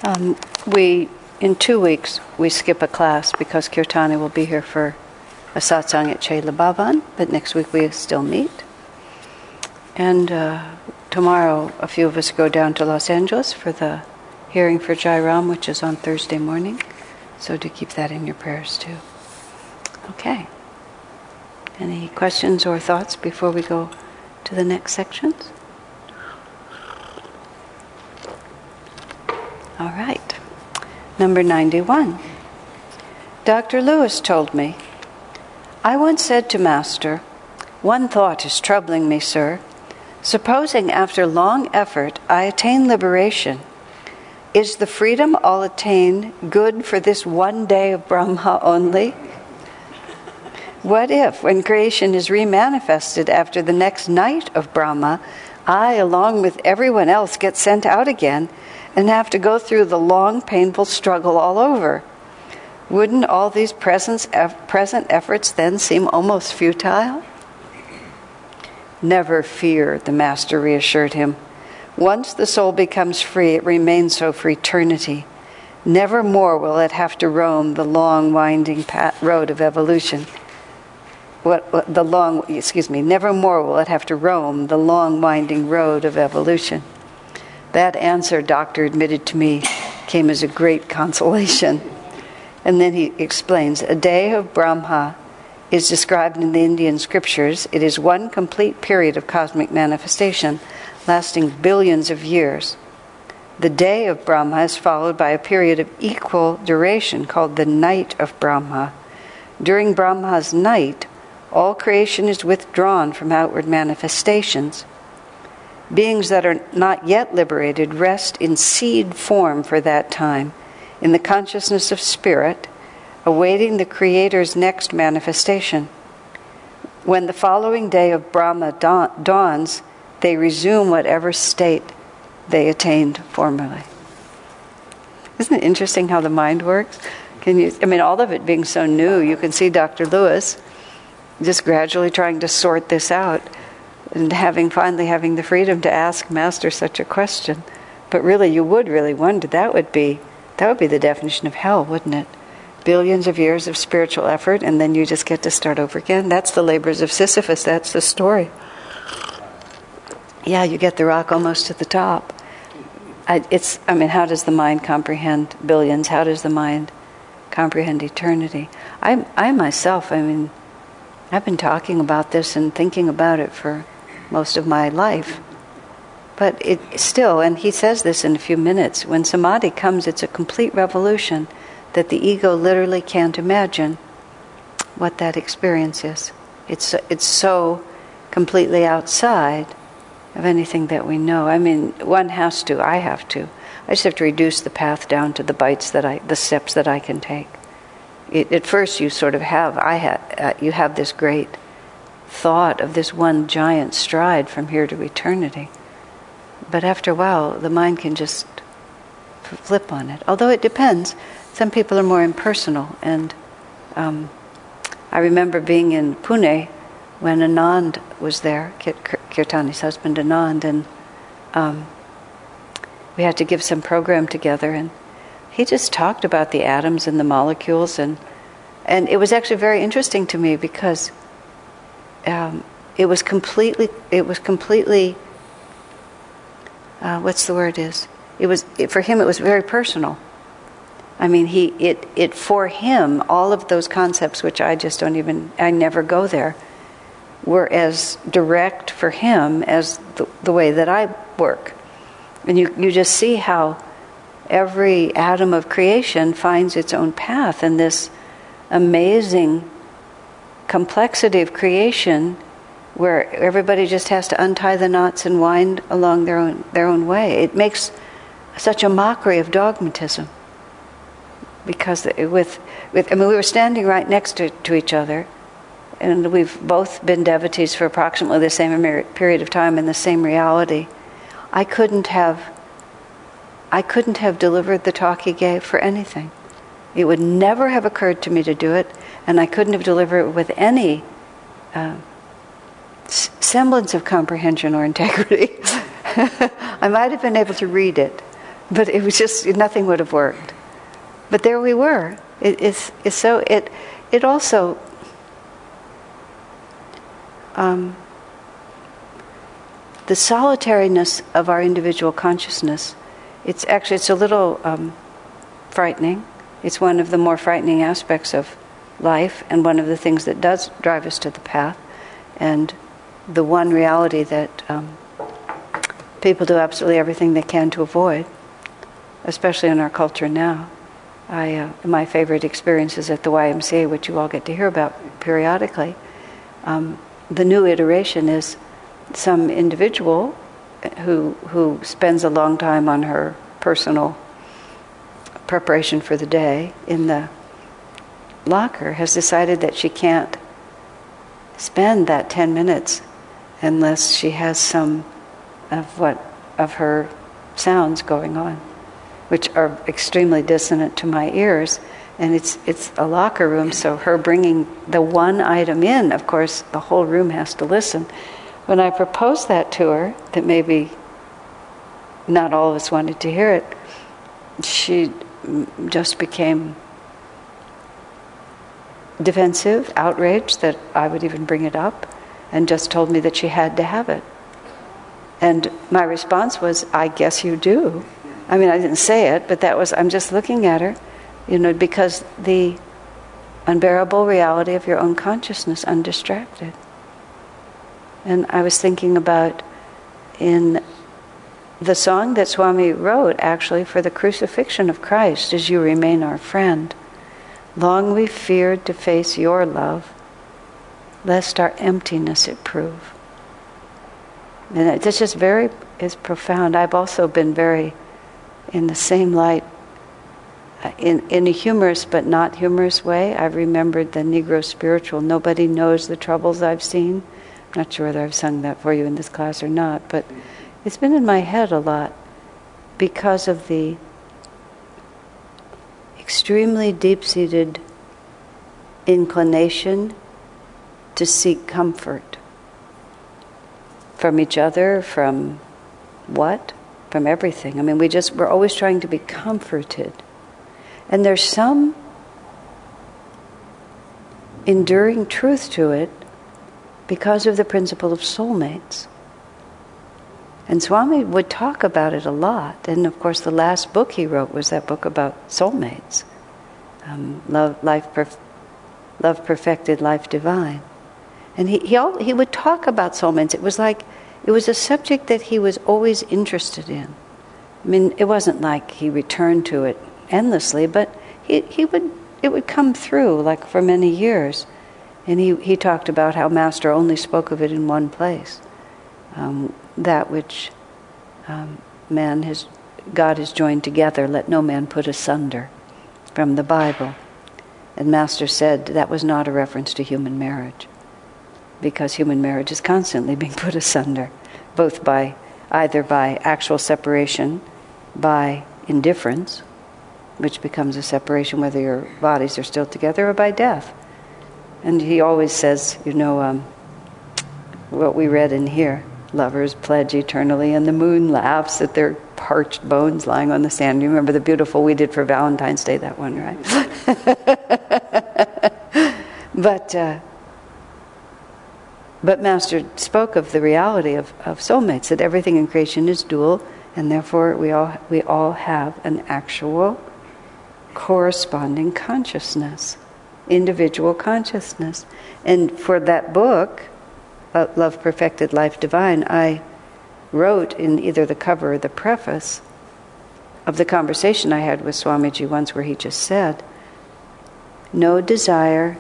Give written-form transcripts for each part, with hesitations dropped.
In 2 weeks, we skip a class because Kirtani will be here for a satsang at Chaitya Bhavan, but next week we still meet. And tomorrow, a few of us go down to Los Angeles for the hearing for Jai Ram, which is on Thursday morning. So do keep that in your prayers too. Okay. Any questions or thoughts before we go to the next sections? All right. Number 91. Dr. Lewis told me, I once said to Master, one thought is troubling me, sir. Supposing after long effort I attain liberation, is the freedom I'll attain good for this one day of Brahma only? What if, when creation is remanifested after the next night of Brahma, I, along with everyone else, get sent out again and have to go through the long, painful struggle all over? Wouldn't all these present efforts then seem almost futile? Never fear, the Master reassured him. Once the soul becomes free, it remains so for eternity. Never more will it have to roam the long, winding road of evolution. Never more will it have to roam the long, winding road of evolution. That answer, Doctor admitted to me, came as a great consolation. And then he explains, a day of Brahma is described in the Indian scriptures. It is one complete period of cosmic manifestation, lasting billions of years. The day of Brahma is followed by a period of equal duration called the night of Brahma. During Brahma's night, all creation is withdrawn from outward manifestations. Beings that are not yet liberated rest in seed form for that time, in the consciousness of spirit, awaiting the Creator's next manifestation. When the following day of Brahma dawns, they resume whatever state they attained formerly. Isn't it interesting how the mind works? All of it being so new, you can see Dr. Lewis just gradually trying to sort this out and finally having the freedom to ask Master such a question. But really, you would really wonder, that would be the definition of hell, wouldn't it? Billions of years of spiritual effort, and then you just get to start over again. That's the labors of Sisyphus. That's the story. Yeah, you get the rock almost to the top. How does the mind comprehend billions? How does the mind comprehend eternity? I myself, I've been talking about this and thinking about it for most of my life. But it still, and he says this in a few minutes, when samadhi comes, it's a complete revolution that the ego literally can't imagine what that experience is. It's so completely outside of anything that we know. One has to, I have to. I just have to reduce the path down to the steps that I can take. At first you sort of you have this great thought of this one giant stride from here to eternity. But after a while, the mind can just flip on it. Although it depends. Some people are more impersonal. And I remember being in Pune when Anand was there, Kirtani's husband Anand, and we had to give some program together. And he just talked about the atoms and the molecules. And it was actually very interesting to me because it was completely for him it was very personal. For him, all of those concepts which I never go there, were as direct for him as the way that I work. And you just see how every atom of creation finds its own path in this amazing complexity of creation where everybody just has to untie the knots and wind along their own way. It makes such a mockery of dogmatism. Because we were standing right next to each other, and we've both been devotees for approximately the same period of time in the same reality. I couldn't have delivered the talk he gave for anything. It would never have occurred to me to do it, and I couldn't have delivered it with any semblance of comprehension or integrity. I might have been able to read it, But it was just, nothing would have worked. But there we were. It also, the solitariness of our individual consciousness, it's a little frightening. It's one of the more frightening aspects of life, and one of the things that does drive us to the path, and the one reality that people do absolutely everything they can to avoid, especially in our culture now. My favorite experience is at the YMCA, which you all get to hear about periodically. The new iteration is some individual who spends a long time on her personal preparation for the day in the locker has decided that she can't spend that 10 minutes unless she has some of her sounds going on, which are extremely dissonant to my ears. And it's a locker room, so her bringing the one item in, of course, the whole room has to listen. When I proposed that to her, that maybe not all of us wanted to hear it, she just became defensive, outraged that I would even bring it up, and just told me that she had to have it. And my response was, I guess you do. I mean, I didn't say it, but I'm just looking at her, because the unbearable reality of your own consciousness undistracted. And I was thinking about in the song that Swami wrote, actually, for the crucifixion of Christ, as you remain our friend. Long we feared to face your love, lest our emptiness it prove. And it's just it's profound. I've also been very, in the same light, in a humorous but not humorous way, I've remembered the Negro spiritual, nobody knows the troubles I've seen. I'm not sure whether I've sung that for you in this class or not, but it's been in my head a lot because of the extremely deep-seated inclination to seek comfort from each other, from what? From everything. I mean, we're always trying to be comforted. And there's some enduring truth to it because of the principle of soulmates. And Swami would talk about it a lot. And of course, the last book he wrote was that book about soulmates. Love Perfected, Life Divine. And he would talk about soulmates. It was a subject that he was always interested in. I mean, it wasn't like he returned to it endlessly, but it would come through like for many years. And he talked about how Master only spoke of it in one place. That which God has joined together, let no man put asunder, from the Bible. And Master said that was not a reference to human marriage, because human marriage is constantly being put asunder, both either by actual separation, by indifference, which becomes a separation whether your bodies are still together, or by death. And he always says, what we read in here, lovers pledge eternally, and the moon laughs at their parched bones lying on the sand. You remember the beautiful we did for Valentine's Day, that one, right? But Master spoke of the reality of soulmates, that everything in creation is dual, and therefore we all have an actual corresponding consciousness, individual consciousness. And for that book, Love Perfected, Life Divine, I wrote in either the cover or the preface of the conversation I had with Swamiji once, where he just said, every desire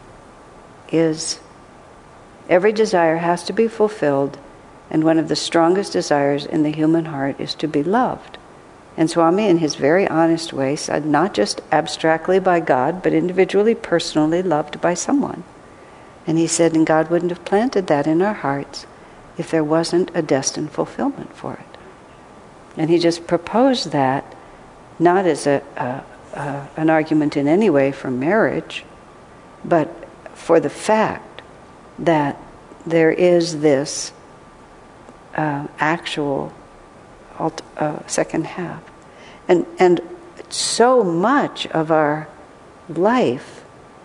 has to be fulfilled, and one of the strongest desires in the human heart is to be loved. And Swami, in his very honest way, said not just abstractly by God, but individually, personally loved by someone. And he said, and God wouldn't have planted that in our hearts if there wasn't a destined fulfillment for it. And he just proposed that, not as an argument in any way for marriage, but for the fact that there is this actual second half. And so much of our life,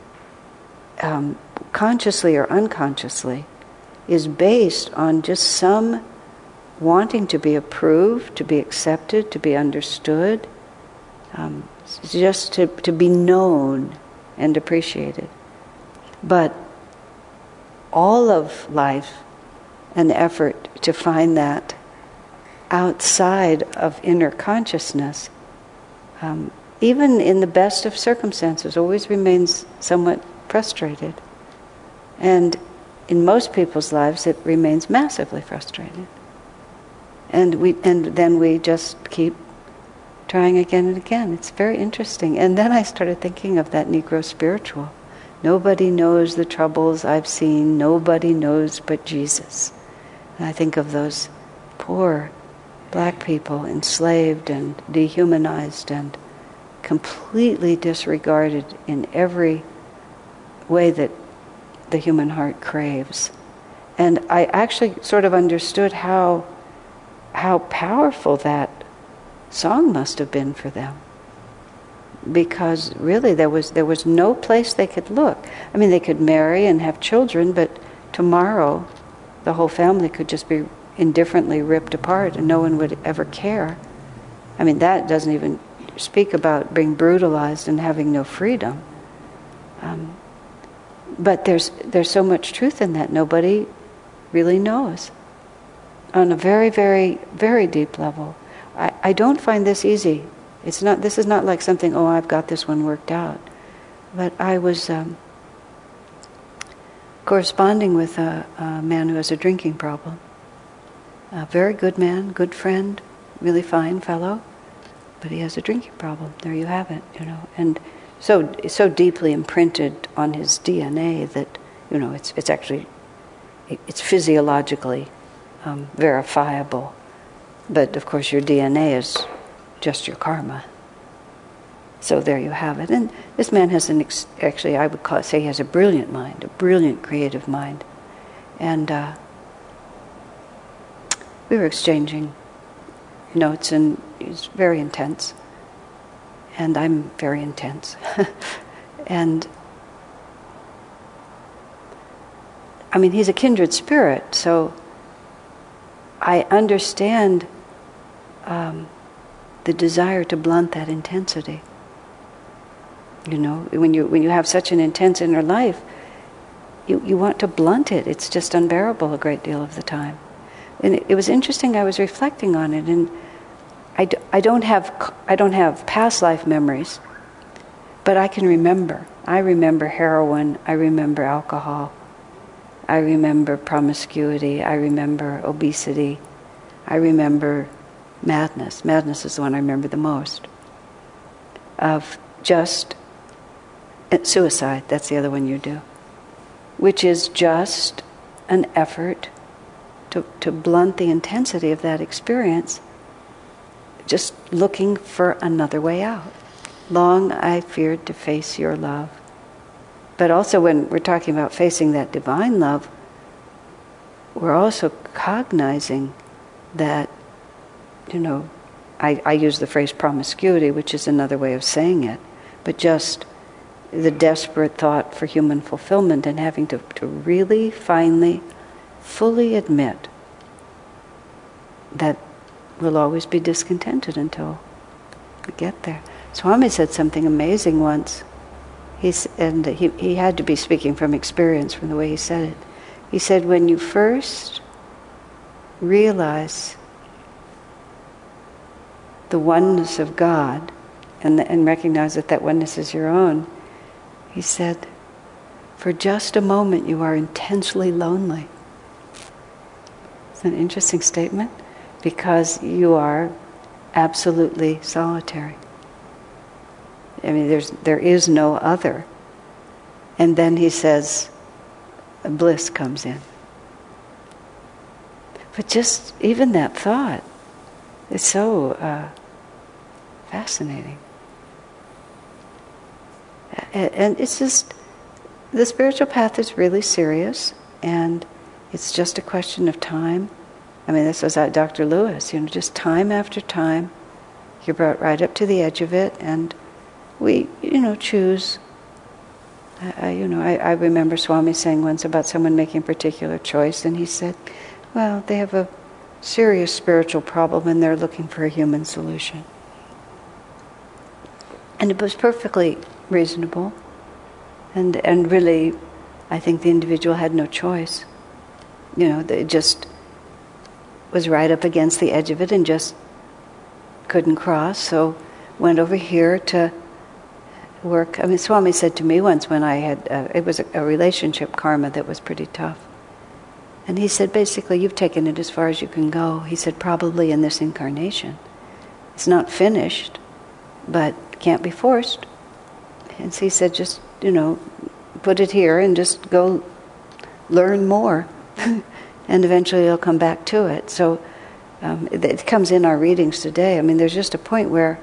consciously or unconsciously, is based on just some wanting to be approved, to be accepted, to be understood, just to be known and appreciated. But all of life, an effort to find that outside of inner consciousness, even in the best of circumstances, always remains somewhat frustrated. And in most people's lives, it remains massively frustrated. And then we just keep trying again and again. It's very interesting. And then I started thinking of that Negro spiritual. Nobody knows the troubles I've seen. Nobody knows but Jesus. And I think of those poor black people enslaved and dehumanized and completely disregarded in every way that the human heart craves. And I actually sort of understood how powerful that song must have been for them. Because really there was no place they could look. I mean, they could marry and have children, but tomorrow the whole family could just be indifferently ripped apart and no one would ever care. I mean, that doesn't even speak about being brutalized and having no freedom. But there's so much truth in that nobody really knows. On a very, very, very deep level. I don't find this easy. This is not like something, oh, I've got this one worked out. But I was corresponding with a man who has a drinking problem. A very good man, good friend, really fine fellow, but he has a drinking problem. There you have it, and so deeply imprinted on his DNA that it's actually physiologically verifiable. But of course, your DNA is just your karma. So there you have it. And this man has actually, I would say he has a brilliant mind, a brilliant creative mind. And we were exchanging notes, and it's very intense. And I'm very intense. And I mean, he's a kindred spirit, so I understand the desire to blunt that intensity. When you have such an intense inner life, you want to blunt it. It's just unbearable a great deal of the time. And it was interesting. I was reflecting on it, and I don't have past life memories, but I can remember. I remember heroin. I remember alcohol. I remember promiscuity. I remember obesity. I remember madness. Madness is the one I remember the most. Of just suicide. That's the other one you do, which is just an effort to blunt the intensity of that experience, just looking for another way out. Long I feared to face your love. But also when we're talking about facing that divine love, we're also cognizing that, I use the phrase promiscuity, which is another way of saying it, but just the desperate thought for human fulfillment and having to really finally, fully admit that we'll always be discontented until we get there. Swami said something amazing once. He had to be speaking from experience from the way he said it. He said, when you first realize the oneness of God and recognize that oneness is your own, he said, for just a moment you are intensely lonely. It's an interesting statement, because you are absolutely solitary. I mean, there is no other. And then he says, bliss comes in. But just even that thought is so fascinating. And it's just, the spiritual path is really serious, and it's just a question of time. I mean, this was Dr. Lewis, just time after time, You're brought right up to the edge of it, and we, choose. I remember Swami saying once about someone making a particular choice, and he said, well, they have a serious spiritual problem and they're looking for a human solution. And it was perfectly reasonable. And really, I think the individual had no choice. They just was right up against the edge of it and just couldn't cross, so went over here to work. I mean, Swami said to me once when I had, it was a relationship karma that was pretty tough. And he said, basically, you've taken it as far as you can go. He said, probably in this incarnation. It's not finished, but can't be forced. And so he said, just, put it here and just go learn more. And eventually you'll come back to it. So it comes in our readings today. I mean, there's just a point where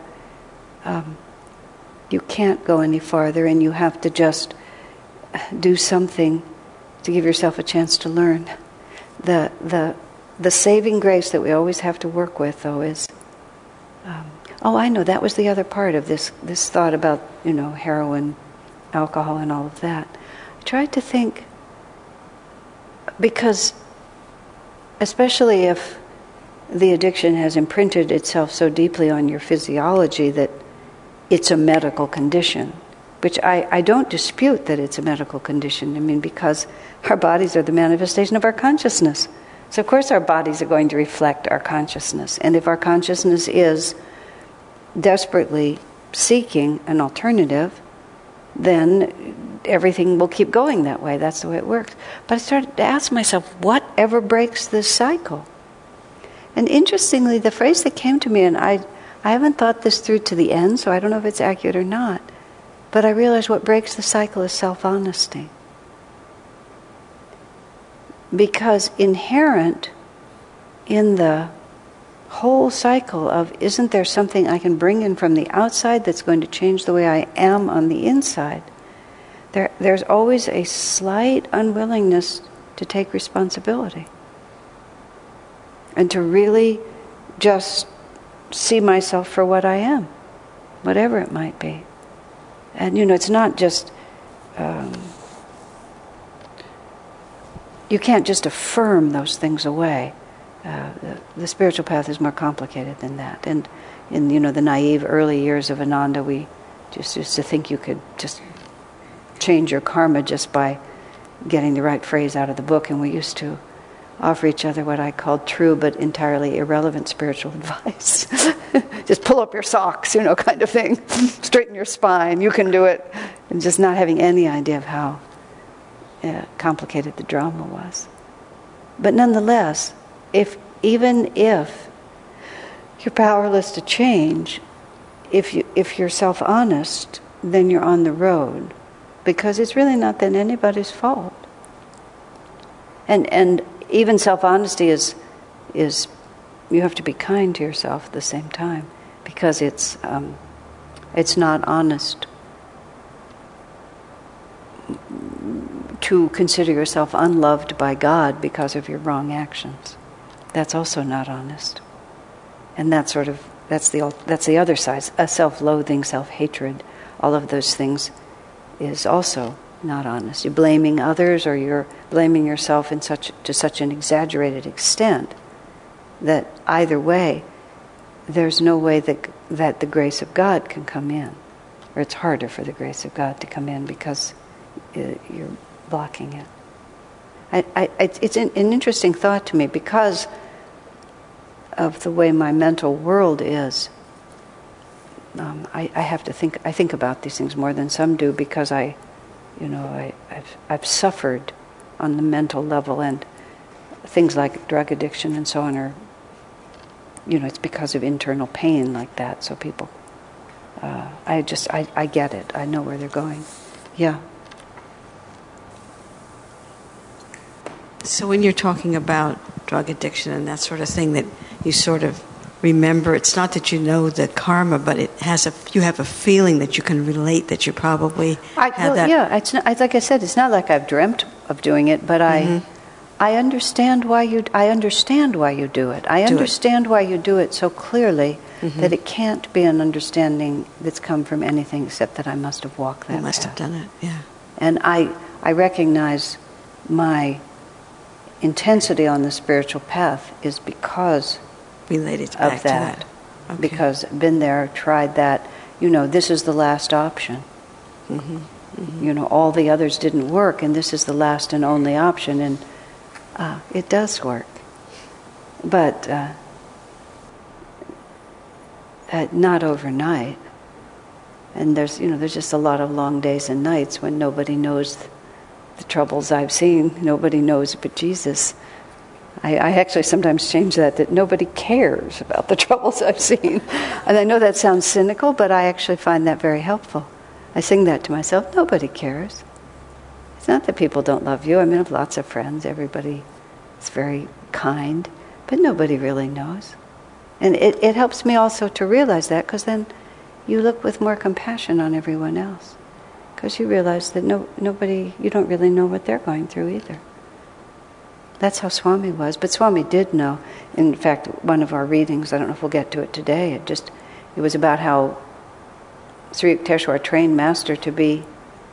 you can't go any farther, and you have to just do something to give yourself a chance to learn. The saving grace that we always have to work with, though, is I know, that was the other part of this thought about heroin, alcohol, and all of that. I tried to think, because especially if the addiction has imprinted itself so deeply on your physiology that it's a medical condition, which I don't dispute that it's a medical condition. I mean, because our bodies are the manifestation of our consciousness. So of course our bodies are going to reflect our consciousness. And if our consciousness is desperately seeking an alternative, then everything will keep going that way. That's the way it works. But I started to ask myself, whatever breaks this cycle? And interestingly, the phrase that came to me, and I haven't thought this through to the end, so I don't know if it's accurate or not, but I realized what breaks the cycle is self-honesty. Because inherent in the whole cycle of, isn't there something I can bring in from the outside that's going to change the way I am on the inside, there's always a slight unwillingness to take responsibility. And to really just see myself for what I am, whatever it might be. And it's not just, you can't just affirm those things away. The spiritual path is more complicated than that. And in the naive early years of Ananda, we just used to think you could just change your karma just by getting the right phrase out of the book, and we used to offer each other what I called true but entirely irrelevant spiritual advice. Just pull up your socks, kind of thing. Straighten your spine, you can do it. And just not having any idea of how complicated the drama was. But nonetheless, even if you're powerless to change, if you're self-honest, then you're on the road. Because it's really not then anybody's fault. And even self-honesty is you have to be kind to yourself at the same time, because it's not honest to consider yourself unloved by God because of your wrong actions. That's also not honest, and that's the other side. A self-loathing, self-hatred, all of those things is also not honest. You're blaming others, or you're blaming yourself to such an exaggerated extent that either way, there's no way that the grace of God can come in, or it's harder for the grace of God to come in because you're blocking it. It's an interesting thought to me because of the way my mental world is. I have to think. I think about these things more than some do because I've suffered on the mental level, and things like drug addiction and so on are, it's because of internal pain like that. So people, I get it. I know where they're going. Yeah. So when you're talking about drug addiction and that sort of thing, that you sort of remember, it's not that you know the karma, but you have a feeling that you can relate, that you probably had that. Yeah, it's not, like I said, it's not like I've dreamt of doing it, but I understand why you do it. I understand why you do it so clearly that it can't be an understanding that's come from anything except that I must have walked that path. You must have done it, yeah. And I recognize my intensity on the spiritual path is because related back of that. To that. Okay. Because I've been there, tried that. This is the last option. All the others didn't work, and this is the last and only option. And it does work. But not overnight. And there's just a lot of long days and nights when nobody knows the troubles I've seen. Nobody knows but Jesus. I actually sometimes change that nobody cares about the troubles I've seen. And I know that sounds cynical, but I actually find that very helpful. I sing that to myself. Nobody cares. It's not that people don't love you. I mean, I have lots of friends. Everybody is very kind. But nobody really knows. And it helps me also to realize that, because then you look with more compassion on everyone else. Because you realize that nobody, you don't really know what they're going through either. That's how Swami was. But Swami did know. In fact, one of our readings, I don't know if we'll get to it today, it was about how Sri Yukteswar trained Master to be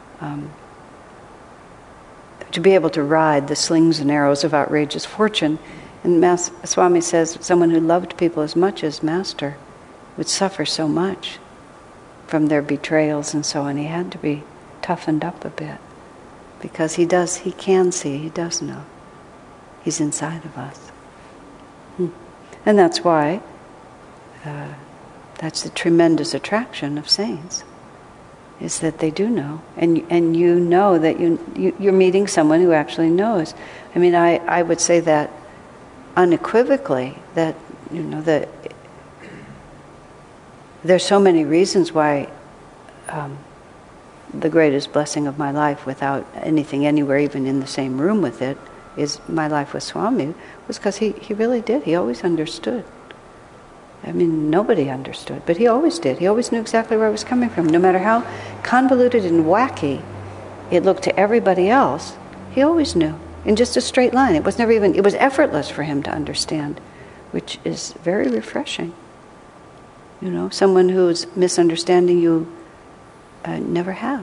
able to ride the slings and arrows of outrageous fortune. And Swami says someone who loved people as much as Master would suffer so much from their betrayals and so on. He had to be toughened up a bit, because he can see, he does know. He's inside of us. And that's why that's the tremendous attraction of saints, is that they do know. And you know that you're meeting someone who actually knows. I mean, I would say that unequivocally, that that there's so many reasons why the greatest blessing of my life, without anything anywhere even in the same room with it, is my life with Swami, was because he really did. He always understood. I mean, nobody understood, but he always did. He always knew exactly where I was coming from. No matter how convoluted and wacky it looked to everybody else, he always knew. In just a straight line. It was effortless for him to understand, which is very refreshing. Someone who's misunderstanding you never have.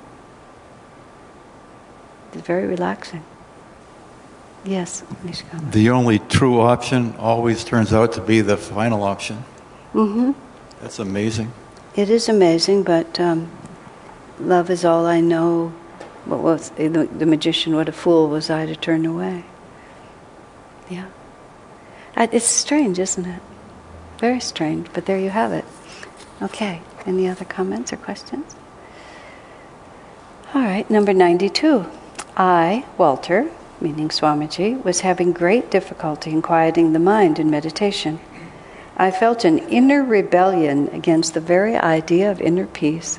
It's very relaxing. Yes, Nishikama. The only true option always turns out to be the final option. That's amazing. It is amazing, but love is all I know. What was the magician? What a fool was I to turn away. Yeah. It's strange, isn't it? Very strange, but there you have it. Okay, any other comments or questions? All right, number 92. I, Walter, meaning Swamiji, was having great difficulty in quieting the mind in meditation. I felt an inner rebellion against the very idea of inner peace.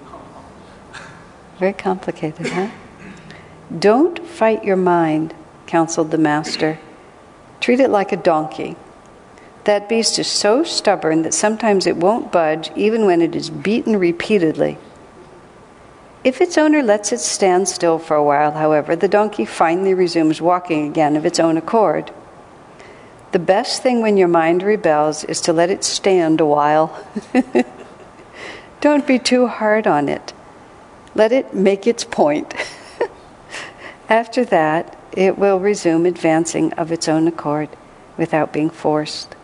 Very complicated, huh? Don't fight your mind, counseled the Master. Treat it like a donkey. That beast is so stubborn that sometimes it won't budge even when it is beaten repeatedly. If its owner lets it stand still for a while, however, the donkey finally resumes walking again of its own accord. The best thing when your mind rebels is to let it stand a while. Don't be too hard on it. Let it make its point. After that, it will resume advancing of its own accord without being forced.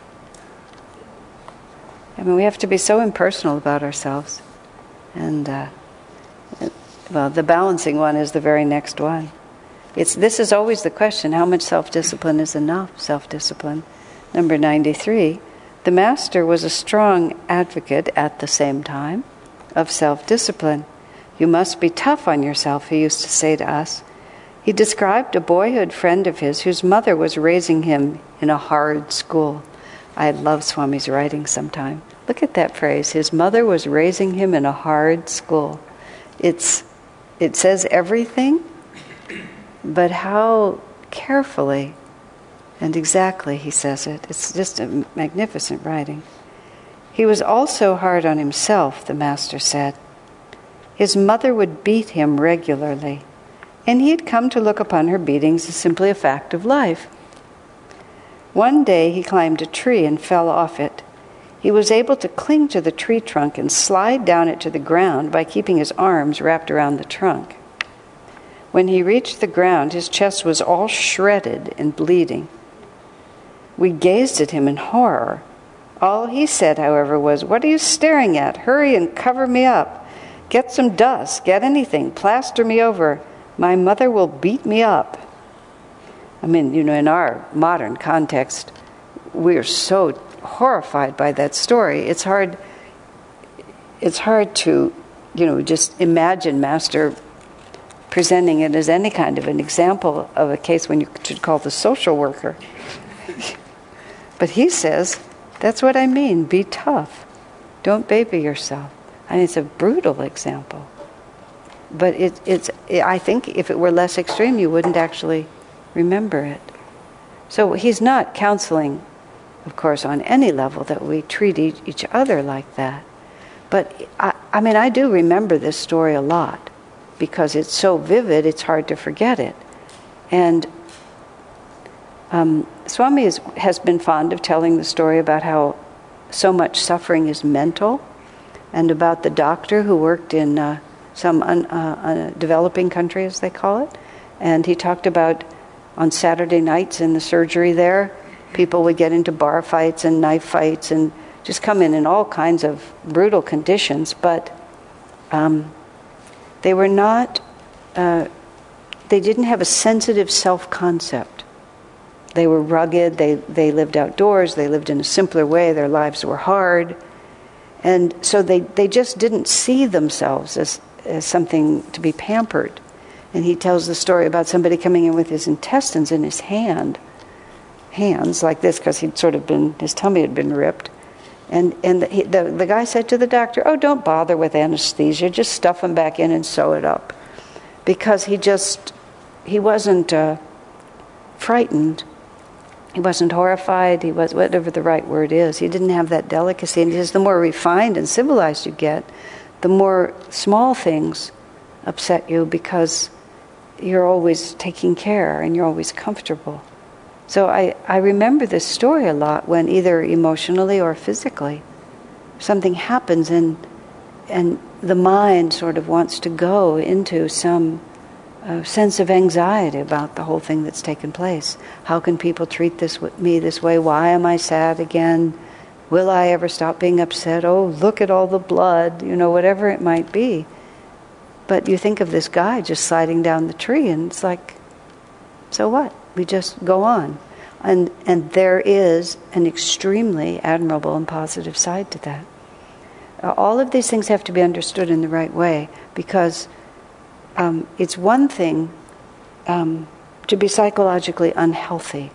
I mean, we have to be so impersonal about ourselves. And, the balancing one is the very next one. This is always the question, how much self-discipline is enough self-discipline? Number 93, the Master was a strong advocate at the same time of self-discipline. You must be tough on yourself, he used to say to us. He described a boyhood friend of his whose mother was raising him in a hard school. I love Swami's writing sometime. Look at that phrase, his mother was raising him in a hard school. It says everything, but how carefully and exactly he says it. It's just a magnificent writing. He was also hard on himself, the Master said. His mother would beat him regularly. and he had come to look upon her beatings as simply a fact of life. One day he climbed a tree and fell off it. He was able to cling to the tree trunk and slide down it to the ground by keeping his arms wrapped around the trunk. When he reached the ground, his chest was all shredded and bleeding. We gazed at him in horror. All he said, however, was, "What are you staring at? Hurry and cover me up. Get some dust, get anything, plaster me over. My mother will beat me up." I mean, in our modern context, we are so horrified by that story. It's hard to, just imagine Master presenting it as any kind of an example of a case when you should call the social worker. But he says, that's what I mean, be tough. Don't baby yourself. I mean, it's a brutal example. But I think if it were less extreme, you wouldn't actually remember it. So he's not counseling, of course, on any level that we treat each other like that. But I do remember this story a lot because it's so vivid, it's hard to forget it. And Swami has been fond of telling the story about how so much suffering is mental, and about the doctor who worked in some developing country, as they call it. And he talked about on Saturday nights in the surgery there, people would get into bar fights and knife fights and just come in all kinds of brutal conditions, but they were not, they didn't have a sensitive self-concept. They were rugged, they lived outdoors, they lived in a simpler way, their lives were hard. And so they just didn't see themselves as something to be pampered. And he tells the story about somebody coming in with his intestines in his hands like this, because his tummy had been ripped. And the guy said to the doctor, "Oh, don't bother with anesthesia, just stuff him back in and sew it up." Because he wasn't frightened. He wasn't horrified. He was, whatever the right word is. He didn't have that delicacy. And he says the more refined and civilized you get, the more small things upset you because you're always taking care and you're always comfortable. So I remember this story a lot when either emotionally or physically something happens and the mind sort of wants to go into some sense of anxiety about the whole thing that's taken place. How can people treat me this way? Why am I sad again? Will I ever stop being upset? Oh, look at all the blood, whatever it might be. But you think of this guy just sliding down the tree and it's like, so what? We just go on. And there is an extremely admirable and positive side to that. All of these things have to be understood in the right way, because it's one thing to be psychologically unhealthy.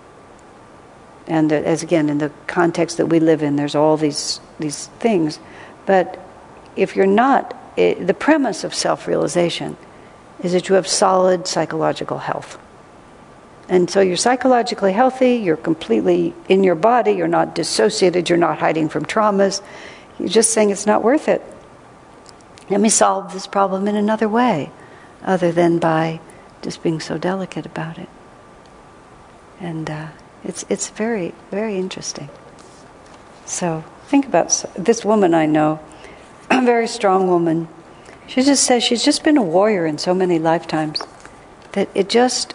And as again, in the context that we live in, there's all these things. But if you're not, the premise of self-realization is that you have solid psychological health. And so you're psychologically healthy, you're completely in your body, you're not dissociated, you're not hiding from traumas. You're just saying it's not worth it. Let me solve this problem in another way, other than by just being so delicate about it. And it's very, very interesting. So think about this woman I know, a very strong woman. She just says she's just been a warrior in so many lifetimes that it just,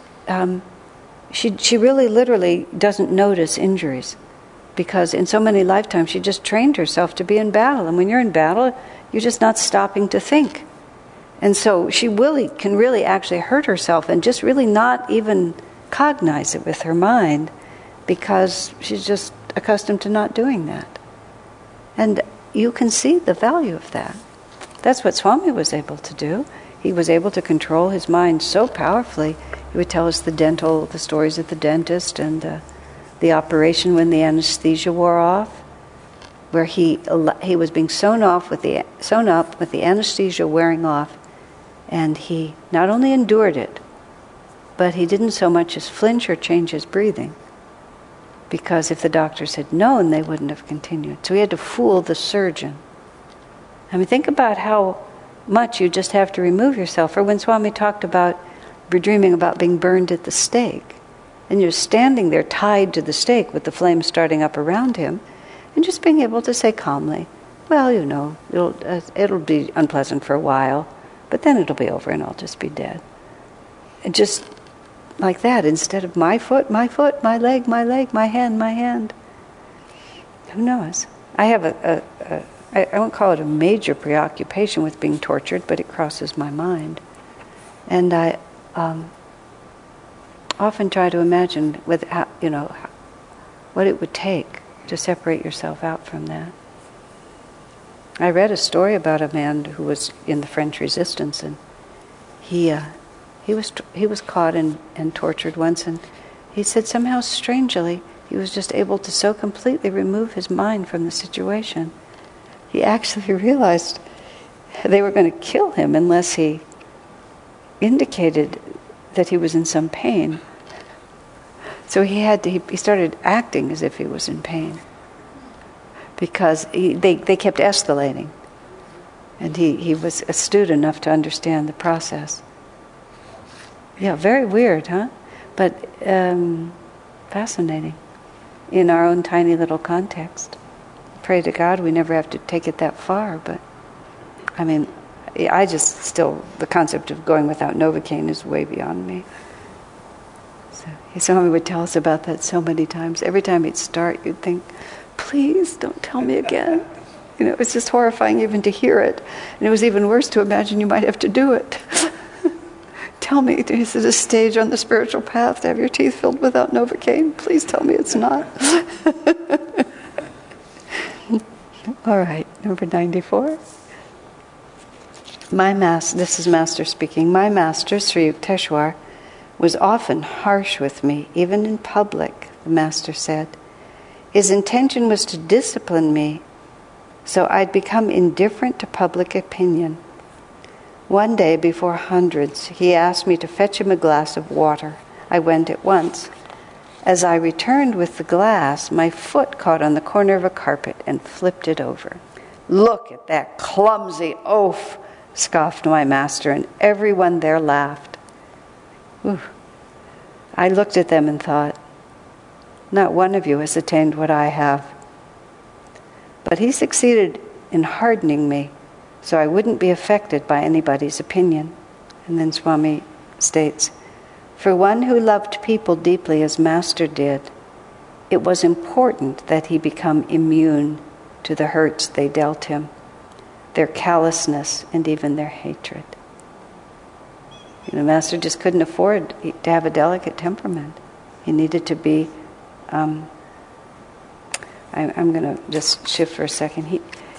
she really literally doesn't notice injuries, because in so many lifetimes she just trained herself to be in battle. And when you're in battle, you're just not stopping to think. And so she can really actually hurt herself and just really not even cognize it with her mind, because she's just accustomed to not doing that. And you can see the value of that. That's what Swami was able to do. He was able to control his mind so powerfully. He would tell us the stories of the dentist and the operation when the anesthesia wore off, where he was being sewn up with the anesthesia wearing off, and he not only endured it, but he didn't so much as flinch or change his breathing, because if the doctors had known, they wouldn't have continued. So he had to fool the surgeon. I mean, think about how much you just have to remove yourself. Or when Swami talked about be dreaming about being burned at the stake. And you're standing there tied to the stake with the flame starting up around him, and just being able to say calmly, well, it'll be unpleasant for a while, but then it'll be over and I'll just be dead. And just like that, instead of my foot, my leg, my hand. Who knows? I have I won't call it a major preoccupation with being tortured, but it crosses my mind. And I often try to imagine what it would take to separate yourself out from that. I read a story about a man who was in the French Resistance, and he was caught and tortured once, and he said somehow strangely he was just able to so completely remove his mind from the situation. He actually realized they were going to kill him unless he indicated that he was in some pain. So he started acting as if he was in pain, because they kept escalating, and he was astute enough to understand the process. Yeah, very weird, huh? But fascinating in our own tiny little context. Pray to God we never have to take it that far, but I mean, the concept of going without Novocaine is way beyond me. So Swami would tell us about that so many times. Every time he'd start, you'd think, please don't tell me again. It's just horrifying even to hear it. And it was even worse to imagine you might have to do it. Tell me, is it a stage on the spiritual path to have your teeth filled without Novocaine? Please tell me it's not. All right, number 94. This is Master speaking. My master, Sri Yukteswar, was often harsh with me, even in public, the master said. His intention was to discipline me, so I'd become indifferent to public opinion. One day, before hundreds, he asked me to fetch him a glass of water. I went at once. As I returned with the glass, my foot caught on the corner of a carpet and flipped it over. Look at that clumsy oaf, scoffed my master, and everyone there laughed. Ooh. I looked at them and thought, not one of you has attained what I have. But he succeeded in hardening me so I wouldn't be affected by anybody's opinion. And then Swami states, for one who loved people deeply as Master did, it was important that he become immune to the hurts they dealt him, their callousness, and even their hatred. Master just couldn't afford to have a delicate temperament. He needed to be... I'm going to just shift for a second.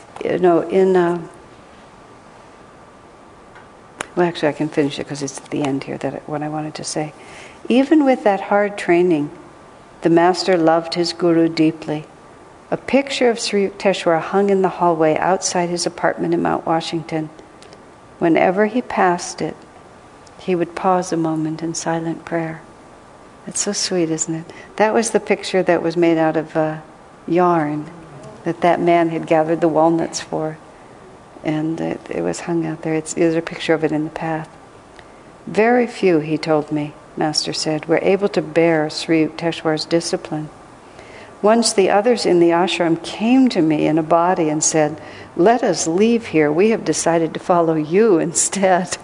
Well, actually, I can finish it because it's at the end here, what I wanted to say. Even with that hard training, the Master loved his Guru deeply. A picture of Sri Yukteswar hung in the hallway outside his apartment in Mount Washington. Whenever he passed it, he would pause a moment in silent prayer. It's so sweet, isn't it? That was the picture that was made out of yarn that man had gathered the walnuts for. And it was hung out there. There's a picture of it in the path. Very few, he told me, Master said, were able to bear Sri Yukteswar's discipline. Once the others in the ashram came to me in a body and said, let us leave here. We have decided to follow you instead.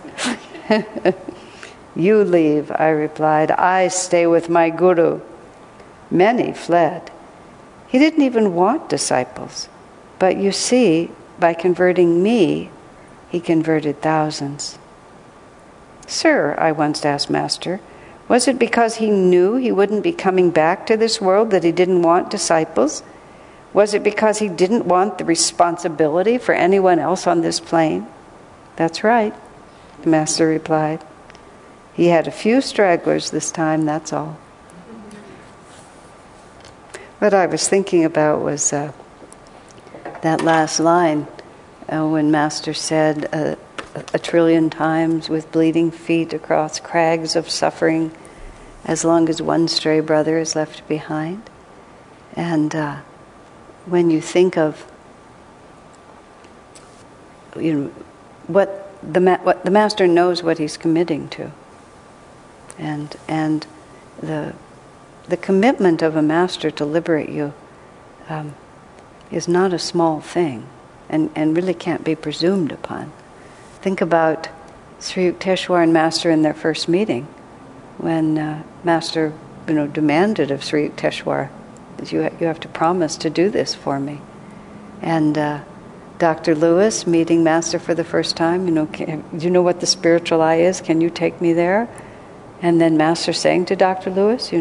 You leave, I replied. I stay with my Guru. Many fled. He didn't even want disciples. But you see, by converting me, he converted thousands. Sir, I once asked Master, was it because he knew he wouldn't be coming back to this world that he didn't want disciples? Was it because he didn't want the responsibility for anyone else on this plane? That's right, the Master replied. He had a few stragglers this time, that's all. What I was thinking about was that last line when Master said, a trillion times with bleeding feet across crags of suffering, as long as one stray brother is left behind. And when you think of what the Master knows what he's committing to. And the commitment of a master to liberate you is not a small thing, and really can't be presumed upon. Think about Sri Yukteswar and Master in their first meeting, when Master demanded of Sri Yukteswar that you have to promise to do this for me. And Dr. Lewis meeting Master for the first time, do you know what the spiritual eye is? Can you take me there? And then Master saying to Dr. Lewis,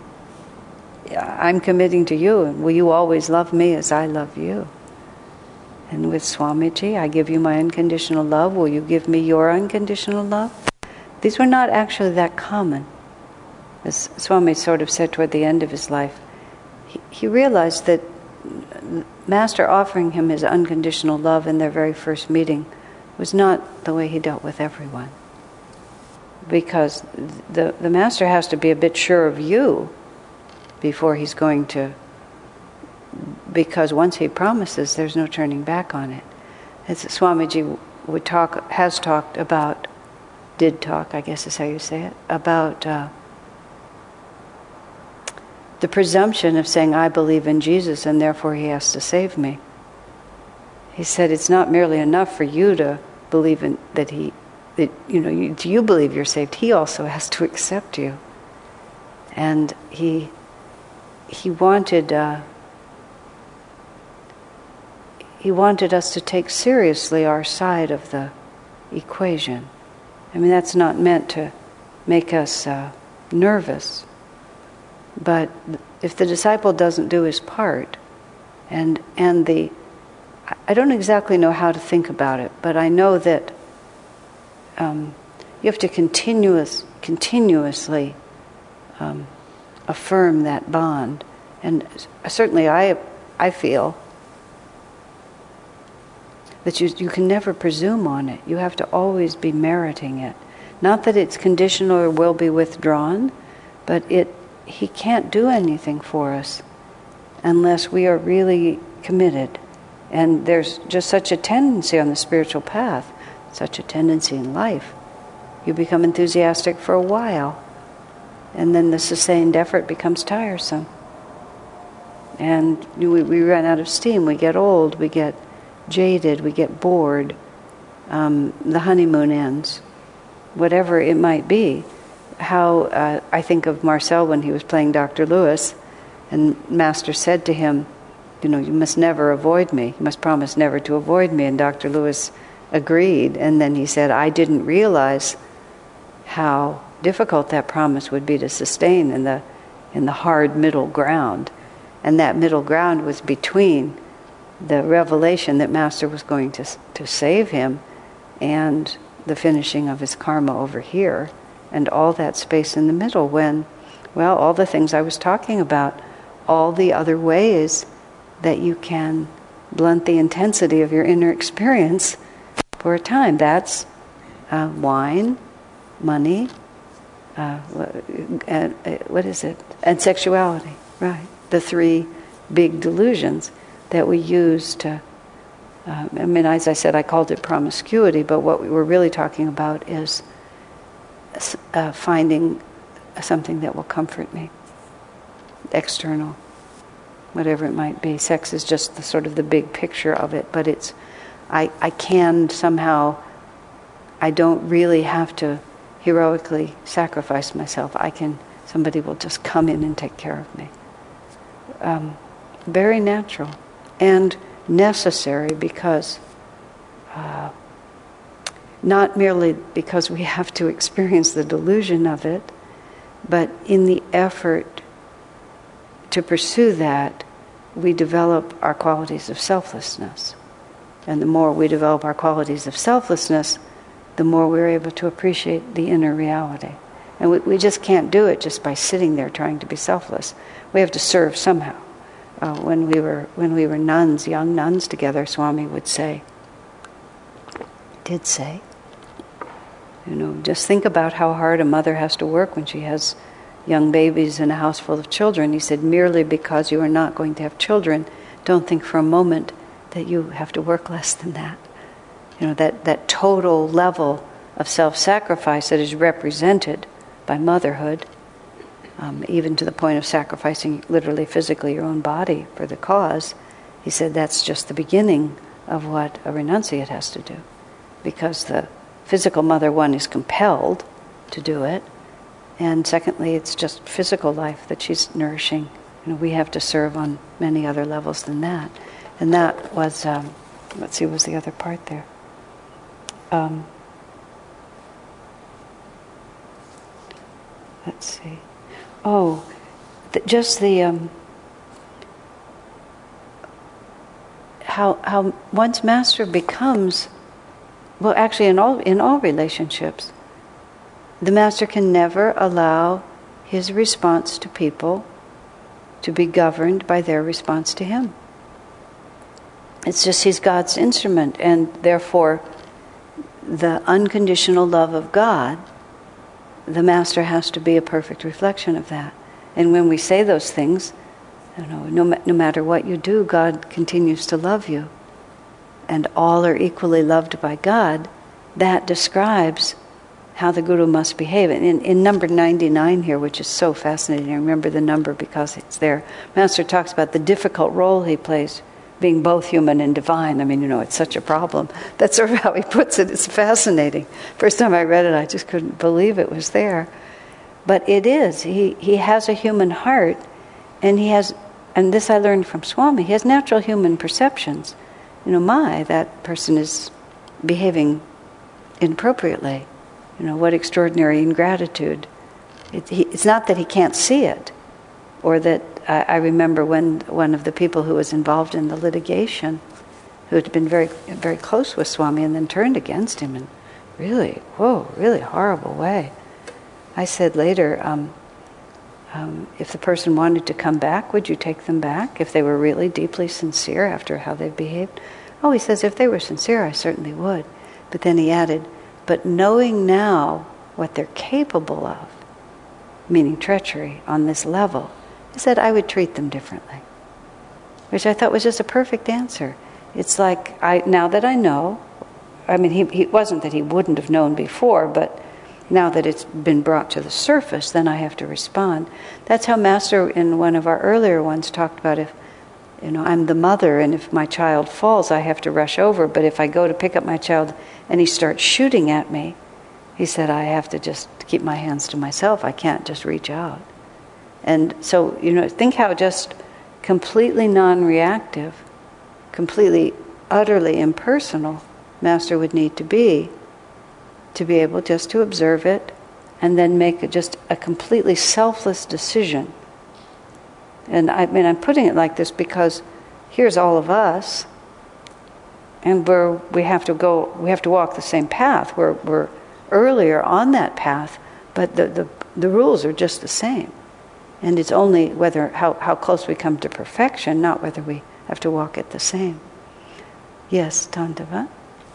I'm committing to you, and will you always love me as I love you? And with Swamiji, I give you my unconditional love. Will you give me your unconditional love? These were not actually that common. As Swami sort of said toward the end of his life, he realized that Master offering him his unconditional love in their very first meeting was not the way he dealt with everyone. Because the Master has to be a bit sure of you before he's going to, because once he promises, there's no turning back on it. As Swamiji did talk, I guess is how you say it, about the presumption of saying, I believe in Jesus and therefore he has to save me. He said it's not merely enough for you to believe in you believe you're saved. He also has to accept you. And he wanted us to take seriously our side of the equation. I mean, that's not meant to make us nervous. But if the disciple doesn't do his part, I don't exactly know how to think about it, but I know that you have to continuously affirm that bond. And certainly I feel that you can never presume on it. You have to always be meriting it. Not that it's conditional or will be withdrawn, but he can't do anything for us unless we are really committed. And there's just such a tendency on the spiritual path, such a tendency in life. You become enthusiastic for a while, and then the sustained effort becomes tiresome. And we run out of steam, we get old, we get jaded, we get bored, the honeymoon ends, whatever it might be. How I think of Marcel when he was playing Dr. Lewis, and Master said to him, you must never avoid me, you must promise never to avoid me, and Dr. Lewis agreed, and then he said, I didn't realize how difficult that promise would be to sustain in the hard middle ground. And that middle ground was between the revelation that Master was going to save him and the finishing of his karma over here, and all that space in the middle when, all the things I was talking about, all the other ways that you can blunt the intensity of your inner experience for a time. That's wine, money, what is it? And sexuality, right? The three big delusions that we use to, as I said, I called it promiscuity, but what we were really talking about is finding something that will comfort me, external, whatever it might be. Sex is just the sort of the big picture of it, but I can somehow, I don't really have to heroically sacrifice myself. Somebody will just come in and take care of me. Very natural and necessary, because not merely because we have to experience the delusion of it, but in the effort to pursue that, we develop our qualities of selflessness. And the more we develop our qualities of selflessness, the more we're able to appreciate the inner reality. And we just can't do it just by sitting there trying to be selfless. We have to serve somehow. When we were nuns, young nuns together, Swami would say, just think about how hard a mother has to work when she has young babies in a house full of children. He said, merely because you are not going to have children, don't think for a moment that you have to work less than that. That total level of self-sacrifice that is represented by motherhood, even to the point of sacrificing literally physically your own body for the cause, he said that's just the beginning of what a renunciate has to do. Because the physical mother, one, is compelled to do it, and secondly, it's just physical life that she's nourishing. We have to serve on many other levels than that. And that was, let's see, what was the other part there? Let's see. Oh, just the how one's master becomes. Well, actually, in all relationships, the master can never allow his response to people to be governed by their response to him. It's just he's God's instrument, and therefore, the unconditional love of God, the master has to be a perfect reflection of that. And when we say those things, no matter what you do, God continues to love you. And all are equally loved by God. That describes how the Guru must behave. And in number 99 here, which is so fascinating, I remember the number because it's there, Master talks about the difficult role he plays, being both human and divine. It's such a problem. That's sort of how he puts it. It's fascinating. First time I read it, I just couldn't believe it was there. But it is. He has a human heart, and he has, and this I learned from Swami, he has natural human perceptions. That person is behaving inappropriately. What extraordinary ingratitude. It's not that he can't see it, or that I remember when one of the people who was involved in the litigation, who had been very, very close with Swami and then turned against him in really horrible way. I said later, if the person wanted to come back, would you take them back if they were really deeply sincere after how they behaved? Oh, he says, if they were sincere, I certainly would. But then he added, but knowing now what they're capable of, meaning treachery on this level, he said, I would treat them differently. Which I thought was just a perfect answer. It's like, now that I know, he wasn't that he wouldn't have known before, but now that it's been brought to the surface, then I have to respond. That's how Master, in one of our earlier ones, talked about if, I'm the mother, and if my child falls, I have to rush over. But if I go to pick up my child and he starts shooting at me, he said, I have to just keep my hands to myself. I can't just reach out. And so, think how just completely non-reactive, completely, utterly impersonal Master would need to be able just to observe it and then make just a completely selfless decision. And I'm putting it like this because here's all of us, and we have to walk the same path. We're earlier on that path, but the rules are just the same. And it's only how close we come to perfection, not whether we have to walk it the same. Yes, Tandava?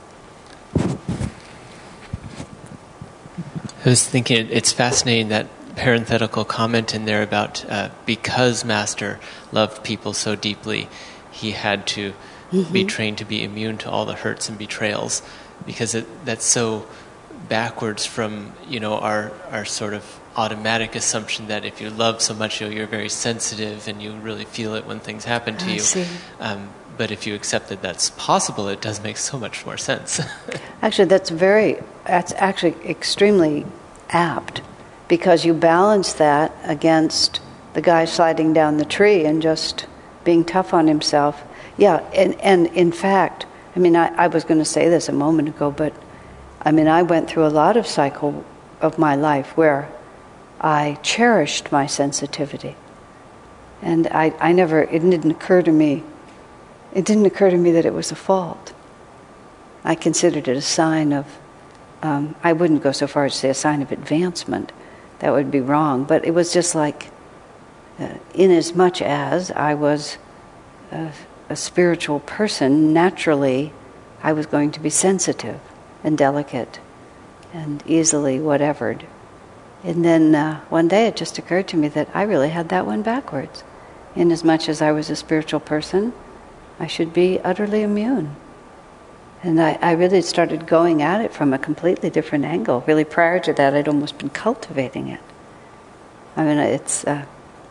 I was thinking it's fascinating that parenthetical comment in there about because Master loved people so deeply, he had to be trained to be immune to all the hurts and betrayals, because that's so backwards from our sort of automatic assumption that if you love so much, you're very sensitive and you really feel it when things happen to you. But if you accept that that's possible, it does make so much more sense. Actually, that's actually extremely apt, because you balance that against the guy sliding down the tree and just being tough on himself. Yeah, and in fact, I was going to say this a moment ago, but I went through a lot of cycle of my life where I cherished my sensitivity. And it didn't occur to me that it was a fault. I considered it a sign of, I wouldn't go so far as to say a sign of advancement. That would be wrong. But it was just like, in as much as I was a spiritual person, naturally I was going to be sensitive and delicate and easily whatevered. And then one day it just occurred to me that I really had that one backwards. In as much as I was a spiritual person, I should be utterly immune. And I really started going at it from a completely different angle. Really, prior to that, I'd almost been cultivating it. I mean, it's the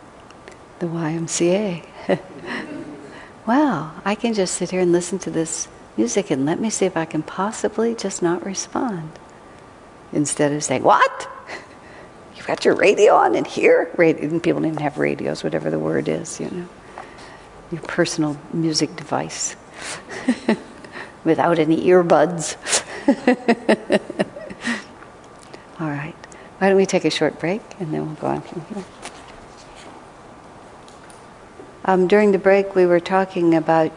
YMCA. Wow, I can just sit here and listen to this music and let me see if I can possibly just not respond. Instead of saying, what? You've got your radio on in here? And people didn't have radios, whatever the word is, you know. Your personal music device. Without any earbuds. All right. Why don't we take a short break and then we'll go on from here. During the break, we were talking about.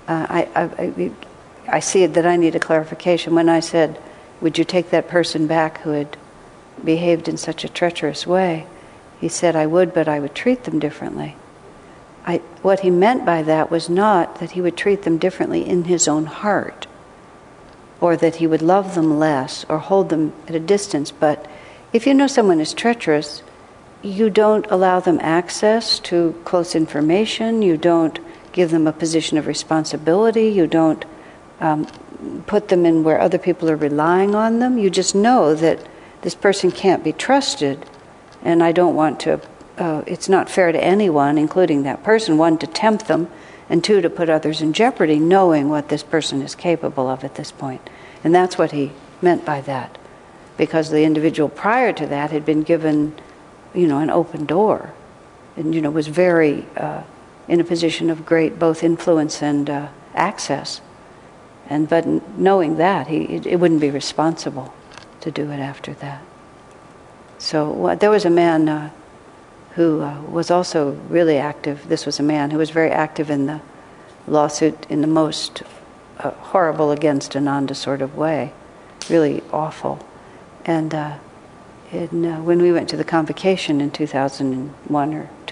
I see that I need a clarification. When I said, "Would you take that person back who had behaved in such a treacherous way?" He said, "I would, but I would treat them differently." What he meant by that was not that he would treat them differently in his own heart, or that he would love them less or hold them at a distance. But if you know someone is treacherous, you don't allow them access to close information. You don't give them a position of responsibility. You don't put them in where other people are relying on them. You just know that this person can't be trusted, and I don't want to. It's not fair to anyone, including that person, one, to tempt them, and two, to put others in jeopardy, knowing what this person is capable of at this point. And that's what he meant by that, because the individual prior to that had been given, an open door, and, was very in a position of great both influence and access. But knowing that, it wouldn't be responsible to do it after that. So there was a man who was also really active. This was a man who was very active in the lawsuit in the most horrible against Ananda sort of way, really awful. And when we went to the convocation in 2001,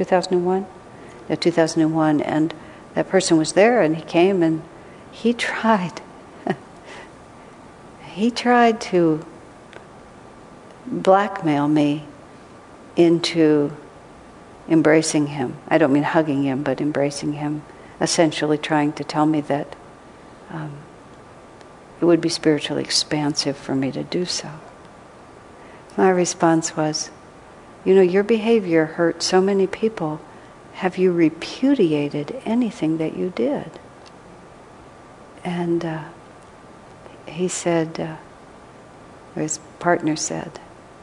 and that person was there, and he came and he tried to blackmail me into embracing him. I don't mean hugging him, but embracing him, essentially trying to tell me that it would be spiritually expansive for me to do so. My response was, your behavior hurt so many people. Have you repudiated anything that you did? And he said, or his partner said,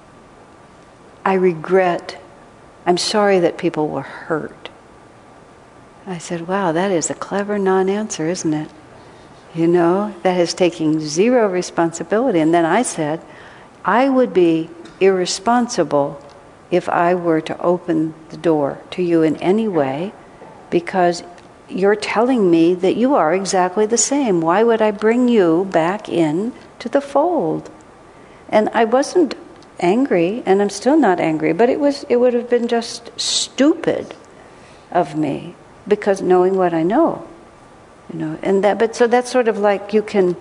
I'm sorry that people were hurt. I said, wow, that is a clever non-answer, isn't it? That is taking zero responsibility. And then I said, I would be irresponsible if I were to open the door to you in any way, because you're telling me that you are exactly the same. Why would I bring you back in to the fold? And I wasn't angry, and I'm still not angry, but it would have been just stupid of me, because knowing what I know, so that's sort of like you can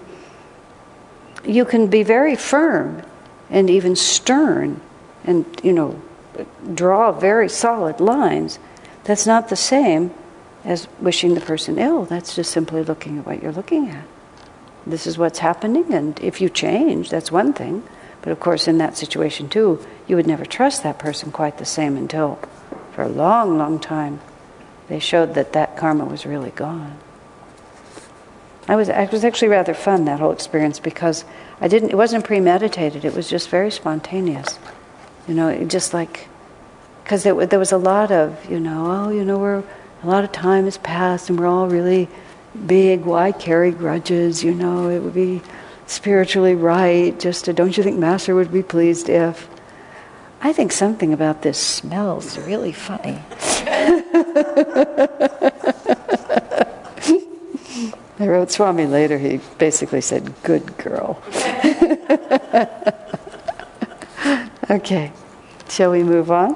be very firm and even stern and draw very solid lines. That's not the same as wishing the person ill. That's just simply looking at what you're looking at. This is what's happening, and if you change, that's one thing. But of course, in that situation too, you would never trust that person quite the same until, for a long, long time, they showed that karma was really gone. It was actually rather fun, that whole experience, because it wasn't premeditated. It was just very spontaneous. Just like, because there was a lot of, a lot of time has passed and we're all really big. Why carry grudges? It would be spiritually right. Don't you think Master would be pleased if? I think something about this smells really funny. I wrote Swami later, he basically said, good girl. Okay, shall we move on?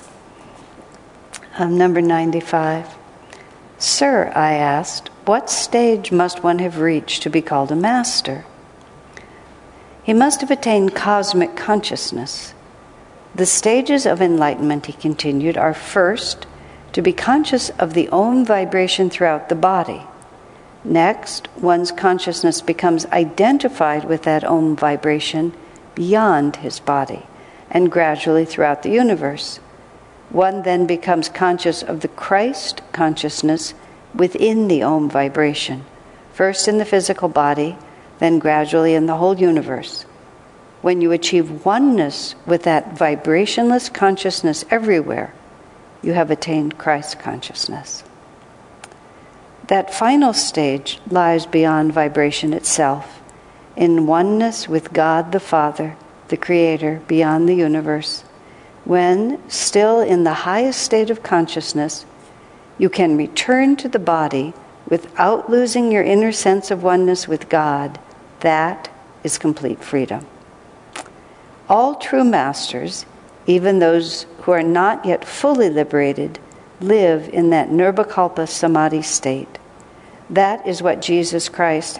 Number 95. Sir, I asked, what stage must one have reached to be called a master? He must have attained cosmic consciousness. The stages of enlightenment, he continued, are first, to be conscious of the Om vibration throughout the body. Next, one's consciousness becomes identified with that Om vibration beyond his body and gradually throughout the universe. One then becomes conscious of the Christ consciousness within the Om vibration, first in the physical body, then gradually in the whole universe. When you achieve oneness with that vibrationless consciousness everywhere, you have attained Christ consciousness. That final stage lies beyond vibration itself, in oneness with God the Father, the Creator, beyond the universe, when, still in the highest state of consciousness, you can return to the body without losing your inner sense of oneness with God. That is complete freedom. All true masters, even those who are not yet fully liberated, live in that nirvikalpa samadhi state. That is what Jesus Christ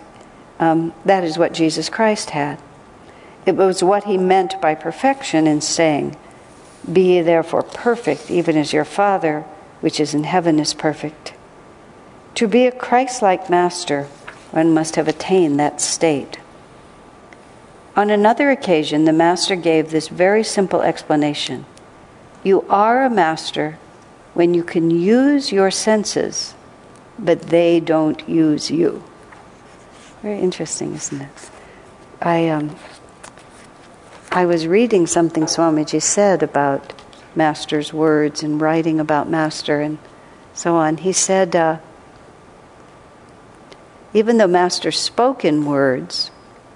had. It was what he meant by perfection in saying, "Be ye therefore perfect, even as your Father, which is in heaven, is perfect." To be a Christ-like master, one must have attained that state. On another occasion, the master gave this very simple explanation. You are a master when you can use your senses, but they don't use you. Very interesting, isn't it? I was reading something Swamiji said about Master's words and writing about Master and so on. He said, even though Master spoke in words,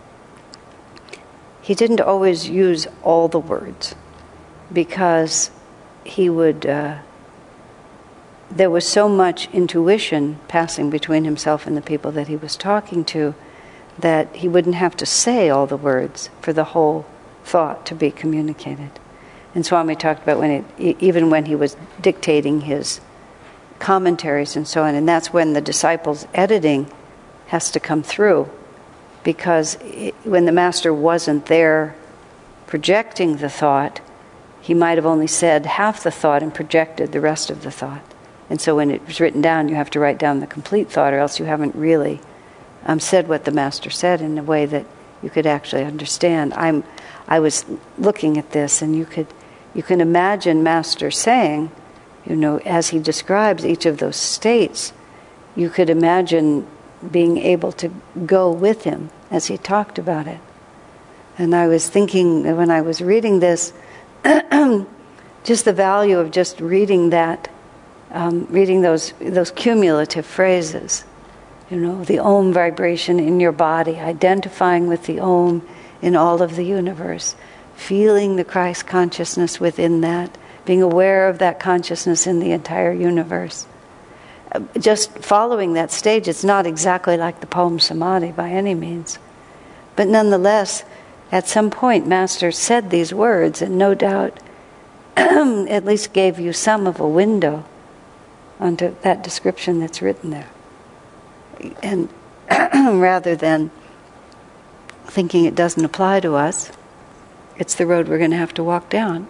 he didn't always use all the words because he would, there was so much intuition passing between himself and the people that he was talking to that he wouldn't have to say all the words for the whole thought to be communicated. And Swami talked about even when he was dictating his commentaries and so on, and that's when the disciples' editing has to come through, because when the master wasn't there projecting the thought, he might have only said half the thought and projected the rest of the thought. And so when it was written down, you have to write down the complete thought, or else you haven't really said what the master said in a way that you could actually understand. I was looking at this, and you can imagine Master saying, as he describes each of those states, you could imagine being able to go with him as he talked about it. And I was thinking, when I was reading this, just the value of just reading that, reading those cumulative phrases, the Om vibration in your body, identifying with the Om in all of the universe, feeling the Christ consciousness within that, being aware of that consciousness in the entire universe. Just following that stage, it's not exactly like the poem Samadhi by any means. But nonetheless, at some point, Master said these words, and no doubt at least gave you some of a window onto that description that's written there. And rather than thinking it doesn't apply to us, it's the road we're going to have to walk down.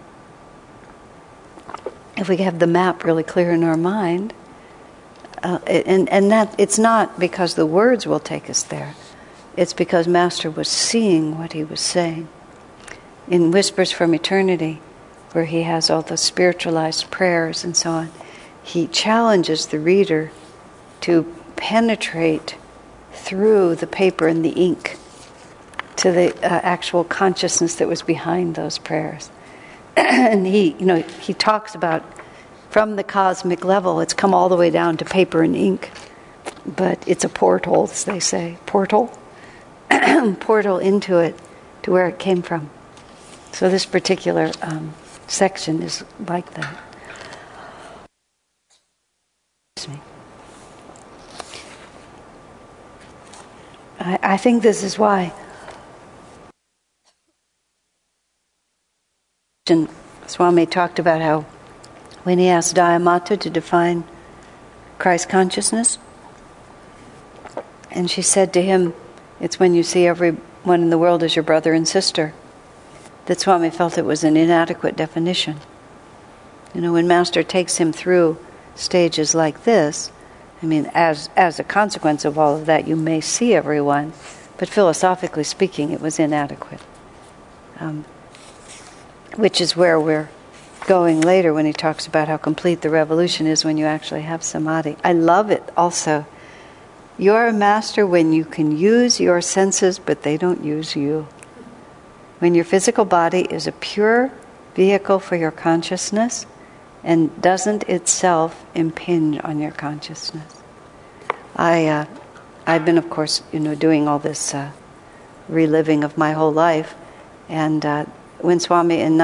If we have the map really clear in our mind, and that it's not because the words will take us there, it's because Master was seeing what he was saying. In Whispers from Eternity, where he has all the spiritualized prayers and so on, he challenges the reader to penetrate through the paper and the ink to the actual consciousness that was behind those prayers. And he talks about from the cosmic level, it's come all the way down to paper and ink, but it's a portal, as they say, portal into it, to where it came from. So this particular section is like that. I think this is why Swami talked about how when he asked Dayamata to define Christ consciousness, and she said to him, it's when you see everyone in the world as your brother and sister, that Swami felt it was an inadequate definition. When Master takes him through stages like this, I mean, as a consequence of all of that, you may see everyone, but philosophically speaking, it was inadequate. Which is where we're going later when he talks about how complete the revolution is when you actually have samadhi. I love it also. You're a master when you can use your senses, but they don't use you. When your physical body is a pure vehicle for your consciousness and doesn't itself impinge on your consciousness. I've been, of course, doing all this reliving of my whole life, and when Swami in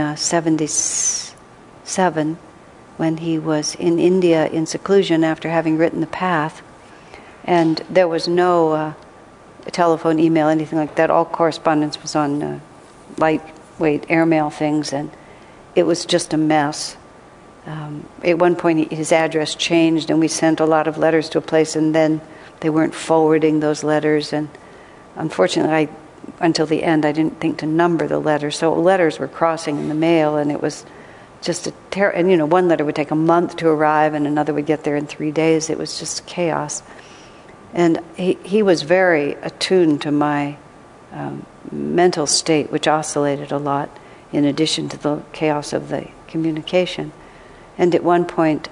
1977, when he was in India in seclusion after having written the Path, and there was no telephone, email, anything like that. All correspondence was on lightweight airmail things, and it was just a mess. At one point, his address changed, and we sent a lot of letters to a place, and then they weren't forwarding those letters. And unfortunately, until the end, I didn't think to number the letters, so letters were crossing in the mail, and it was just a and one letter would take a month to arrive, and another would get there in 3 days. It was just chaos. And he was very attuned to my mental state, which oscillated a lot, in addition to the chaos of the communication. And at one point,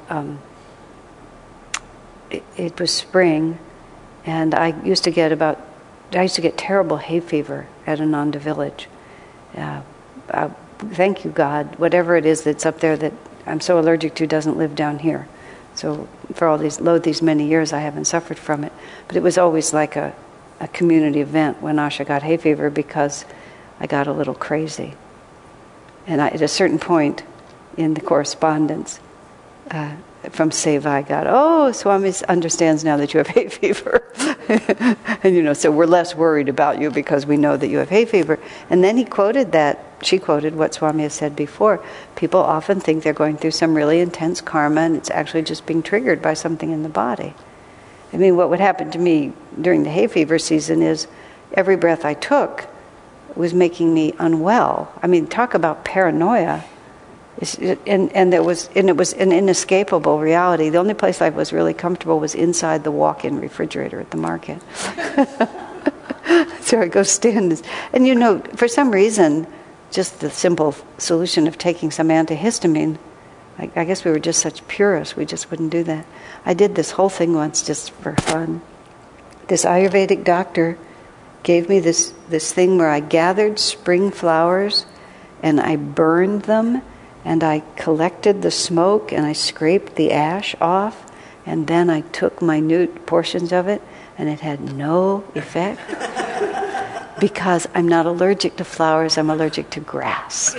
it was spring, and I used to get terrible hay fever at Ananda Village. Thank you, God. Whatever it is that's up there that I'm so allergic to doesn't live down here. So for these many years, I haven't suffered from it. But it was always like a community event when Asha got hay fever, because I got a little crazy. And at a certain point in the correspondence from Seva, I got, Swami understands now that you have hay fever. And so we're less worried about you because we know that you have hay fever. And then she quoted what Swami has said before. People often think they're going through some really intense karma, and it's actually just being triggered by something in the body. I mean, what would happen to me during the hay fever season is every breath I took was making me unwell. I mean, talk about paranoia. And it was an inescapable reality. The only place I was really comfortable was inside the walk-in refrigerator at the market. So I go stand, and for some reason, just the simple solution of taking some antihistamine, I guess we were just such purists, we just wouldn't do that. I did this whole thing once just for fun. This Ayurvedic doctor gave me this thing where I gathered spring flowers and I burned them, and I collected the smoke and I scraped the ash off, and then I took minute portions of it, and it had no effect. Because I'm not allergic to flowers, I'm allergic to grass.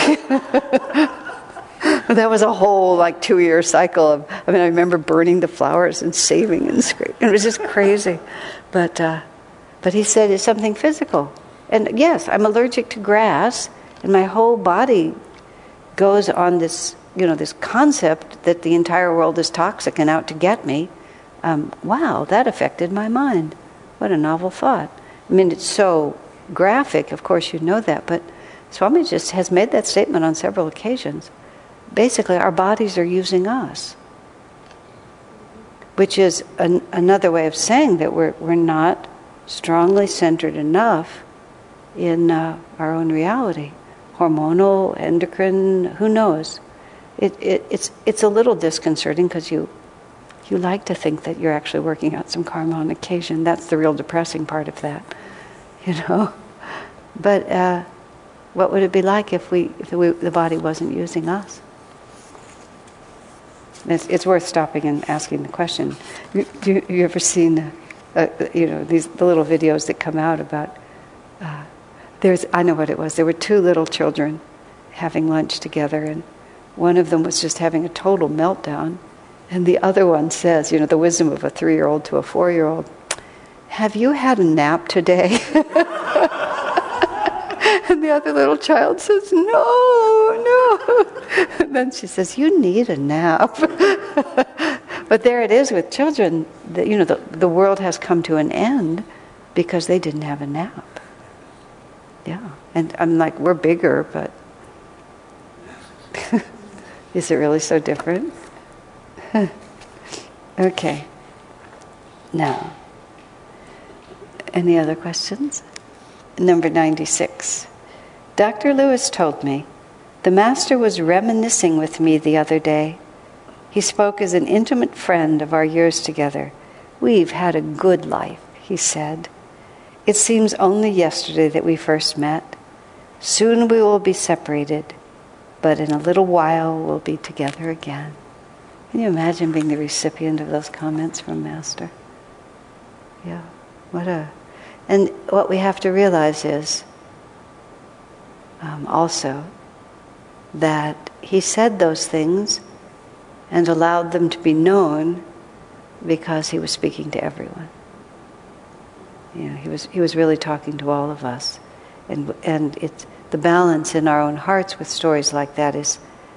That was a whole 2-year cycle I remember burning the flowers and saving and scraping. It was just crazy. But he said it's something physical. And yes, I'm allergic to grass, and my whole body goes on this, this concept that the entire world is toxic and out to get me. Wow, that affected my mind. What a novel thought. I mean, it's so graphic, of course you know that, but Swami just has made that statement on several occasions. Basically, our bodies are using us, which is another way of saying that we're not strongly centered enough in our own reality. Hormonal, endocrine, who knows? It's a little disconcerting because you like to think that you're actually working out some karma on occasion. That's the real depressing part of that, But what would it be like if the body wasn't using us? It's worth stopping and asking the question. You ever seen, the little videos that come out about? I know what it was. There were 2 little children having lunch together, and one of them was just having a total meltdown, and the other one says, the wisdom of a 3-year-old to a 4-year-old, "Have you had a nap today?" And the other little child says, "No." And then she says, "You need a nap." But there it is with children. The world has come to an end because they didn't have a nap. Yeah. And I'm like, we're bigger, but is it really so different? Okay. Now, any other questions? Number 96. Dr. Lewis told me, the Master was reminiscing with me the other day. He spoke as an intimate friend of our years together. We've had a good life, he said. It seems only yesterday that we first met. Soon we will be separated, but in a little while we'll be together again. Can you imagine being the recipient of those comments from Master? Yeah, and what we have to realize is also that he said those things and allowed them to be known because he was speaking to everyone. You know, he was really talking to all of us, and it's the balance in our own hearts with stories like that is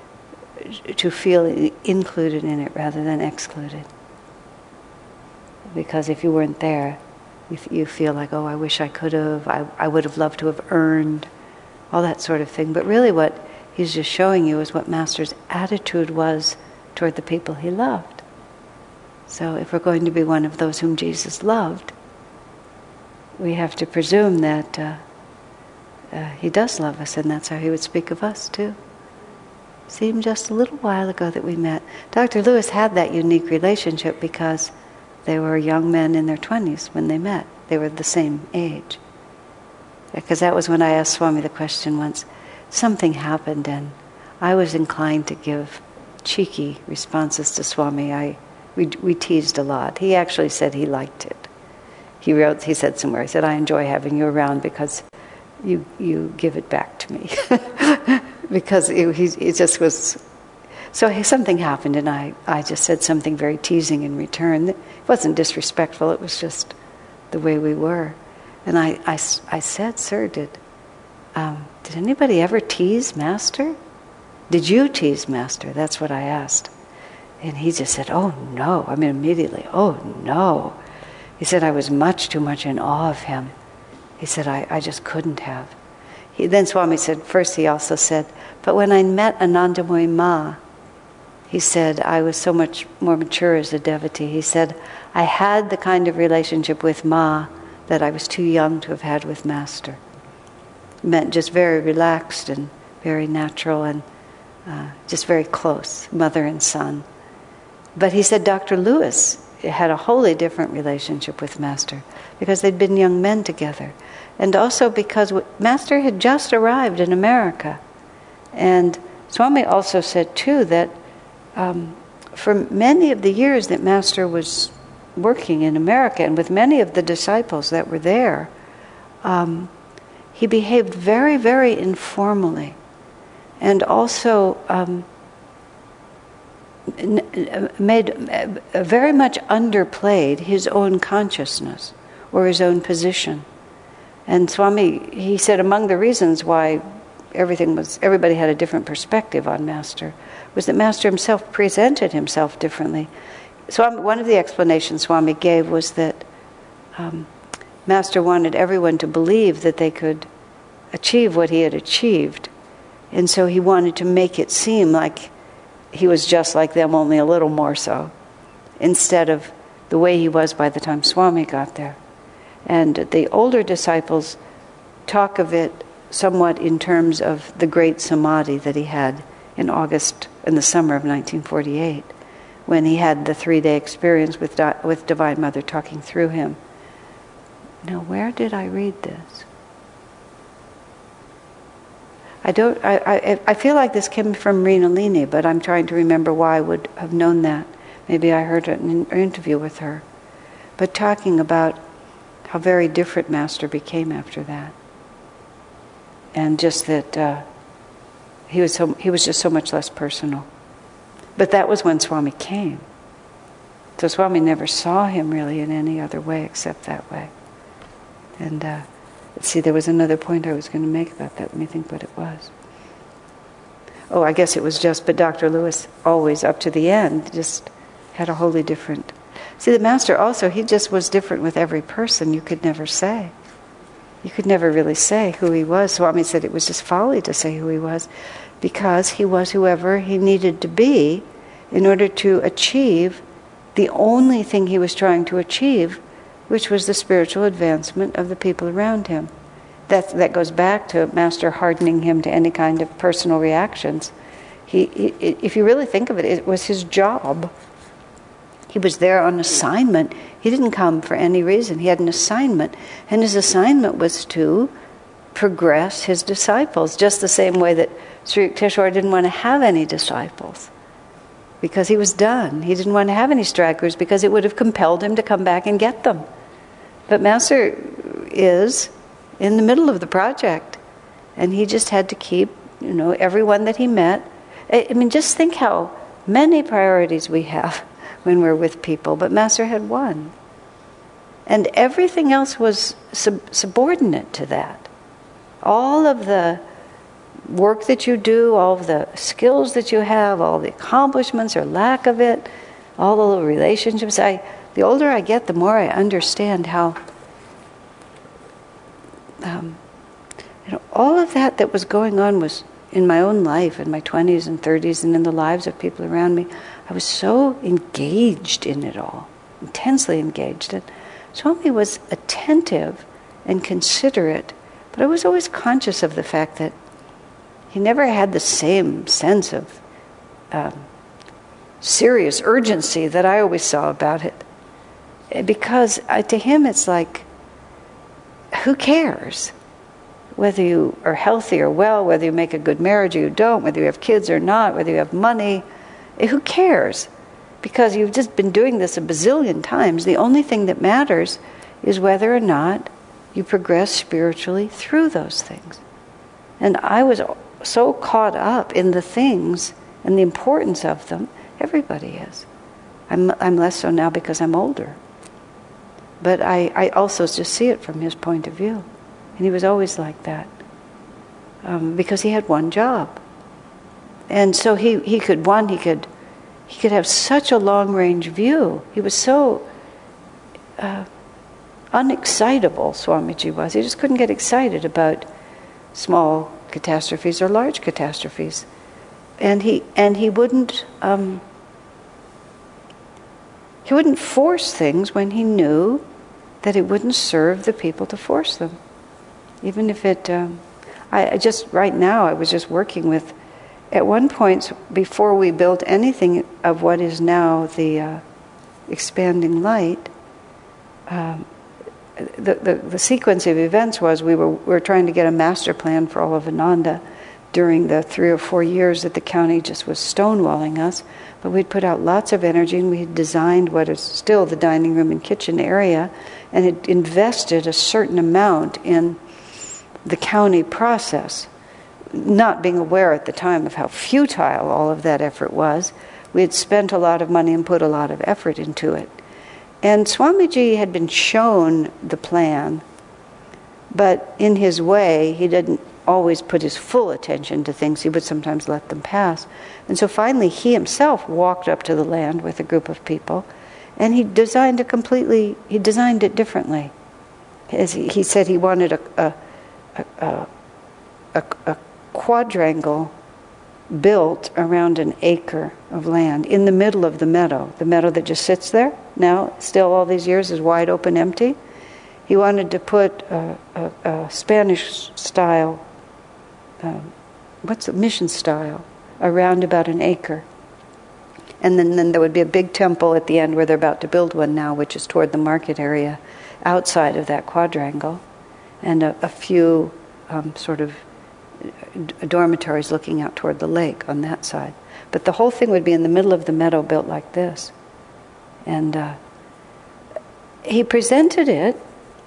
to feel included in it rather than excluded. Because if you weren't there, you feel like, oh, I wish I could have, I would have loved to have earned, all that sort of thing. But really what he's just showing you is what Master's attitude was toward the people he loved. So if we're going to be one of those whom Jesus loved, we have to presume that he does love us, and that's how he would speak of us too. Seemed just a little while ago that we met. Dr. Lewis had that unique relationship because they were young men in their 20s when they met. They were the same age. Because that was when I asked Swami the question once. Something happened and I was inclined to give cheeky responses to Swami. We teased a lot. He actually said he liked it. He said somewhere, he said, I enjoy having you around because you give it back to me. Because he just was... So something happened and I just said something very teasing in return. It wasn't disrespectful, it was just the way we were. And I said, sir, did anybody ever tease Master? Did you tease Master? That's what I asked. And he just said, oh no. I mean, immediately, oh no. He said, I was much too much in awe of him. He said, I just couldn't have. Then Swami said, first he also said, but when I met Anandamoyi Ma, he said, I was so much more mature as a devotee. He said, I had the kind of relationship with Ma that I was too young to have had with Master. It meant just very relaxed and very natural and just very close, mother and son. But he said Dr. Lewis had a wholly different relationship with Master because they'd been young men together. And also because Master had just arrived in America. And Swami also said too that for many of the years that Master was working in America and with many of the disciples that were there, he behaved very, very informally and also very much underplayed his own consciousness or his own position. And Swami, he said among the reasons why everybody had a different perspective on Master was that Master himself presented himself differently. So one of the explanations Swami gave was that Master wanted everyone to believe that they could achieve what he had achieved. And so he wanted to make it seem like he was just like them, only a little more so, instead of the way he was by the time Swami got there. And the older disciples talk of it somewhat in terms of the great samadhi that he had in the summer of 1948, when he had the 3-day experience with Divine Mother talking through him. Now, where did I read this? I feel like this came from Rina Lini, but I'm trying to remember why I would have known that. Maybe I heard it in an interview with her. But talking about how very different Master became after that. And just that he was just so much less personal. But that was when Swami came. So Swami never saw him really in any other way except that way. And let's see, there was another point I was going to make about that. Let me think what it was. Oh, I guess it was but Dr. Lewis always, up to the end, just had a wholly different... See, the Master also, he just was different with every person. You could never say. You could never really say who he was. Swami said it was just folly to say who he was, because he was whoever he needed to be in order to achieve the only thing he was trying to achieve, which was the spiritual advancement of the people around him. That goes back to Master hardening him to any kind of personal reactions. If you really think of it, it was his job. He was there on assignment. He didn't come for any reason. He had an assignment. And his assignment was to progress his disciples, just the same way that Sri Yukteswar didn't want to have any disciples because he was done. He didn't want to have any stragglers because it would have compelled him to come back and get them. But Master is in the middle of the project, and he just had to keep, everyone that he met. I mean, just think how many priorities we have when we're with people, but Master had one. And everything else was subordinate to that. All of the work that you do, all of the skills that you have, all the accomplishments or lack of it, all the little relationships. The older I get, the more I understand how all of that was going on was in my own life, in my 20s and 30s, and in the lives of people around me. I was so engaged in it all, intensely engaged. And Swami was attentive and considerate, but I was always conscious of the fact that he never had the same sense of serious urgency that I always saw about it. Because to him it's like, who cares? Whether you are healthy or well, whether you make a good marriage or you don't, whether you have kids or not, whether you have money, who cares? Because you've just been doing this a bazillion times. The only thing that matters is whether or not you progress spiritually through those things. And I was so caught up in the things and the importance of them. Everybody is. I'm less so now because I'm older. But I also just see it from his point of view. And he was always like that. Because he had one job. And so he could have such a long-range view. He was so unexcitable, Swamiji was. He just couldn't get excited about small catastrophes or large catastrophes. And he wouldn't force things when he knew that it wouldn't serve the people to force them. Even if it, right now I was just working with, at one point before we built anything of what is now the expanding light, the sequence of events was we were trying to get a master plan for all of Ananda during the 3 or 4 years that the county just was stonewalling us. But we'd put out lots of energy, and we had designed what is still the dining room and kitchen area, and had invested a certain amount in the county process, not being aware at the time of how futile all of that effort was. We had spent a lot of money and put a lot of effort into it. And Swamiji had been shown the plan, but in his way, he didn't always put his full attention to things. He would sometimes let them pass. And so finally, he himself walked up to the land with a group of people, and he designed it differently. As he said he wanted a quadrangle built around an acre of land in the middle of the meadow that just sits there now, still all these years is wide open, empty. He wanted to put a Spanish style, mission style, around about an acre. And then there would be a big temple at the end where they're about to build one now, which is toward the market area outside of that quadrangle, and a few sort of dormitories looking out toward the lake on that side. But the whole thing would be in the middle of the meadow, built like this. And he presented it,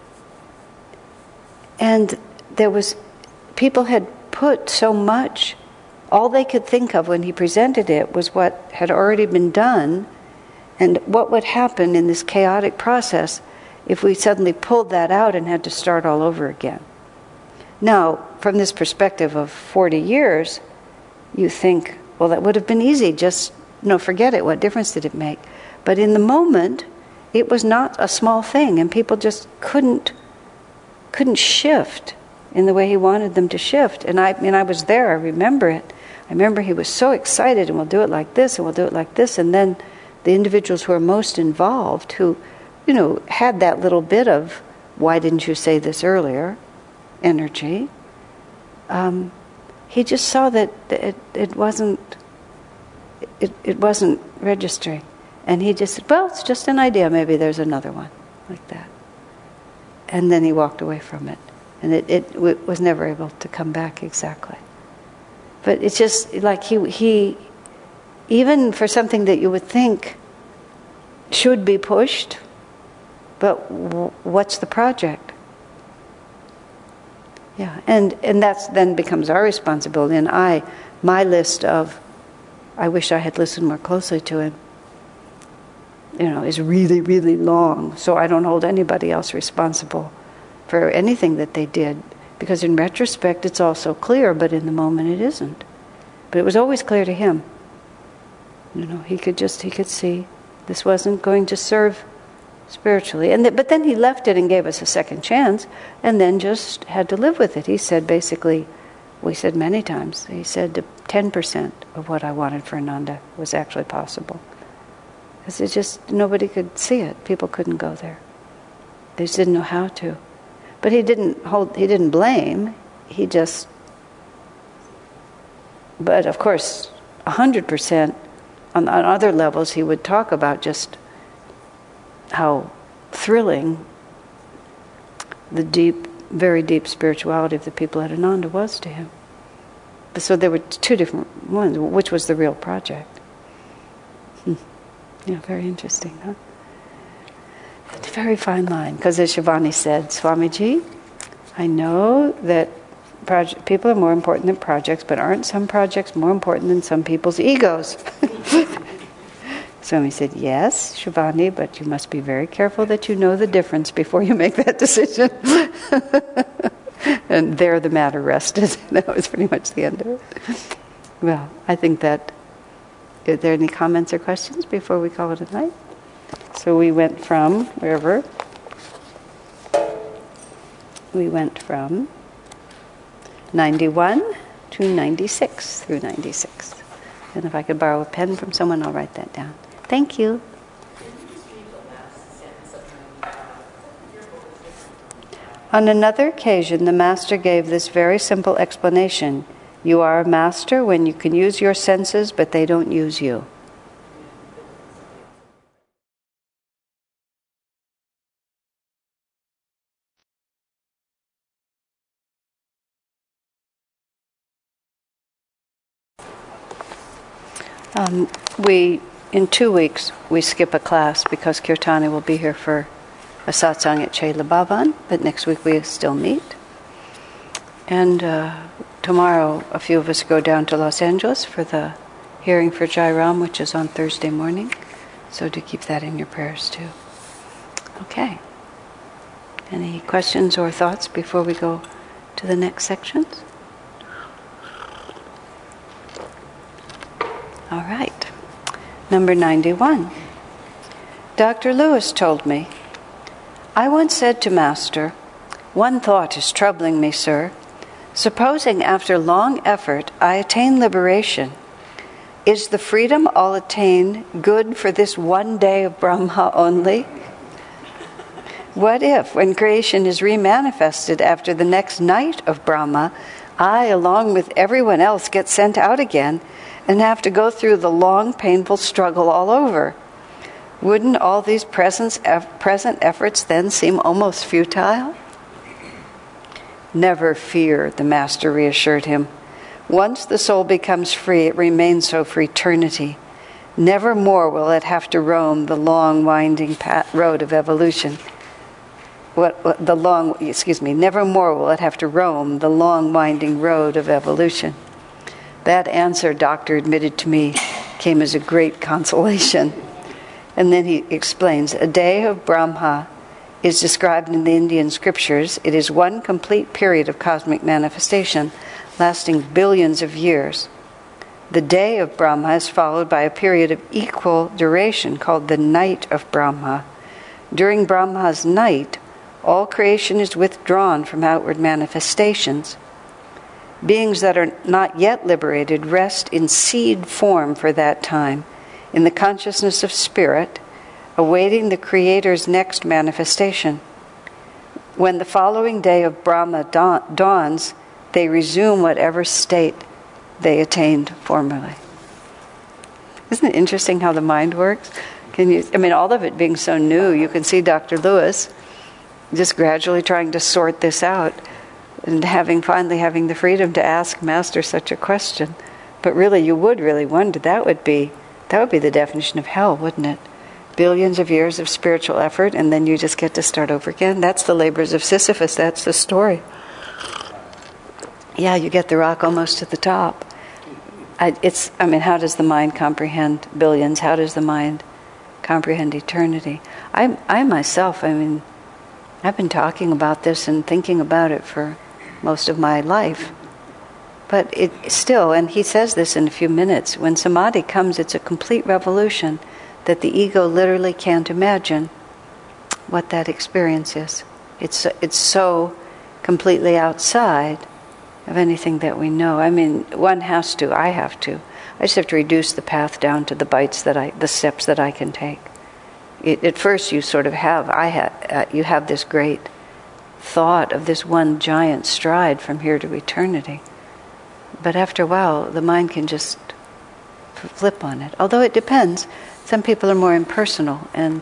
and people had put so much, all they could think of when he presented it was what had already been done, and what would happen in this chaotic process if we suddenly pulled that out and had to start all over again. Now, from this perspective of 40 years, you think, well, that would have been easy, just, forget it, what difference did it make? But in the moment, it was not a small thing, and people just couldn't shift in the way he wanted them to shift. And I was there, I remember it. I remember he was so excited, and we'll do it like this, and we'll do it like this, and then the individuals who are most involved, who, had that little bit of, why didn't you say this earlier, energy, he just saw that it wasn't registering. And he just said, well, it's just an idea, maybe there's another one, like that. And then he walked away from it. And it was never able to come back exactly. But it's just like he even for something that you would think should be pushed, but what's the project? Yeah, and that's then becomes our responsibility. And my list of, I wish I had listened more closely to him, is really, really long. So I don't hold anybody else responsible for anything that they did. Because in retrospect, it's all so clear, but in the moment it isn't. But it was always clear to him. He could see this wasn't going to serve spiritually. But then he left it and gave us a second chance, and then just had to live with it. He said basically, we said many times, he said 10% of what I wanted for Ananda was actually possible. Because it just, nobody could see it. People couldn't go there. They just didn't know how to. But he didn't blame, but of course, 100%, on other levels, he would talk about just how thrilling the deep, very deep spirituality of the people at Ananda was to him. So there were two different ones. Which was the real project? Yeah, very interesting, huh? It's a very fine line, because as Shivani said, Swamiji, I know that people are more important than projects, but aren't some projects more important than some people's egos? Swami said, yes, Shivani, but you must be very careful that you know the difference before you make that decision. And there the matter rested. That was pretty much the end of it. Well, I think that, are there any comments or questions before we call it a night? So we went from, wherever? We went from 91 to 96, through 96. And if I could borrow a pen from someone, I'll write that down. Thank you. On another occasion, the Master gave this very simple explanation. You are a master when you can use your senses, but they don't use you. In 2 weeks, we skip a class because Kirtani will be here for a satsang at Chaitya Bhavan, but next week we still meet. And tomorrow, a few of us go down to Los Angeles for the hearing for Jai Ram, which is on Thursday morning. So do keep that in your prayers too. Okay. Any questions or thoughts before we go to the next sections? All right. Number 91. Dr. Lewis told me, I once said to Master, one thought is troubling me, sir. Supposing after long effort I attain liberation, is the freedom I'll attain good for this one day of Brahma only? What if, when creation is remanifested after the next night of Brahma, I, along with everyone else, get sent out again and have to go through the long, painful struggle all over? Wouldn't all these present efforts then seem almost futile? Never fear, the Master reassured him. Once the soul becomes free, it remains so for eternity. Never more will it have to roam the long, winding road of evolution. Never more will it have to roam the long, winding road of evolution. That answer, Doctor admitted to me, came as a great consolation. And then he explains, a day of Brahma is described in the Indian scriptures. It is one complete period of cosmic manifestation, lasting billions of years. The day of Brahma is followed by a period of equal duration called the night of Brahma. During Brahma's night, all creation is withdrawn from outward manifestations. Beings that are not yet liberated rest in seed form for that time, in the consciousness of spirit, awaiting the Creator's next manifestation. When the following day of Brahma dawns, they resume whatever state they attained formerly. Isn't it interesting how the mind works? All of it being so new, you can see Dr. Lewis just gradually trying to sort this out and finally having the freedom to ask Master such a question. But really, you would really wonder, that would be the definition of hell, wouldn't it? Billions of years of spiritual effort, and then you just get to start over again. That's the labors of Sisyphus. That's the story. Yeah, you get the rock almost to the top. How does the mind comprehend billions? How does the mind comprehend eternity? I myself, I've been talking about this and thinking about it for most of my life. But it still, and he says this in a few minutes, when samadhi comes, it's a complete revolution that the ego literally can't imagine what that experience is. It's so completely outside of anything that we know. One has to. I have to. I just have to reduce the path down to the steps that I can take. At first, you sort of you have this great thought of this one giant stride from here to eternity. But after a while, the mind can just flip on it. Although it depends. Some people are more impersonal. And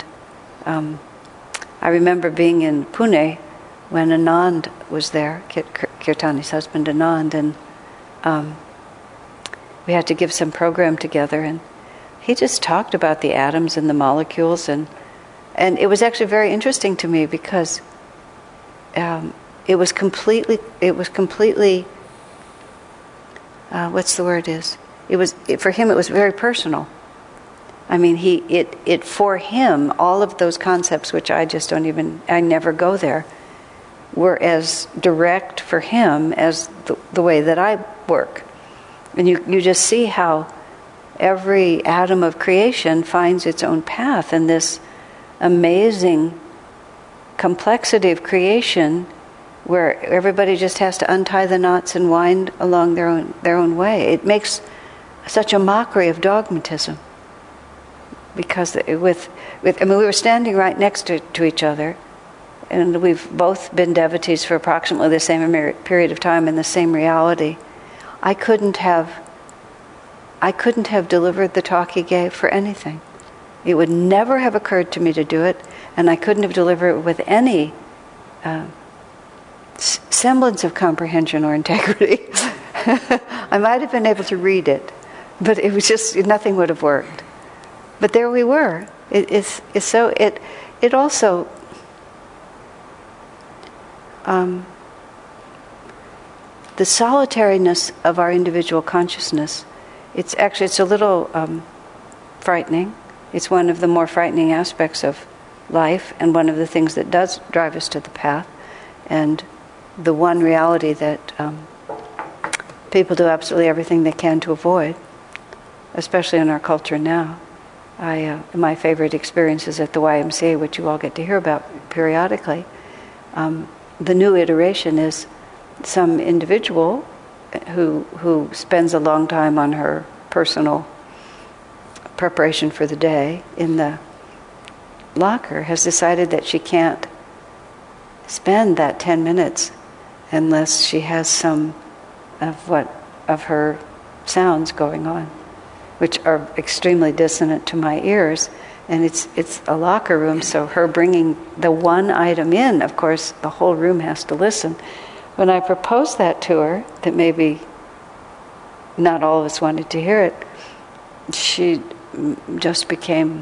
I remember being in Pune when Anand was there, Kirtani's husband Anand, and we had to give some program together, and he just talked about the atoms and the molecules, and it was actually very interesting to me because it was completely for him it was very personal. For him, all of those concepts which I never go there, were as direct for him as the way that I work. And you just see how every atom of creation finds its own path in this amazing complexity of creation where everybody just has to untie the knots and wind along their own way. It makes such a mockery of dogmatism. Because we were standing right next to each other, and we've both been devotees for approximately the same period of time in the same reality. I couldn't have delivered the talk he gave for anything. It would never have occurred to me to do it, and I couldn't have delivered it with any semblance of comprehension or integrity. I might have been able to read it, but it was just, nothing would have worked. But there we were. It also the solitariness of our individual consciousness. It's a little frightening. It's one of the more frightening aspects of life, and one of the things that does drive us to the path, and the one reality that people do absolutely everything they can to avoid, especially in our culture now. My favorite experience is at the YMCA, which you all get to hear about periodically. The new iteration is some individual who spends a long time on her personal preparation for the day in the locker has decided that she can't spend that 10 minutes unless she has some of her sounds going on, which are extremely dissonant to my ears. And it's a locker room, so her bringing the one item in, of course, the whole room has to listen. When I proposed that to her, that maybe not all of us wanted to hear it, she just became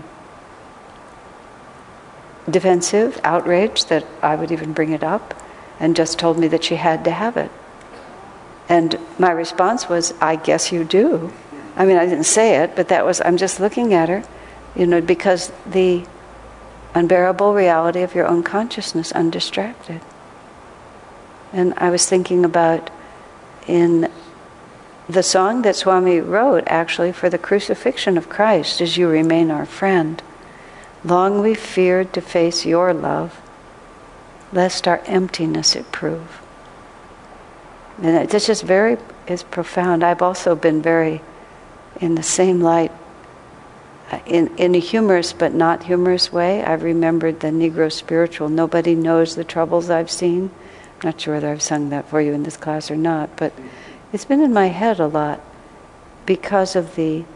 defensive, outraged that I would even bring it up, and just told me that she had to have it. And my response was, I guess you do. I didn't say it, but I'm just looking at her, because the unbearable reality of your own consciousness undistracted. And I was thinking about in the song that Swami wrote, actually, for the crucifixion of Christ, as you remain our friend. Long we feared to face your love, lest our emptiness it prove. And it's just it's profound. I've also been very, in the same light, in a humorous but not humorous way, I've remembered the Negro spiritual, nobody knows the troubles I've seen. I'm not sure whether I've sung that for you in this class or not, but it's been in my head a lot because of the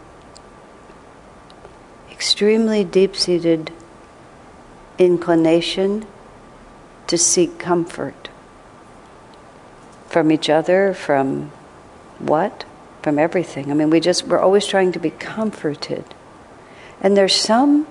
extremely deep-seated inclination to seek comfort from each other, from what? From everything. I mean, we're always trying to be comforted. And there's some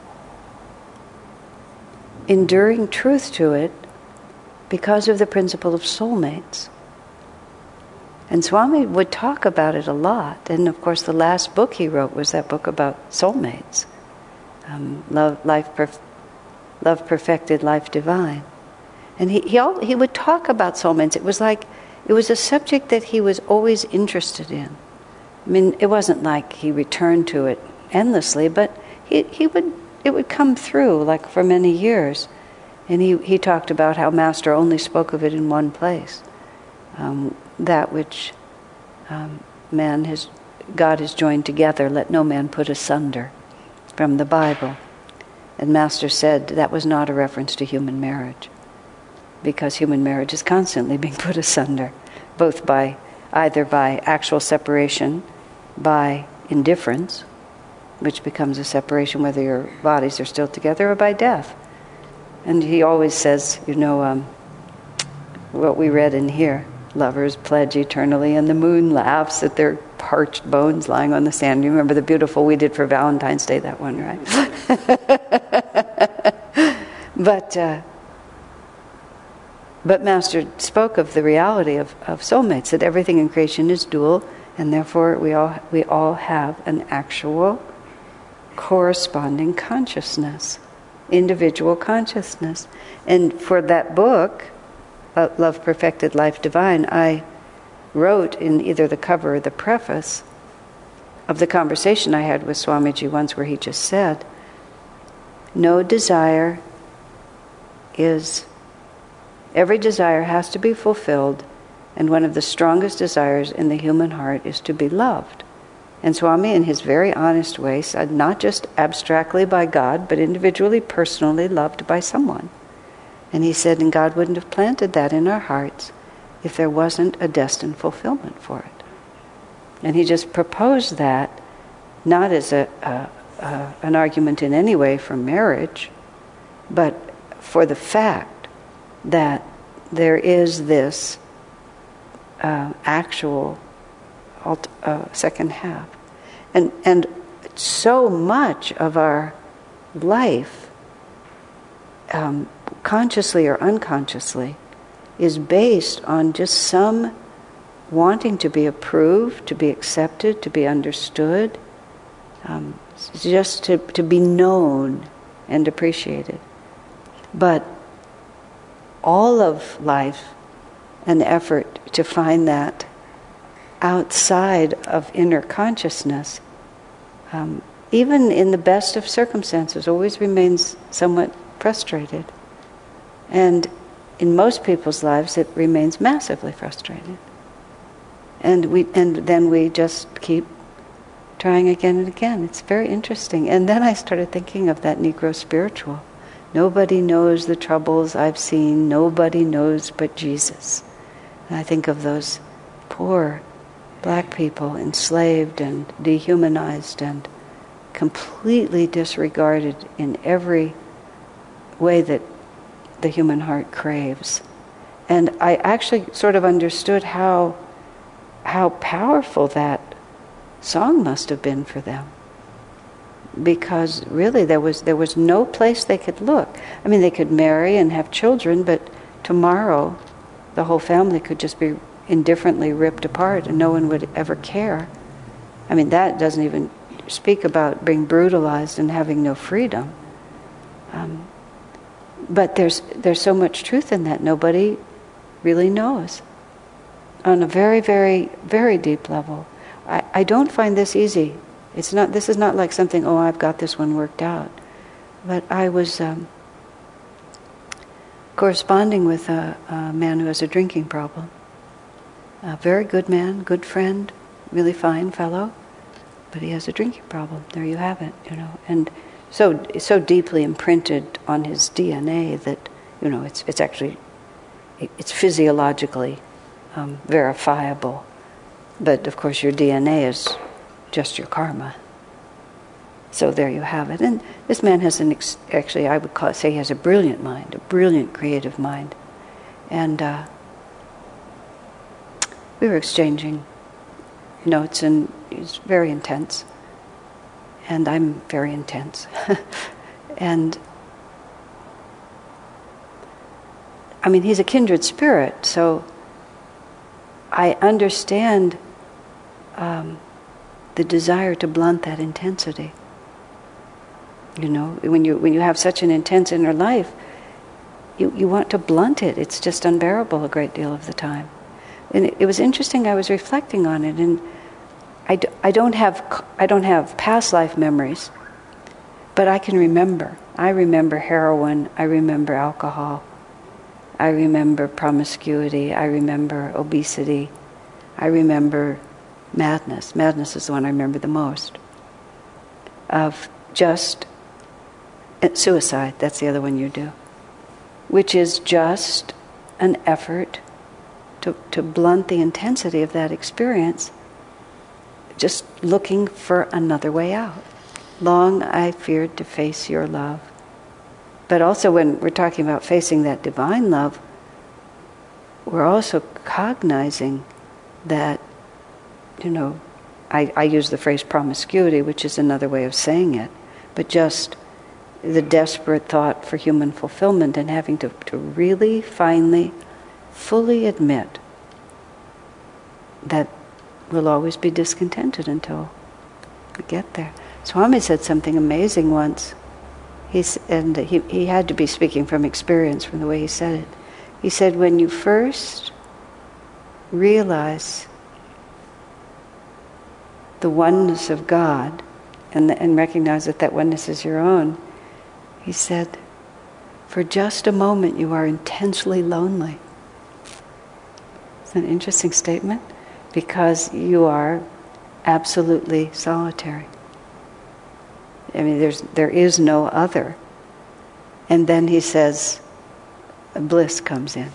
enduring truth to it because of the principle of soulmates. And Swami would talk about it a lot. And of course, the last book he wrote was that book about soulmates. Love Perfected, Life Divine. And he would talk about soulmates. It was a subject that he was always interested in. I mean, it wasn't like he returned to it endlessly, but it would come through like for many years. And he talked about how Master only spoke of it in one place. That which God has joined together, let no man put asunder, from the Bible. And Master said that was not a reference to human marriage, because human marriage is constantly being put asunder, both either by actual separation, by indifference, which becomes a separation whether your bodies are still together, or by death. And he always says, what we read in here, lovers pledge eternally, and the moon laughs at their parched bones lying on the sand. You remember the beautiful we did for Valentine's Day, that one, right? But Master spoke of the reality of soulmates, that everything in creation is dual, and therefore we all have an actual corresponding consciousness, individual consciousness. And for that book, Love Perfected, Life Divine, I wrote in either the cover or the preface of the conversation I had with Swamiji once, where he just said, every desire has to be fulfilled, and one of the strongest desires in the human heart is to be loved. And Swami, in his very honest way, said not just abstractly by God, but individually, personally loved by someone. And he said, and God wouldn't have planted that in our hearts if there wasn't a destined fulfillment for it. And he just proposed that, not as an argument in any way for marriage, but for the fact that there is this actual second half. And so much of our life, consciously or unconsciously, is based on just some wanting to be approved, to be accepted, to be understood, just to be known and appreciated. But all of life, an effort to find that outside of inner consciousness, even in the best of circumstances, always remains somewhat frustrated. And in most people's lives, it remains massively frustrated. And then we just keep trying again and again. It's very interesting. And then I started thinking of that Negro spiritual. Nobody knows the troubles I've seen. Nobody knows but Jesus. And I think of those poor black people enslaved and dehumanized and completely disregarded in every way that the human heart craves. And I actually sort of understood how powerful that song must have been for them. Because really there was no place they could look. I mean, they could marry and have children, but tomorrow the whole family could just be indifferently ripped apart and no one would ever care. I mean, that doesn't even speak about being brutalized and having no freedom. But there's so much truth in that nobody really knows on a very, very, very deep level. I don't find this easy. This is not like something, I've got this one worked out. But I was corresponding with a man who has a drinking problem. A very good man, good friend, really fine fellow. but he has a drinking problem. There you have it, and so deeply imprinted on his DNA that it's actually it's physiologically verifiable. But of course, your DNA is just your karma. So there you have it. And this man has actually, I would say he has a brilliant mind, a brilliant creative mind. And we were exchanging notes, and he's very intense. And I'm very intense. And I mean, he's a kindred spirit, so I understand the desire to blunt that intensity. When you have such an intense inner life, you want to blunt it. It's just unbearable a great deal of the time. And it was interesting. I was reflecting on it, and I don't have past life memories, but I can remember. I remember heroin. I remember alcohol. I remember promiscuity. I remember obesity. I remember madness. Madness is the one I remember the most. Of just suicide. That's the other one you do, which is just an effort to blunt the intensity of that experience, just looking for another way out. Long I feared to face your love. But also when we're talking about facing that divine love, we're also cognizing that, I use the phrase promiscuity, which is another way of saying it, but just the desperate thought for human fulfillment and having to really finally, fully admit that we'll always be discontented until we get there. Swami said something amazing once. He had to be speaking from experience from the way he said it. He said, when you first realize the oneness of God and recognize that oneness is your own, he said, for just a moment you are intensely lonely. It's an interesting statement, because you are absolutely solitary. I mean, there is no other. And then he says, bliss comes in.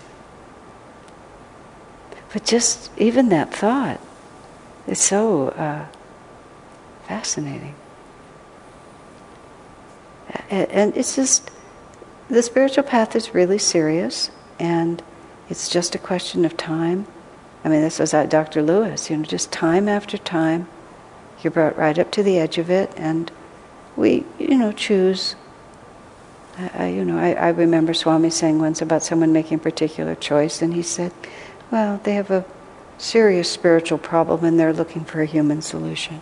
But just even that thought is so fascinating. And it's just, the spiritual path is really serious, and it's just a question of time. I mean, this was Dr. Lewis, just time after time, you're brought right up to the edge of it, and we, choose. I remember Swami saying once about someone making a particular choice, and he said, well, they have a serious spiritual problem and they're looking for a human solution.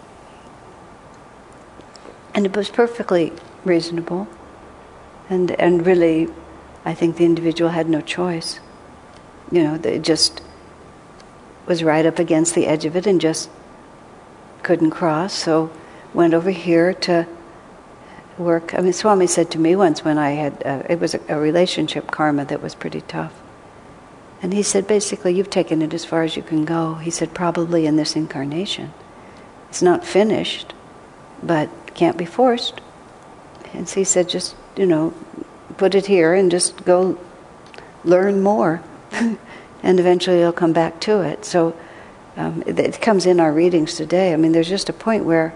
And it was perfectly reasonable, and really, I think the individual had no choice. They just was right up against the edge of it and just couldn't cross, so went over here to work. I mean, Swami said to me once when I had, it was a relationship karma that was pretty tough. And he said, basically, you've taken it as far as you can go. He said, probably in this incarnation. It's not finished, but can't be forced. And so he said, just, put it here and just go learn more. And eventually you'll come back to it. So it comes in our readings today. I mean, there's just a point where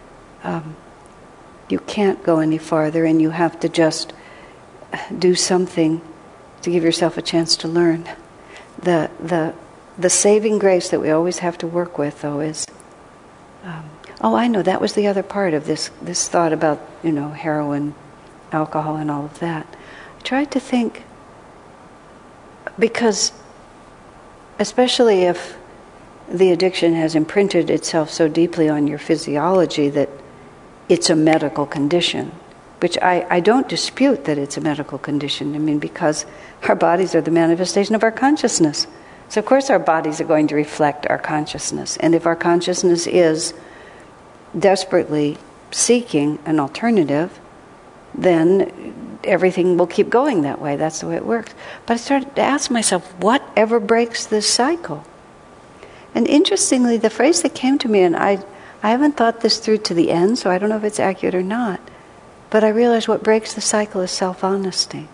you can't go any farther, and you have to just do something to give yourself a chance to learn. The saving grace that we always have to work with, though, is I know, that was the other part of this thought about heroin, alcohol, and all of that. I tried to think, because especially if the addiction has imprinted itself so deeply on your physiology that it's a medical condition, which I don't dispute that it's a medical condition. I mean, because our bodies are the manifestation of our consciousness. So of course our bodies are going to reflect our consciousness. And if our consciousness is desperately seeking an alternative, then everything will keep going that way. That's the way it works. But I started to ask myself, whatever breaks this cycle? And interestingly, the phrase that came to me, and I I haven't thought this through to the end, so I don't know if it's accurate or not. But I realize what breaks the cycle is self-honesty.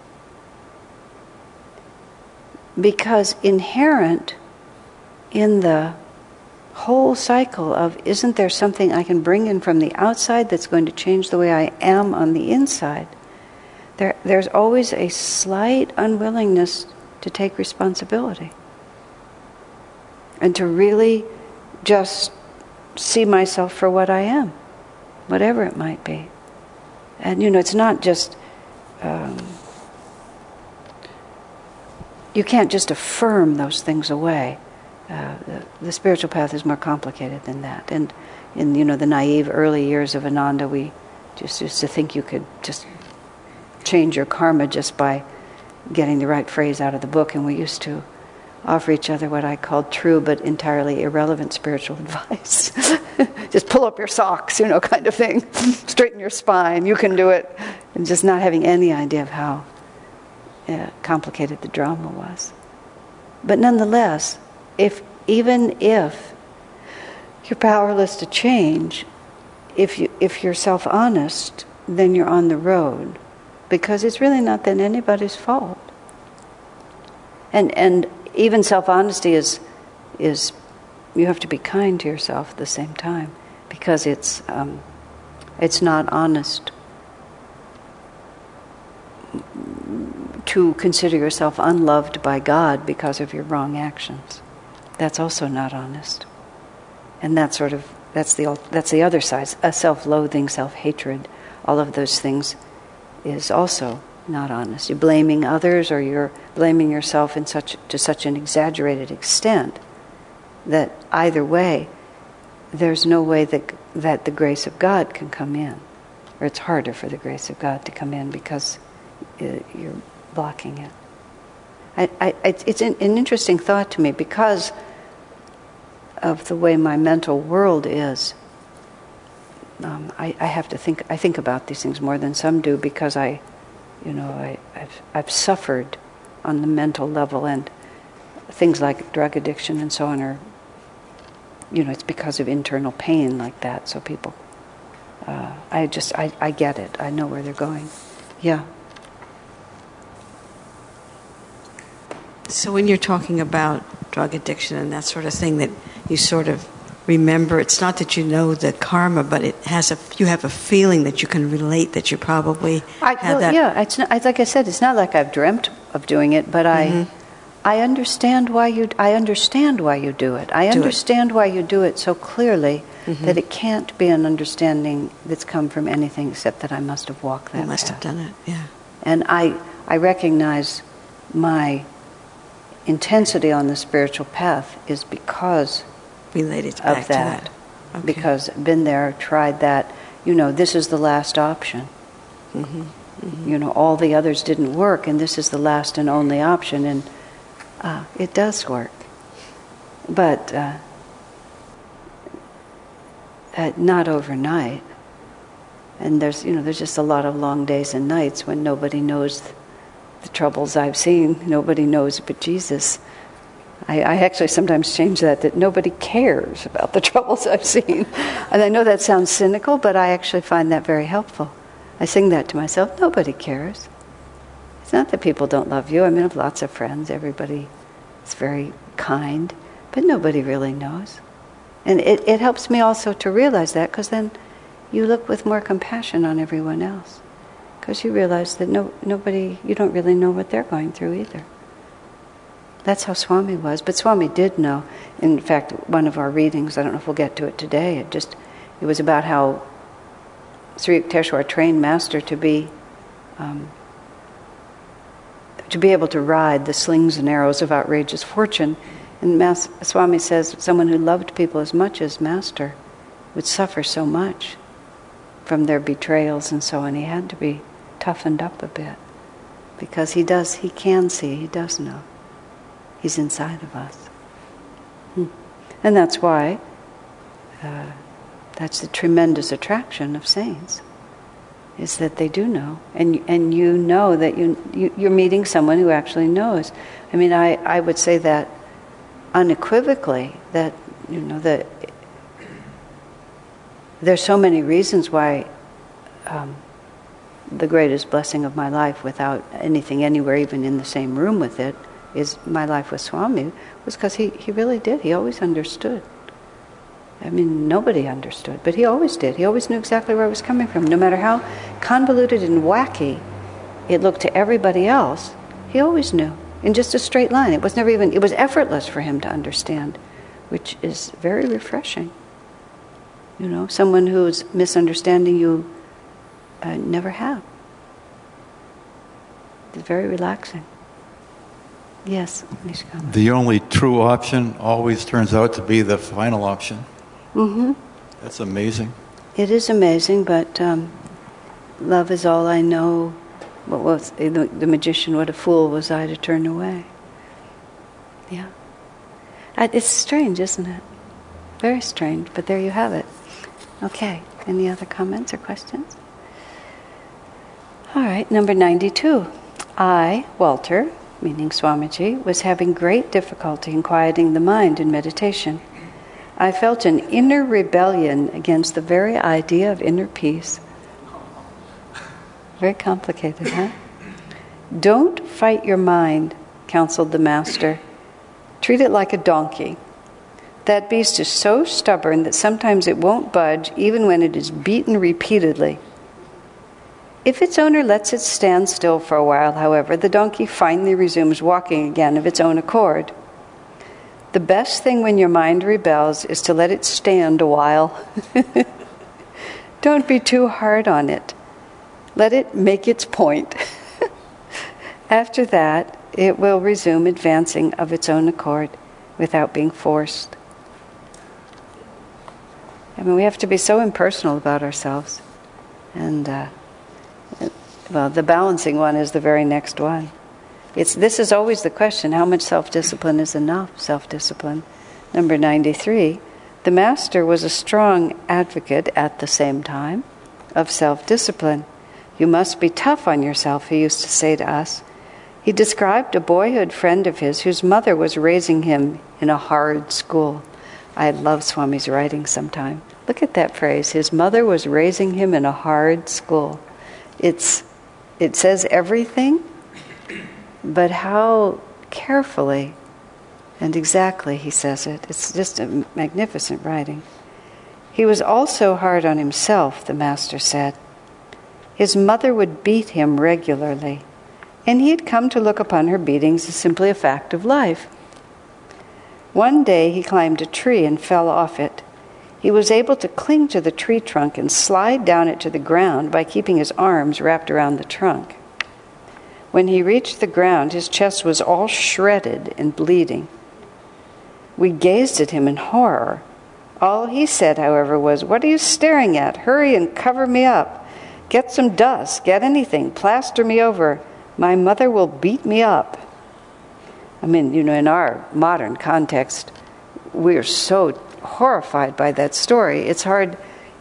Because inherent in the whole cycle of, isn't there something I can bring in from the outside that's going to change the way I am on the inside? There's always a slight unwillingness to take responsibility. And to really just see myself for what I am, whatever it might be. And it's not just, you can't just affirm those things away. The spiritual path is more complicated than that. And in the naive early years of Ananda, we just used to think you could just change your karma just by getting the right phrase out of the book, and we used to offer each other what I called true but entirely irrelevant spiritual advice. Just pull up your socks, kind of thing. Straighten your spine, you can do it. And just not having any idea of how complicated the drama was. But nonetheless, even if you're powerless to change, if you're self-honest, then you're on the road. Because it's really not then anybody's fault. And even self-honesty is you have to be kind to yourself at the same time, because it's not honest to consider yourself unloved by God because of your wrong actions. That's also not honest. And that's the other side. Self-loathing, self-hatred, all of those things is also not honest. You're blaming others, or you're blaming yourself to such an exaggerated extent that either way, there's no way that the grace of God can come in, or it's harder for the grace of God to come in because you're blocking it. It's an interesting thought to me because of the way my mental world is. I have to think. I think about these things more than some do because I've suffered on the mental level, and things like drug addiction and so on are, it's because of internal pain like that. So people, I get it. I know where they're going. Yeah. So when you're talking about drug addiction and that sort of thing, that you sort of remember, it's not that you know the karma, but you have a feeling that you can relate, that you probably had that. Yeah, it's like I said, it's not like I've dreamt of doing it, but I understand why you do it. I understand why you do it so clearly that it can't be an understanding that's come from anything except that I must have walked that path. You must have done it, yeah. And I recognize my intensity on the spiritual path is because related of back that. To that. Okay. Because I've been there, tried that. This is the last option. All the others didn't work, and this is the last and only option, and it does work. But not overnight. And there's just a lot of long days and nights when nobody knows the troubles I've seen. Nobody knows but Jesus. I actually sometimes change that nobody cares about the troubles I've seen. And I know that sounds cynical, but I actually find that very helpful. I sing that to myself. Nobody cares. It's not that people don't love you. I mean, I have lots of friends. Everybody is very kind. But nobody really knows. And it helps me also to realize that, because then you look with more compassion on everyone else. Because you realize that nobody, you don't really know what they're going through either. That's how Swami was. But Swami did know. In fact, one of our readings, I don't know if we'll get to it today, it was about how Sri Yukteswar trained Master to be able to ride the slings and arrows of outrageous fortune. And Swami says someone who loved people as much as Master would suffer so much from their betrayals and so on. He had to be toughened up a bit, because he can see, he does know. He's inside of us. And that's why, that's the tremendous attraction of saints, is that they do know. And you know that you're meeting someone who actually knows. I mean, I would say that unequivocally, that, that there's so many reasons why the greatest blessing of my life, without anything anywhere even in the same room with it, is my life with Swami, was because he really did. He always understood. I mean, nobody understood, but he always did. He always knew exactly where I was coming from. No matter how convoluted and wacky it looked to everybody else, he always knew, in just a straight line. It was effortless for him to understand, which is very refreshing. You know, someone who's misunderstanding you never have. It's very relaxing. Yes, Nishkama. The only true option always turns out to be the final option. Mm-hmm. That's amazing. It is amazing, but love is all I know. What was the magician? What a fool was I to turn away. Yeah, it's strange, isn't it? Very strange. But there you have it. Okay. Any other comments or questions? All right. Number 92. I, Walter, meaning Swamiji, was having great difficulty in quieting the mind in meditation. I felt an inner rebellion against the very idea of inner peace. Very complicated, huh? Don't fight your mind, counseled the Master. Treat it like a donkey. That beast is so stubborn that sometimes it won't budge even when it is beaten repeatedly. If its owner lets it stand still for a while, however, the donkey finally resumes walking again of its own accord. The best thing when your mind rebels is to let it stand a while. Don't be too hard on it. Let it make its point. After that, it will resume advancing of its own accord without being forced. I mean, we have to be so impersonal about ourselves. And, the balancing one is the very next one. This is always the question, how much self-discipline is enough self-discipline? Number 93, the Master was a strong advocate at the same time of self-discipline. You must be tough on yourself, he used to say to us. He described a boyhood friend of his whose mother was raising him in a hard school. I love Swami's writing sometime. Look at that phrase, his mother was raising him in a hard school. It says everything, but how carefully and exactly he says it. It's just a magnificent writing. He was also hard on himself, the Master said. His mother would beat him regularly, and he had come to look upon her beatings as simply a fact of life. One day he climbed a tree and fell off it. He was able to cling to the tree trunk and slide down it to the ground by keeping his arms wrapped around the trunk. When he reached the ground, his chest was all shredded and bleeding. We gazed at him in horror. All he said, however, was, "What are you staring at? Hurry and cover me up. Get some dust, get anything, plaster me over. My mother will beat me up." I mean, in our modern context, we're so horrified by that story. It's hard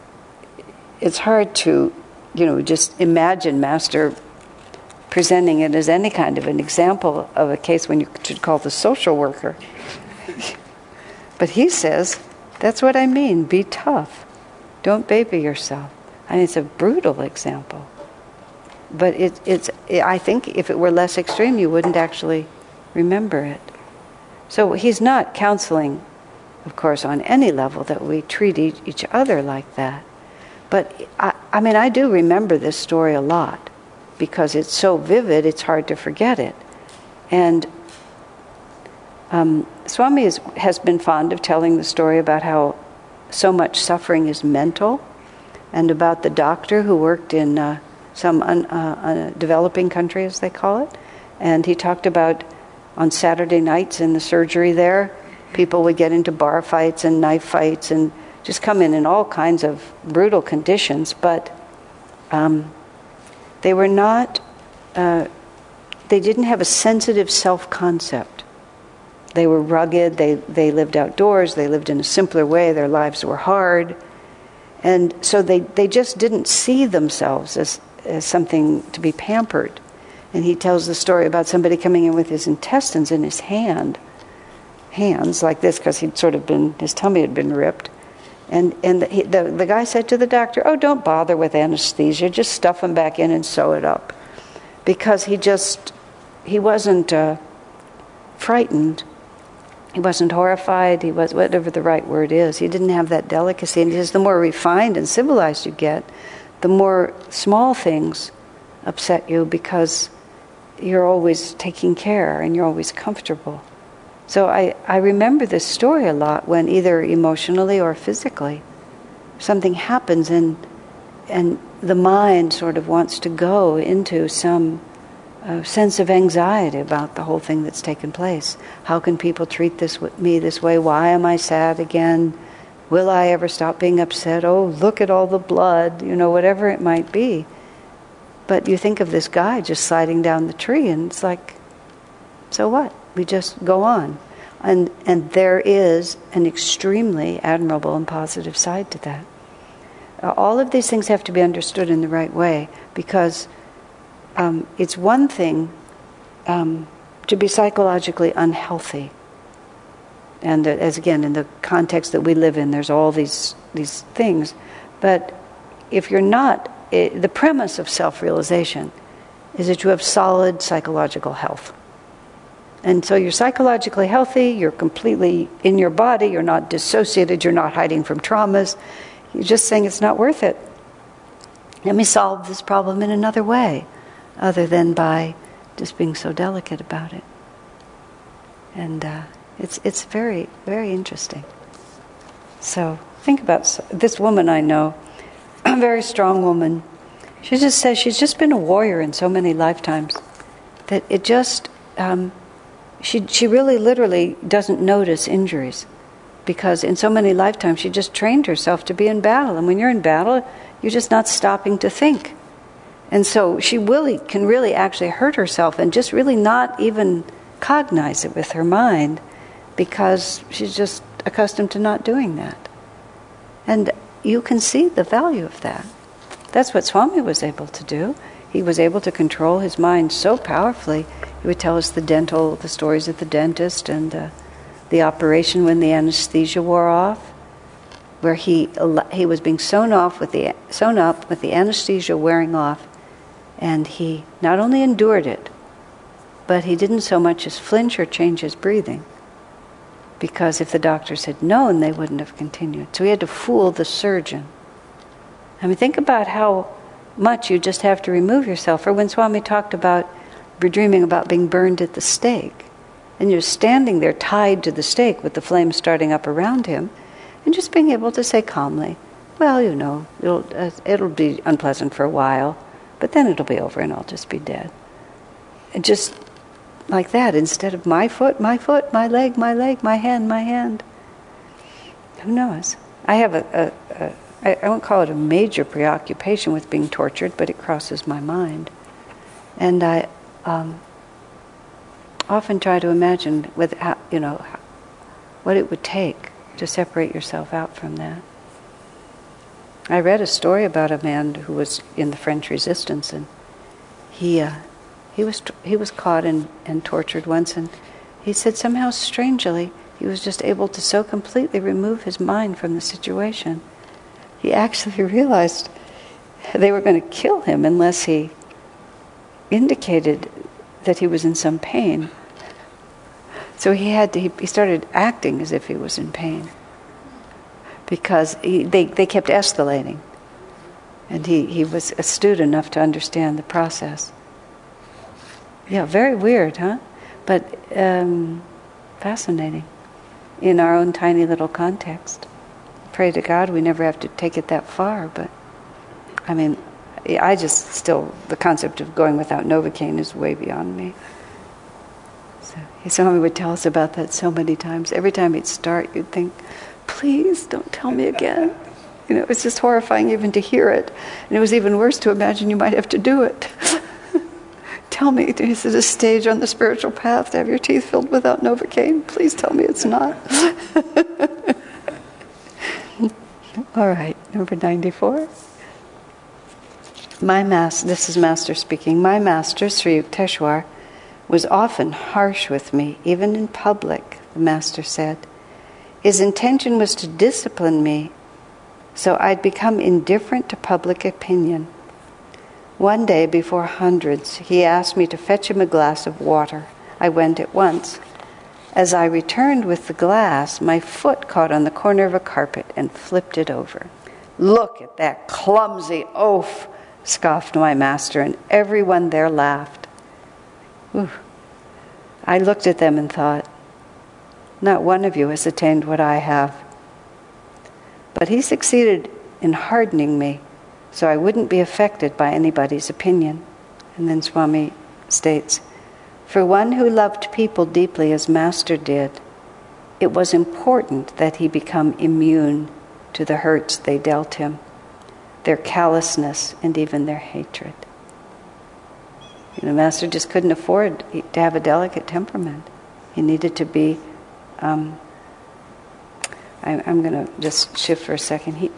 to, just imagine Master presenting it as any kind of an example of a case when you should call the social worker. But he says, that's what I mean, be tough. Don't baby yourself. I mean, it's a brutal example. But I think if it were less extreme, you wouldn't actually remember it. So he's not counseling, of course, on any level that we treat each other like that. But I do remember this story a lot. Because it's so vivid, it's hard to forget it. And Swami has been fond of telling the story about how so much suffering is mental, and about the doctor who worked in some developing country, as they call it. And he talked about on Saturday nights in the surgery there, people would get into bar fights and knife fights and just come in all kinds of brutal conditions, but they were not, they didn't have a sensitive self-concept. They were rugged, they lived outdoors, they lived in a simpler way, their lives were hard. And so they just didn't see themselves as something to be pampered. And he tells the story about somebody coming in with his intestines in his hands like this, because his tummy had been ripped. And the guy said to the doctor, "Oh, don't bother with anesthesia. Just stuff him back in and sew it up." Because he wasn't frightened. He wasn't horrified. He was, whatever the right word is. He didn't have that delicacy. And he says the more refined and civilized you get, the more small things upset you because you're always taking care and you're always comfortable. So I remember this story a lot when either emotionally or physically something happens and the mind sort of wants to go into some sense of anxiety about the whole thing that's taken place. How can people treat me this way? Why am I sad again? Will I ever stop being upset? Oh, look at all the blood, whatever it might be. But you think of this guy just sliding down the tree and it's like, so what? We just go on. And there is an extremely admirable and positive side to that. All of these things have to be understood in the right way because it's one thing to be psychologically unhealthy. And as again, in the context that we live in, there's all these things. But if you're not, the premise of self-realization is that you have solid psychological health. And so you're psychologically healthy, you're completely in your body, you're not dissociated, you're not hiding from traumas. You're just saying it's not worth it. Let me solve this problem in another way, other than by just being so delicate about it. And it's very, very interesting. So think about this woman I know, a very strong woman. She just says she's just been a warrior in so many lifetimes that it just... She really literally doesn't notice injuries because in so many lifetimes she just trained herself to be in battle. And when you're in battle, you're just not stopping to think. And so she can really actually hurt herself and just really not even cognize it with her mind because she's just accustomed to not doing that. And you can see the value of that. That's what Swami was able to do. He was able to control his mind so powerfully. He would tell us the stories of the dentist and the operation when the anesthesia wore off, where he was being sewn up with the anesthesia wearing off, and he not only endured it, but he didn't so much as flinch or change his breathing, because if the doctors had known, they wouldn't have continued. So he had to fool the surgeon. I mean, think about how much you just have to remove yourself. Or when Swami talked about, you're dreaming about being burned at the stake, and you're standing there tied to the stake with the flames starting up around him, and just being able to say calmly, well, it'll be unpleasant for a while, but then it'll be over and I'll just be dead. And just like that, instead of my foot, my leg, my hand. Who knows? I have I won't call it a major preoccupation with being tortured, but it crosses my mind. And I often try to imagine what it would take to separate yourself out from that. I read a story about a man who was in the French Resistance, and he was caught and tortured once, and he said somehow strangely he was just able to so completely remove his mind from the situation. He actually realized they were going to kill him unless he indicated that he was in some pain. So he started acting as if he was in pain because they kept escalating, and he was astute enough to understand the process. Yeah, very weird, huh? But fascinating in our own tiny little context. Pray to God we never have to take it that far, but I mean, the concept of going without Novocaine is way beyond me. So Swami would tell us about that so many times. Every time he'd start, you'd think, please don't tell me again. It was just horrifying even to hear it. And it was even worse to imagine you might have to do it. Tell me, is it a stage on the spiritual path to have your teeth filled without Novocaine? Please tell me it's not. All right, number 94. This is Master speaking. My master, Sri Yukteswar, was often harsh with me, even in public, the master said. His intention was to discipline me so I'd become indifferent to public opinion. One day, before hundreds, he asked me to fetch him a glass of water. I went at once. As I returned with the glass, my foot caught on the corner of a carpet and flipped it over. "Look at that clumsy oaf," scoffed my master, and everyone there laughed. Ooh. I looked at them and thought, not one of you has attained what I have. But he succeeded in hardening me so I wouldn't be affected by anybody's opinion. And then Swami states, for one who loved people deeply as Master did, it was important that he become immune to the hurts they dealt him, their callousness, and even their hatred. Master just couldn't afford to have a delicate temperament. He needed to be... I'm going to just shift for a second.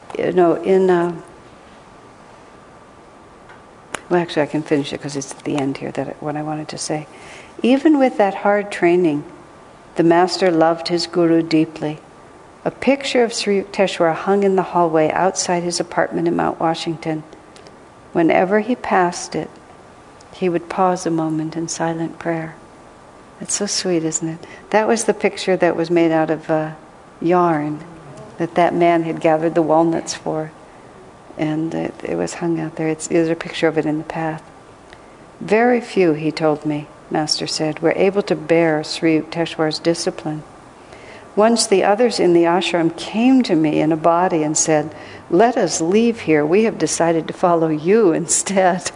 Well, actually, I can finish it because it's at the end here, what I wanted to say. Even with that hard training, the Master loved his Guru deeply. A picture of Sri Yukteswar hung in the hallway outside his apartment in Mount Washington. Whenever he passed it, he would pause a moment in silent prayer. It's so sweet, isn't it? That was the picture that was made out of yarn that man had gathered the walnuts for. And it was hung out there. There's a picture of it in the path. Very few, he told me, Master said, were able to bear Sri Yukteswar's discipline. Once the others in the ashram came to me in a body and said, "Let us leave here. We have decided to follow you instead."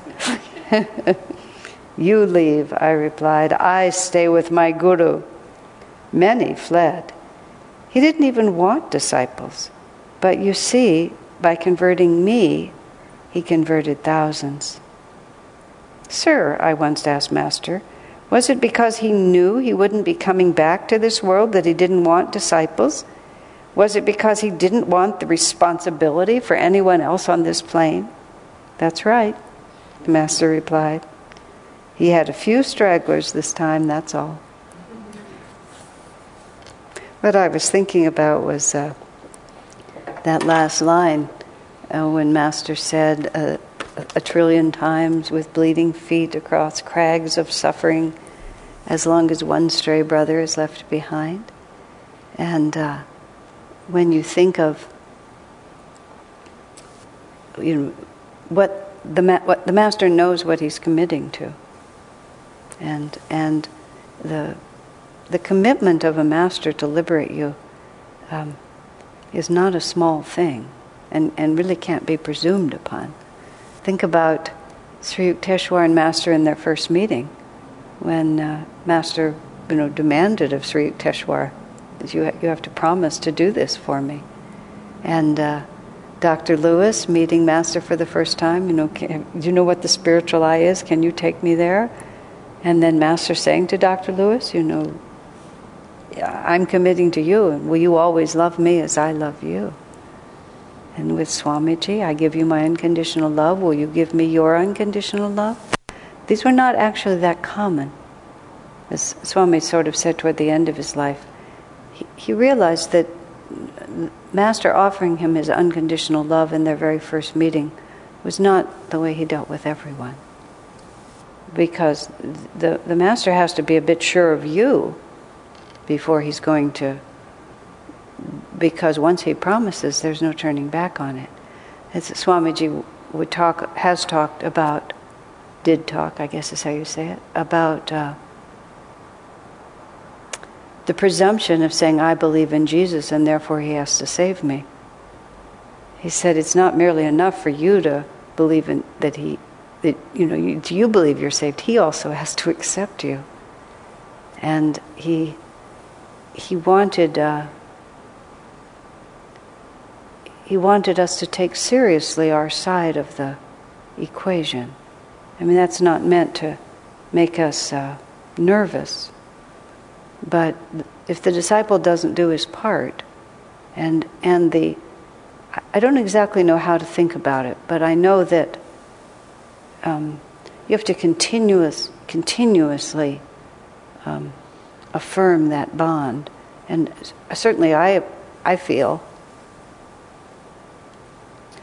"You leave," I replied. "I stay with my Guru." Many fled. He didn't even want disciples. But you see, by converting me, he converted thousands. "Sir," I once asked Master, "was it because he knew he wouldn't be coming back to this world that he didn't want disciples? Was it because he didn't want the responsibility for anyone else on this plane?" "That's right," the Master replied. "He had a few stragglers this time, that's all." What I was thinking about was that last line when Master said, a trillion times with bleeding feet across crags of suffering, as long as one stray brother is left behind. And when you think of what the Master knows what he's committing to, and the commitment of a Master to liberate you is not a small thing, and really can't be presumed upon. Think about Sri Yukteswar and Master in their first meeting, when Master demanded of Sri Yukteswar that you have to promise to do this for me. And Dr. Lewis meeting Master for the first time, do you know what the spiritual eye is? Can you take me there? And then Master saying to Dr. Lewis, I'm committing to you, and will you always love me as I love you? And with Swamiji, I give you my unconditional love. Will you give me your unconditional love? These were not actually that common. As Swami sort of said toward the end of his life, he realized that Master offering him his unconditional love in their very first meeting was not the way he dealt with everyone. Because the Master has to be a bit sure of you before he's going to, because once he promises, there's no turning back on it. As Swamiji did talk, I guess is how you say it, about the presumption of saying, I believe in Jesus and therefore he has to save me. He said it's not merely enough for you to believe in you believe you're saved. He also has to accept you. And he wanted us to take seriously our side of the equation. I mean, that's not meant to make us nervous. But if the disciple doesn't do his part, I don't exactly know how to think about it, but I know that you have to continuously affirm that bond. And certainly I feel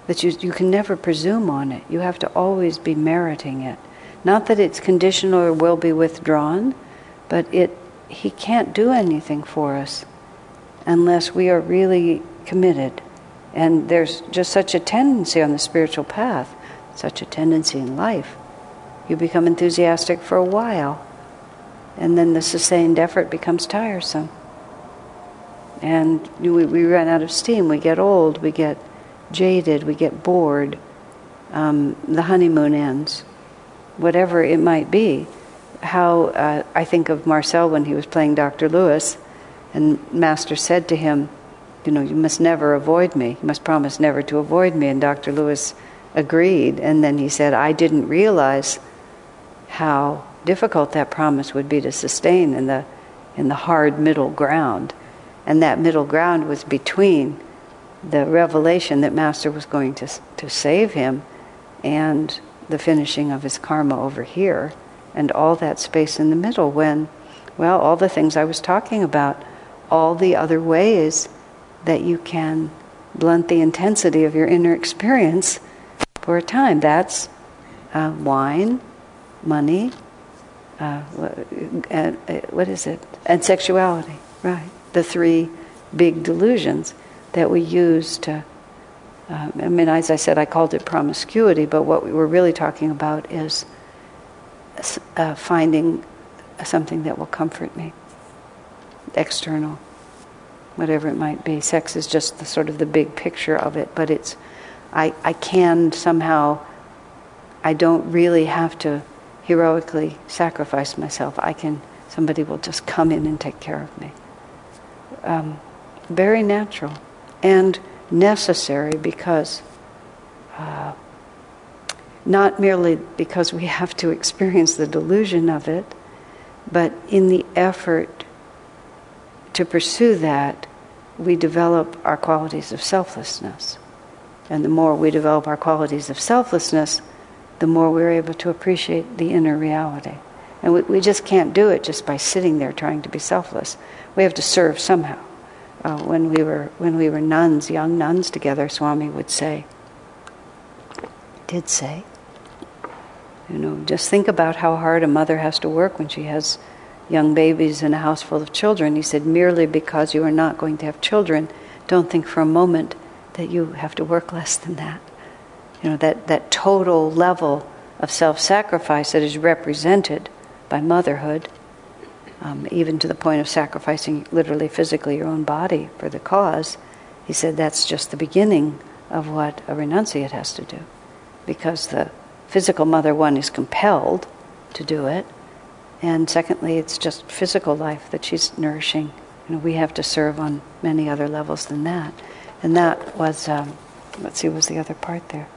that you can never presume on it. You have to always be meriting it. Not that it's conditional or will be withdrawn, but He can't do anything for us unless we are really committed. And there's just such a tendency on the spiritual path, such a tendency in life. You become enthusiastic for a while, and then the sustained effort becomes tiresome. And we run out of steam, we get old, we get jaded, we get bored, the honeymoon ends, whatever it might be. How I think of Marcel when he was playing Dr. Lewis, and Master said to him, you must never avoid me. You must promise never to avoid me. And Dr. Lewis agreed, and then he said, I didn't realize how difficult that promise would be to sustain in the hard middle ground. And that middle ground was between the revelation that Master was going to save him and the finishing of his karma over here, and all that space in the middle when, all the things I was talking about, all the other ways that you can blunt the intensity of your inner experience for a time. That's wine, money, what is it? And sexuality, right. The three big delusions that we use to, as I said, I called it promiscuity, but what we were really talking about is finding something that will comfort me, external, whatever it might be. Sex is just the sort of the big picture of it, but it's, I can somehow, I don't really have to heroically sacrifice myself. Somebody will just come in and take care of me. Very natural and necessary, because not merely because we have to experience the delusion of it, but in the effort to pursue that, we develop our qualities of selflessness. And the more we develop our qualities of selflessness, the more we're able to appreciate the inner reality. And we just can't do it just by sitting there trying to be selfless. We have to serve somehow. When we were nuns, young nuns together, Swami would say, just think about how hard a mother has to work when she has young babies in a house full of children. He said, merely because you are not going to have children, don't think for a moment that you have to work less than that. That total level of self-sacrifice that is represented by motherhood, even to the point of sacrificing literally physically your own body for the cause. He said that's just the beginning of what a renunciate has to do, because the physical mother, one, is compelled to do it, and secondly, it's just physical life that she's nourishing. We have to serve on many other levels than that. And that was, what was the other part there?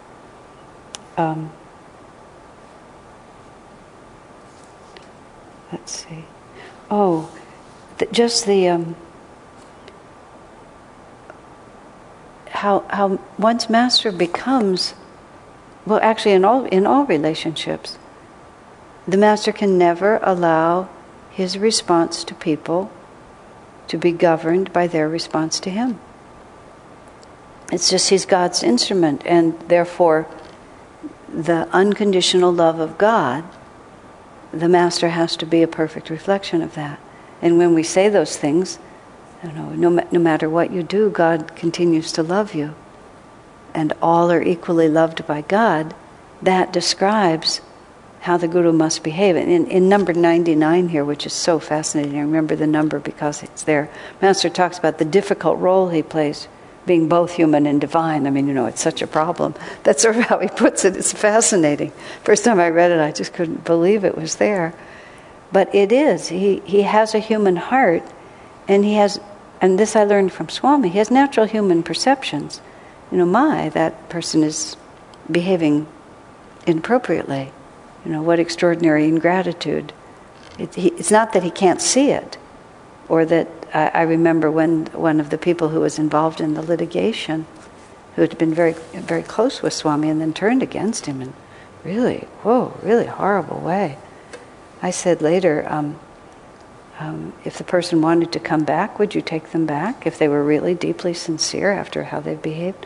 Let's see. Oh, how once Master becomes, well, actually in all relationships, the Master can never allow his response to people to be governed by their response to him. It's just he's God's instrument, and therefore the unconditional love of God, the Master has to be a perfect reflection of that. And when we say those things, no matter what you do, God continues to love you. And all are equally loved by God. That describes how the Guru must behave. And in number 99 here, which is so fascinating, I remember the number because it's there, Master talks about the difficult role he plays, being both human and divine. It's such a problem. That's sort of how he puts it. It's fascinating. First time I read it, I just couldn't believe it was there. But it is. He has a human heart, and he has, and this I learned from Swami, he has natural human perceptions. That person is behaving inappropriately. What extraordinary ingratitude. It's not that he can't see it, or that I remember when one of the people who was involved in the litigation, who had been very, very close with Swami and then turned against him in really horrible way. I said later, if the person wanted to come back, would you take them back if they were really deeply sincere after how they've behaved?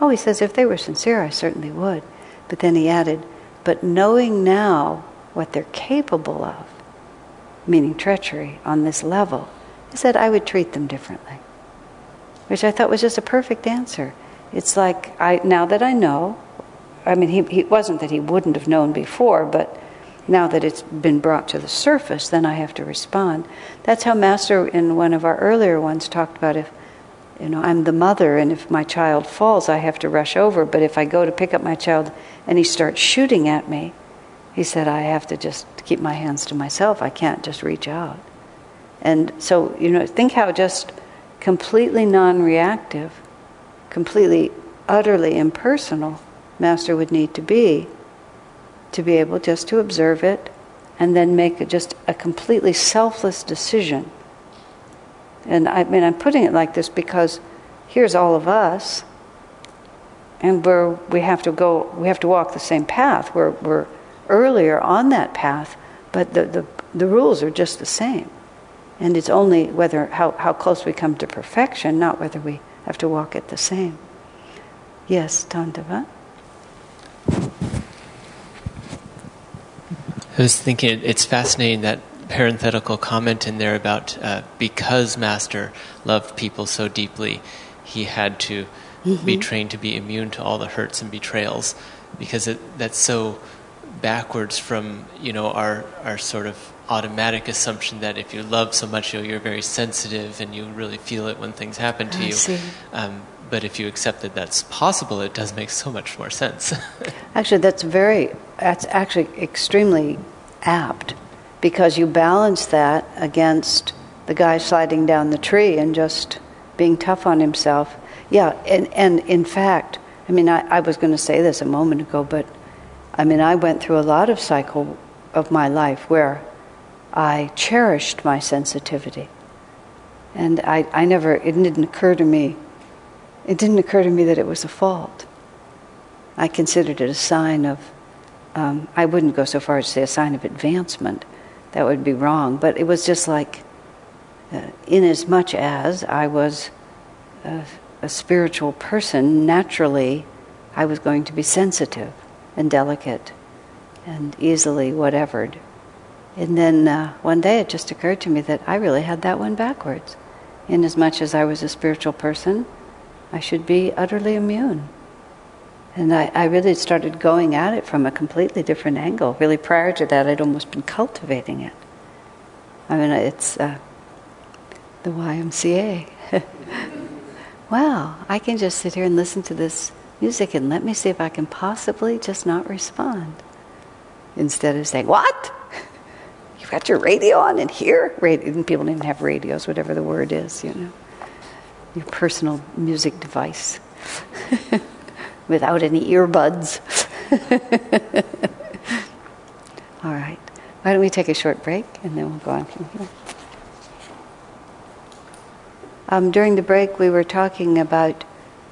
Oh, he says, if they were sincere, I certainly would. But then he added, but knowing now what they're capable of, meaning treachery, on this level, he said, I would treat them differently. Which I thought was just a perfect answer. It's like, now that I know, I mean, he wasn't that he wouldn't have known before, but now that it's been brought to the surface, then I have to respond. That's how Master, in one of our earlier ones, talked about if, I'm the mother, and if my child falls, I have to rush over. But if I go to pick up my child and he starts shooting at me, he said, I have to just keep my hands to myself. I can't just reach out. And so, think how just completely non-reactive, completely, utterly impersonal Master would need to be able just to observe it and then make just a completely selfless decision. And I'm putting it like this because here's all of us, and we have to walk the same path. We're earlier on that path, but the rules are just the same. And it's only how close we come to perfection, not whether we have to walk it the same. Yes, Tandava? I was thinking it's fascinating that parenthetical comment in there about because Master loved people so deeply, he had to be trained to be immune to all the hurts and betrayals, because that's so backwards from our sort of automatic assumption that if you love so much, you're very sensitive and you really feel it when things happen to you. But if you accept that that's possible, it does make so much more sense. Actually, that's actually extremely apt, because you balance that against the guy sliding down the tree and just being tough on himself. Yeah, and in fact, I was going to say this a moment ago, but I went through a lot of cycle of my life where I cherished my sensitivity. And it didn't occur to me that it was a fault. I considered it a sign of, I wouldn't go so far as to say a sign of advancement. That would be wrong. But it was just like, in as much as I was a spiritual person, naturally I was going to be sensitive and delicate and easily whatevered. And then one day it just occurred to me that I really had that one backwards. In as much as I was a spiritual person, I should be utterly immune. And I really started going at it from a completely different angle. Really, prior to that, I'd almost been cultivating it. It's the YMCA. Wow, I can just sit here and listen to this music and let me see if I can possibly just not respond. Instead of saying, what? You've got your radio on in here? And people don't even have radios, whatever the word is, Your personal music device. Without any earbuds. All right. Why don't we take a short break and then we'll go on from here. During the break we were talking about,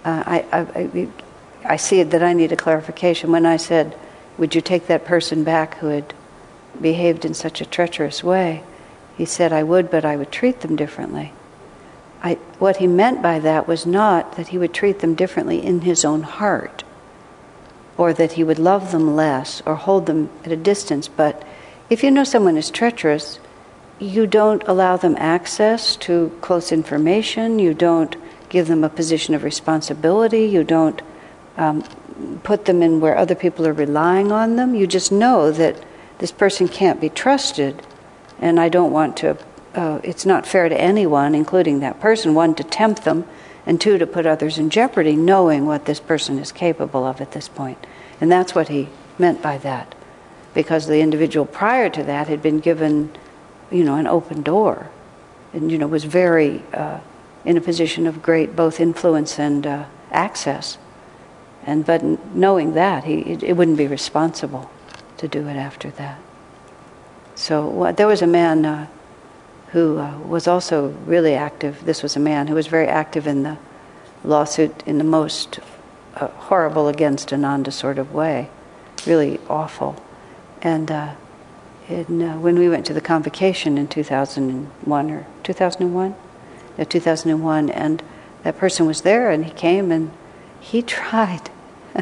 I see that I need a clarification. When I said, would you take that person back who had behaved in such a treacherous way? He said, I would, but I would treat them differently. What he meant by that was not that he would treat them differently in his own heart, or that he would love them less or hold them at a distance. But if you know someone is treacherous, you don't allow them access to close information, you don't give them a position of responsibility, you don't put them in where other people are relying on them. You just know that this person can't be trusted, and I don't want to it's not fair to anyone, including that person, one, to tempt them, and two, to put others in jeopardy, knowing what this person is capable of at this point. And that's what he meant by that, because the individual prior to that had been given, an open door, and, was very in a position of great both influence and access. But knowing that, it wouldn't be responsible to do it after that. So there was a man who was also really active. This was a man who was very active in the lawsuit in the most horrible against Ananda sort of way, really awful. And when we went to the convocation in 2001 or 2001, and that person was there, and he came and he tried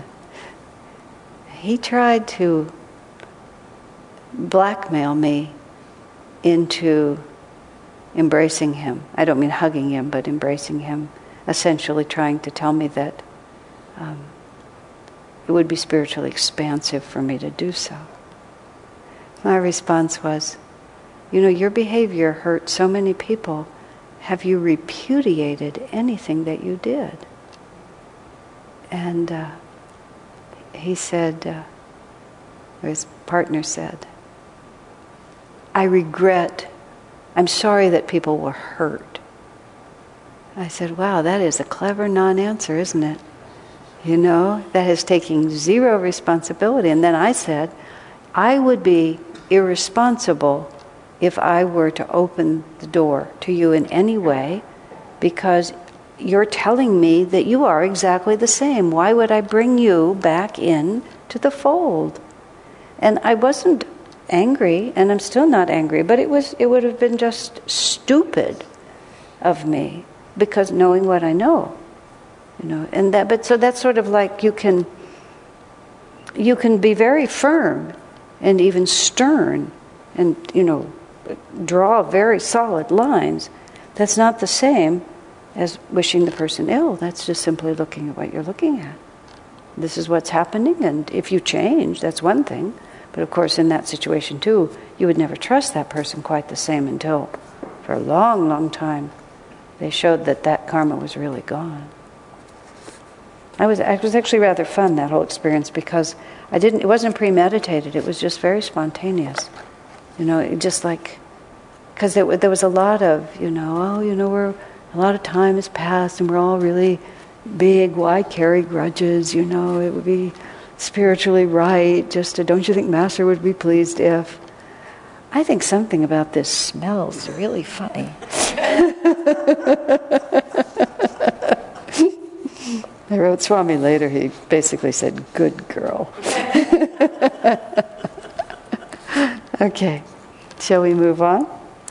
to blackmail me into embracing him. I don't mean hugging him, but embracing him, essentially trying to tell me that it would be spiritually expansive for me to do so. My response was, your behavior hurt so many people. Have you repudiated anything that you did? And he said, or his partner said, I'm sorry that people were hurt. I said, wow, that is a clever non-answer, isn't it? That is taking zero responsibility. And then I said, I would be irresponsible if I were to open the door to you in any way, because you're telling me that you are exactly the same. Why would I bring you back in to the fold? And I wasn't angry, and I'm still not angry, but it would have been just stupid of me, because knowing what I know, and so that's sort of like you can be very firm and even stern and draw very solid lines. That's not the same as wishing the person ill. That's just simply looking at what you're looking at. This is what's happening, and if you change, that's one thing. But of course, in that situation too, you would never trust that person quite the same until, for a long, long time, they showed that karma was really gone. It was actually rather fun, that whole experience, because it wasn't premeditated. It was just very spontaneous. It just like, because there was a lot of, we're a lot of time has passed and we're all really big. Why carry grudges? It would be spiritually right. Don't you think Master would be pleased if? I think something about this smells really funny. I wrote Swami later. He basically said, "Good girl." Okay, shall we move on?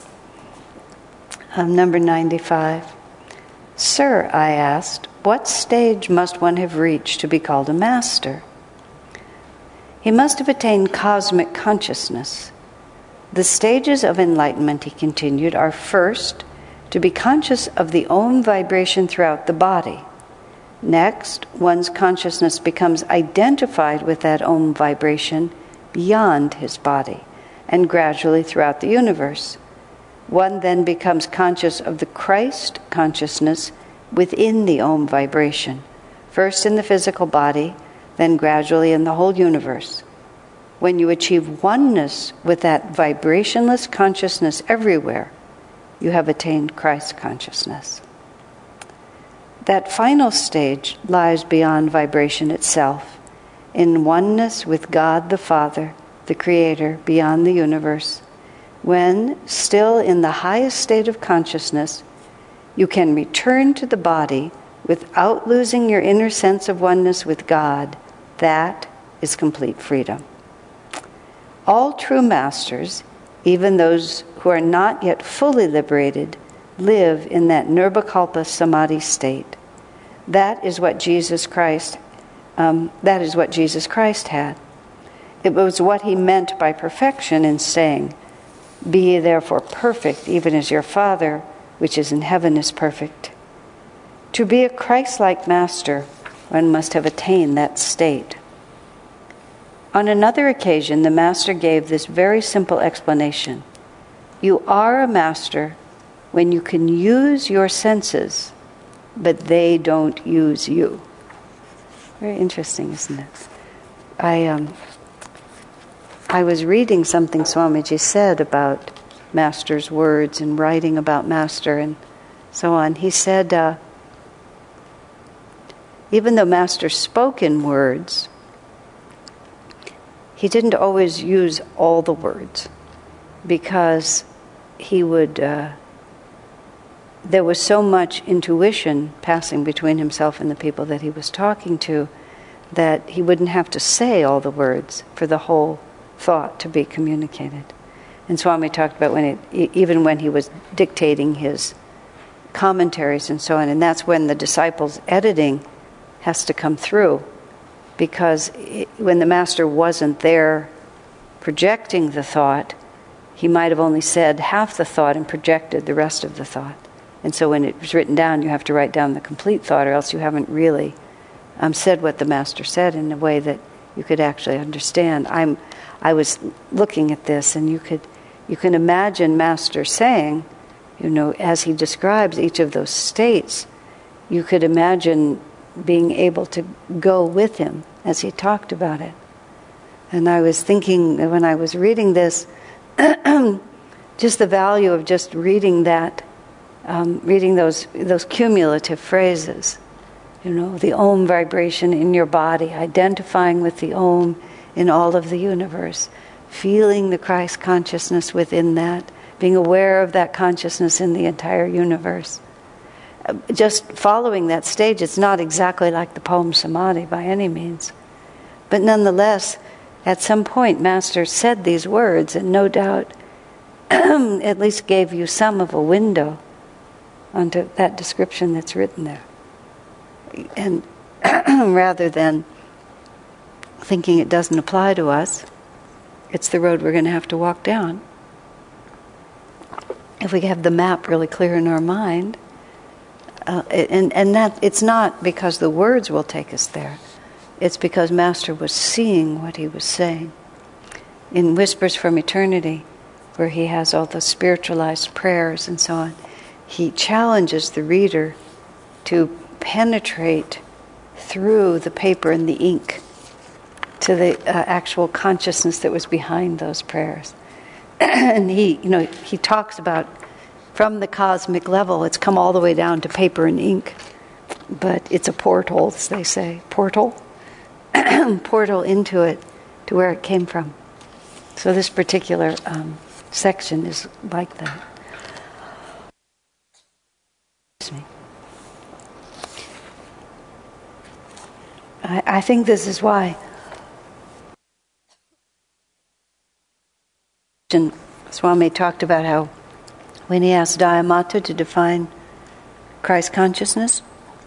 Number 95. Sir, I asked, what stage must one have reached to be called a master? He must have attained cosmic consciousness. The stages of enlightenment, he continued, are first, to be conscious of the Om vibration throughout the body. Next, one's consciousness becomes identified with that Om vibration beyond his body and gradually throughout the universe. One then becomes conscious of the Christ consciousness within the Om vibration, first in the physical body, then gradually in the whole universe. When you achieve oneness with that vibrationless consciousness everywhere, you have attained Christ consciousness. That final stage lies beyond vibration itself, in oneness with God the Father, the Creator, beyond the universe. When, still in the highest state of consciousness, you can return to the body without losing your inner sense of oneness with God, that is complete freedom. All true masters, even those who are not yet fully liberated, live in that Nirvikalpa Samadhi state. That is what Jesus Christ had. It was what he meant by perfection in saying, "Be ye therefore perfect, even as your Father, which is in heaven, is perfect." To be a Christ-like master, one must have attained that state. On another occasion, the master gave this very simple explanation. You are a master when you can use your senses, but they don't use you. Very interesting, isn't it? I was reading something Swamiji said about Master's words and writing about Master and so on. He said, even though Master spoke in words, he didn't always use all the words, because he would, there was so much intuition passing between himself and the people that he was talking to that he wouldn't have to say all the words for the whole thought to be communicated. And Swami talked about even when he was dictating his commentaries and so on, and that's when the disciples' editing has to come through, because when the master wasn't there projecting the thought, he might have only said half the thought and projected the rest of the thought. And so when it was written down, you have to write down the complete thought, or else you haven't really said what the master said in a way that you could actually understand. I was looking at this, and you can imagine Master saying, as he describes each of those states, you could imagine being able to go with him as he talked about it. And I was thinking, when I was reading this, just the value of just reading that, reading those cumulative phrases, the Om vibration in your body, identifying with the Om in all of the universe, feeling the Christ consciousness within that, being aware of that consciousness in the entire universe. Just following that stage, it's not exactly like the poem Samadhi by any means. But nonetheless, at some point, Master said these words, and no doubt at least gave you some of a window onto that description that's written there. And rather than thinking it doesn't apply to us, it's the road we're going to have to walk down. If we have the map really clear in our mind, and that it's not because the words will take us there. It's because Master was seeing what he was saying. In Whispers from Eternity, where he has all the spiritualized prayers and so on, he challenges the reader to penetrate through the paper and the ink to the actual consciousness that was behind those prayers. And he talks about, from the cosmic level, it's come all the way down to paper and ink. But it's a portal, as they say. Portal into it, to where it came from. So this particular section is like that. Excuse me. I think this is why Swami talked about how when he asked Dayamata to define Christ consciousness,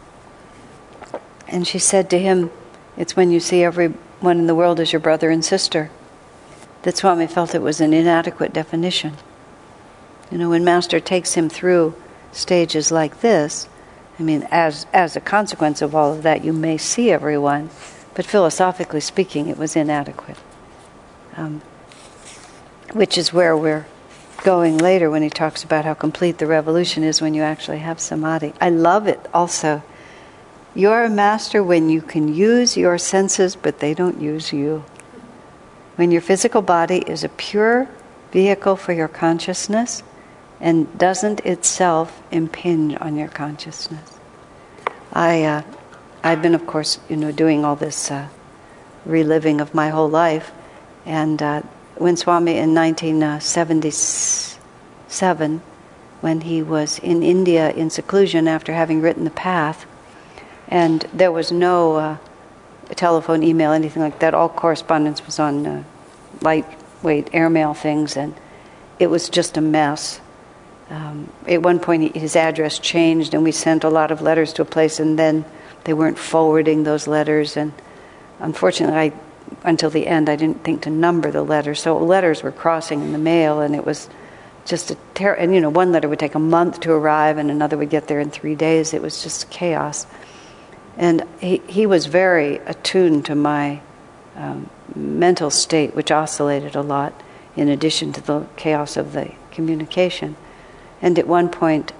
and she said to him, it's when you see everyone in the world as your brother and sister, that Swami felt it was an inadequate definition. When Master takes him through stages like this, as a consequence of all of that, you may see everyone, but philosophically speaking, it was inadequate. Which is where we're going later when he talks about how complete the revolution is when you actually have samadhi. I love it also. You're a master when you can use your senses, but they don't use you. When your physical body is a pure vehicle for your consciousness and doesn't itself impinge on your consciousness. I've been, of course, doing all this reliving of my whole life, and when Swami in 1977, when he was in India in seclusion after having written the Path, and there was no telephone, email, anything like that. All correspondence was on lightweight airmail things, and it was just a mess. At one point, his address changed, and we sent a lot of letters to a place, and then they weren't forwarding those letters. And unfortunately, until the end, I didn't think to number the letters, so letters were crossing in the mail, and it was just and one letter would take a month to arrive, and another would get there in 3 days. It was just chaos. And he was very attuned to my mental state, which oscillated a lot, in addition to the chaos of the communication. And at one point,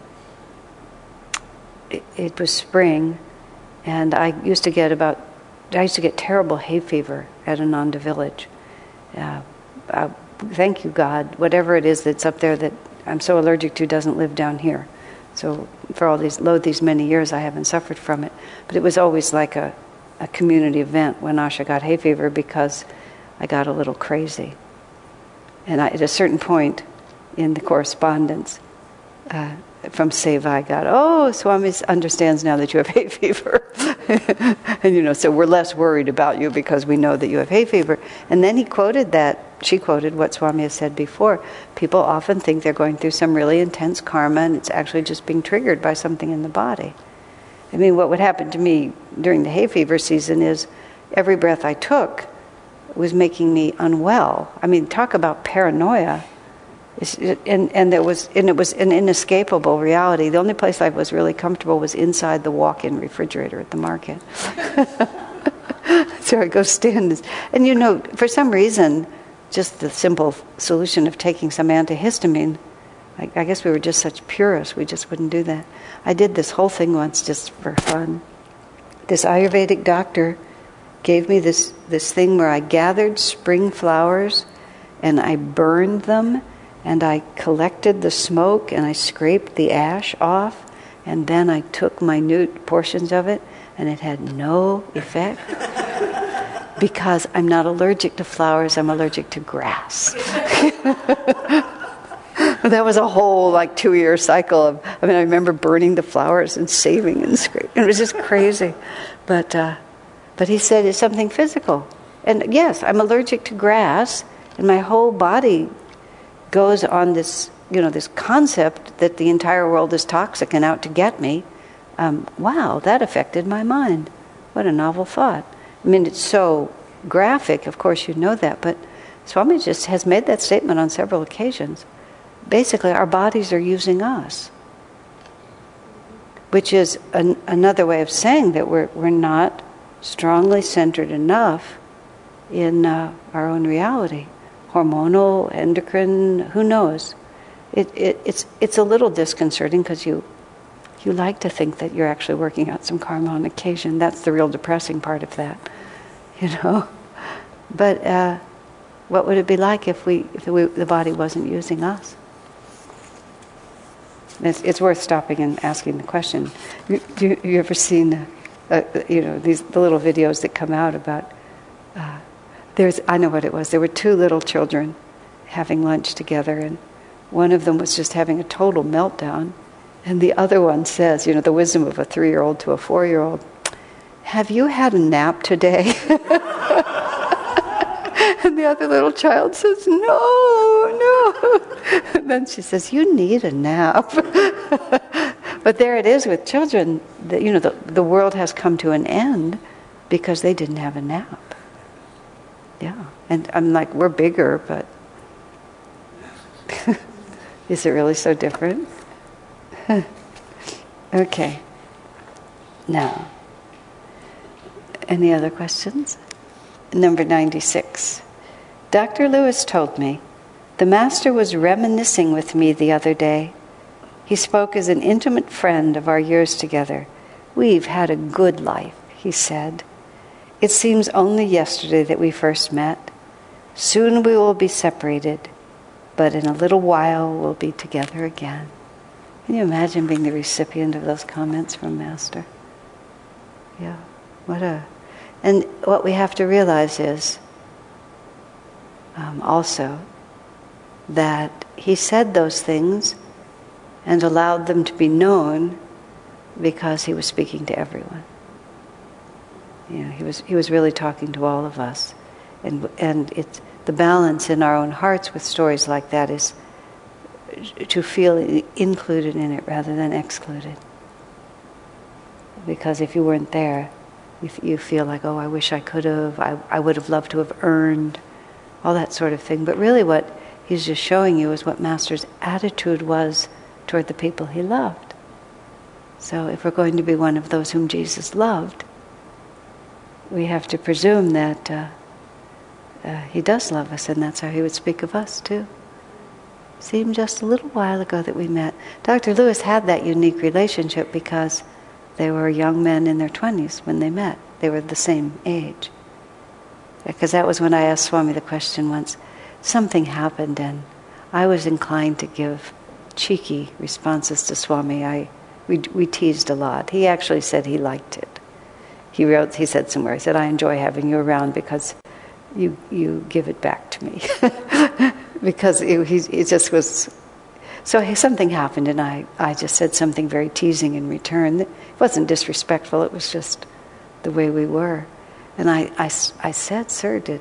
it was spring, and I used to get terrible hay fever at Ananda village. Thank you, God. Whatever it is that's up there that I'm so allergic to doesn't live down here. So for these many years, I haven't suffered from it. But it was always like a community event when Asha got hay fever, because I got a little crazy. And at a certain point in the correspondence from Seva, I got, Swami understands now that you have hay fever. And so we're less worried about you because we know that you have hay fever. And then she quoted what Swami has said before. People often think they're going through some really intense karma, and it's actually just being triggered by something in the body. I mean, what would happen to me during the hay fever season is every breath I took was making me unwell. I mean, talk about paranoia. And it was an inescapable reality. The only place I was really comfortable was inside the walk-in refrigerator at the market. So I go stand, and for some reason, just the simple solution of taking some antihistamine, I guess we were just such purists, we just wouldn't do that. I did this whole thing once just for fun. This Ayurvedic doctor gave me this thing where I gathered spring flowers and I burned them and I collected the smoke and I scraped the ash off, and then I took minute portions of it, and it had no effect. Because I'm not allergic to flowers, I'm allergic to grass. That was a whole 2-year cycle I remember burning the flowers and saving and scraping. It was just crazy. But he said it's something physical. And yes, I'm allergic to grass, and my whole body goes on this, this concept that the entire world is toxic and out to get me. Wow, that affected my mind. What a novel thought. I mean, it's so graphic, of course you know that, but Swami just has made that statement on several occasions. Basically, our bodies are using us, which is another way of saying that we're not strongly centered enough in our own reality. Hormonal, endocrine, who knows? It's a little disconcerting because you like to think that you're actually working out some karma on occasion. That's the real depressing part of that, But what would it be like if the body wasn't using us? It's worth stopping and asking the question. You ever seen, the little videos that come out about? I know what it was. There were 2 little children having lunch together, and one of them was just having a total meltdown, and the other one says, the wisdom of a 3-year-old to a 4-year-old, "Have you had a nap today?" And the other little child says, no. And then she says, "You need a nap." But there it is with children. The world has come to an end because they didn't have a nap. Yeah. And I'm like, we're bigger, but is it really so different? Okay. Now, any other questions? Number 96. Dr. Lewis told me, the Master was reminiscing with me the other day. He spoke as an intimate friend of our years together. "We've had a good life," he said. "It seems only yesterday that we first met. Soon we will be separated, but in a little while we'll be together again." Can you imagine being the recipient of those comments from Master? Yeah, and what we have to realize is also that he said those things and allowed them to be known because he was speaking to everyone. He was really talking to all of us, and it's the balance in our own hearts with stories like that is to feel included in it rather than excluded. Because if you weren't there, you feel like, oh, I wish I could have, I would have loved to have earned, all that sort of thing. But really what he's just showing you is what Master's attitude was toward the people he loved. So if we're going to be one of those whom Jesus loved, we have to presume that he does love us, and that's how he would speak of us too. Seemed just a little while ago that we met. Dr. Lewis had that unique relationship because they were young men in their 20s when they met. They were the same age. Because that was when I asked Swami the question once. Something happened and I was inclined to give cheeky responses to Swami. We teased a lot. He actually said he liked it. He said somewhere, he said, I enjoy having you around because you give it back to me. Because he just was... So something happened and I just said something very teasing in return. It wasn't disrespectful, it was just the way we were. And I said, sir, did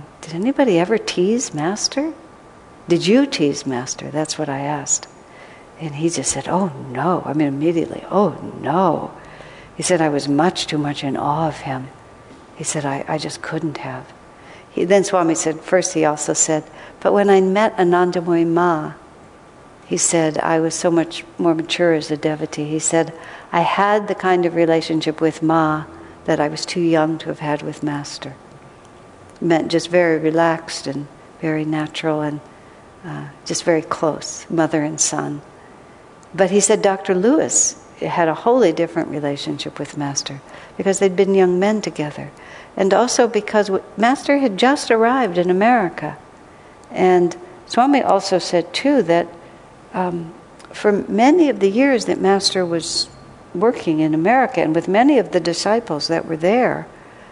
anybody ever tease Master? Did you tease Master? That's what I asked. And he just said, oh no. I mean, immediately, oh no. He said, I was much too much in awe of him. He said, I just couldn't have. Then Swami said, first he also said, but when I met Anandamoyi Ma, he said, I was so much more mature as a devotee. He said, I had the kind of relationship with Ma that I was too young to have had with Master. It meant just very relaxed and very natural and just very close, mother and son. But he said Dr. Lewis had a wholly different relationship with Master because they'd been young men together. And also because Master had just arrived in America. And Swami also said too that for many of the years that Master was working in America and with many of the disciples that were there,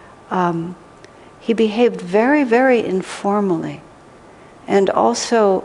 he behaved very, very informally and also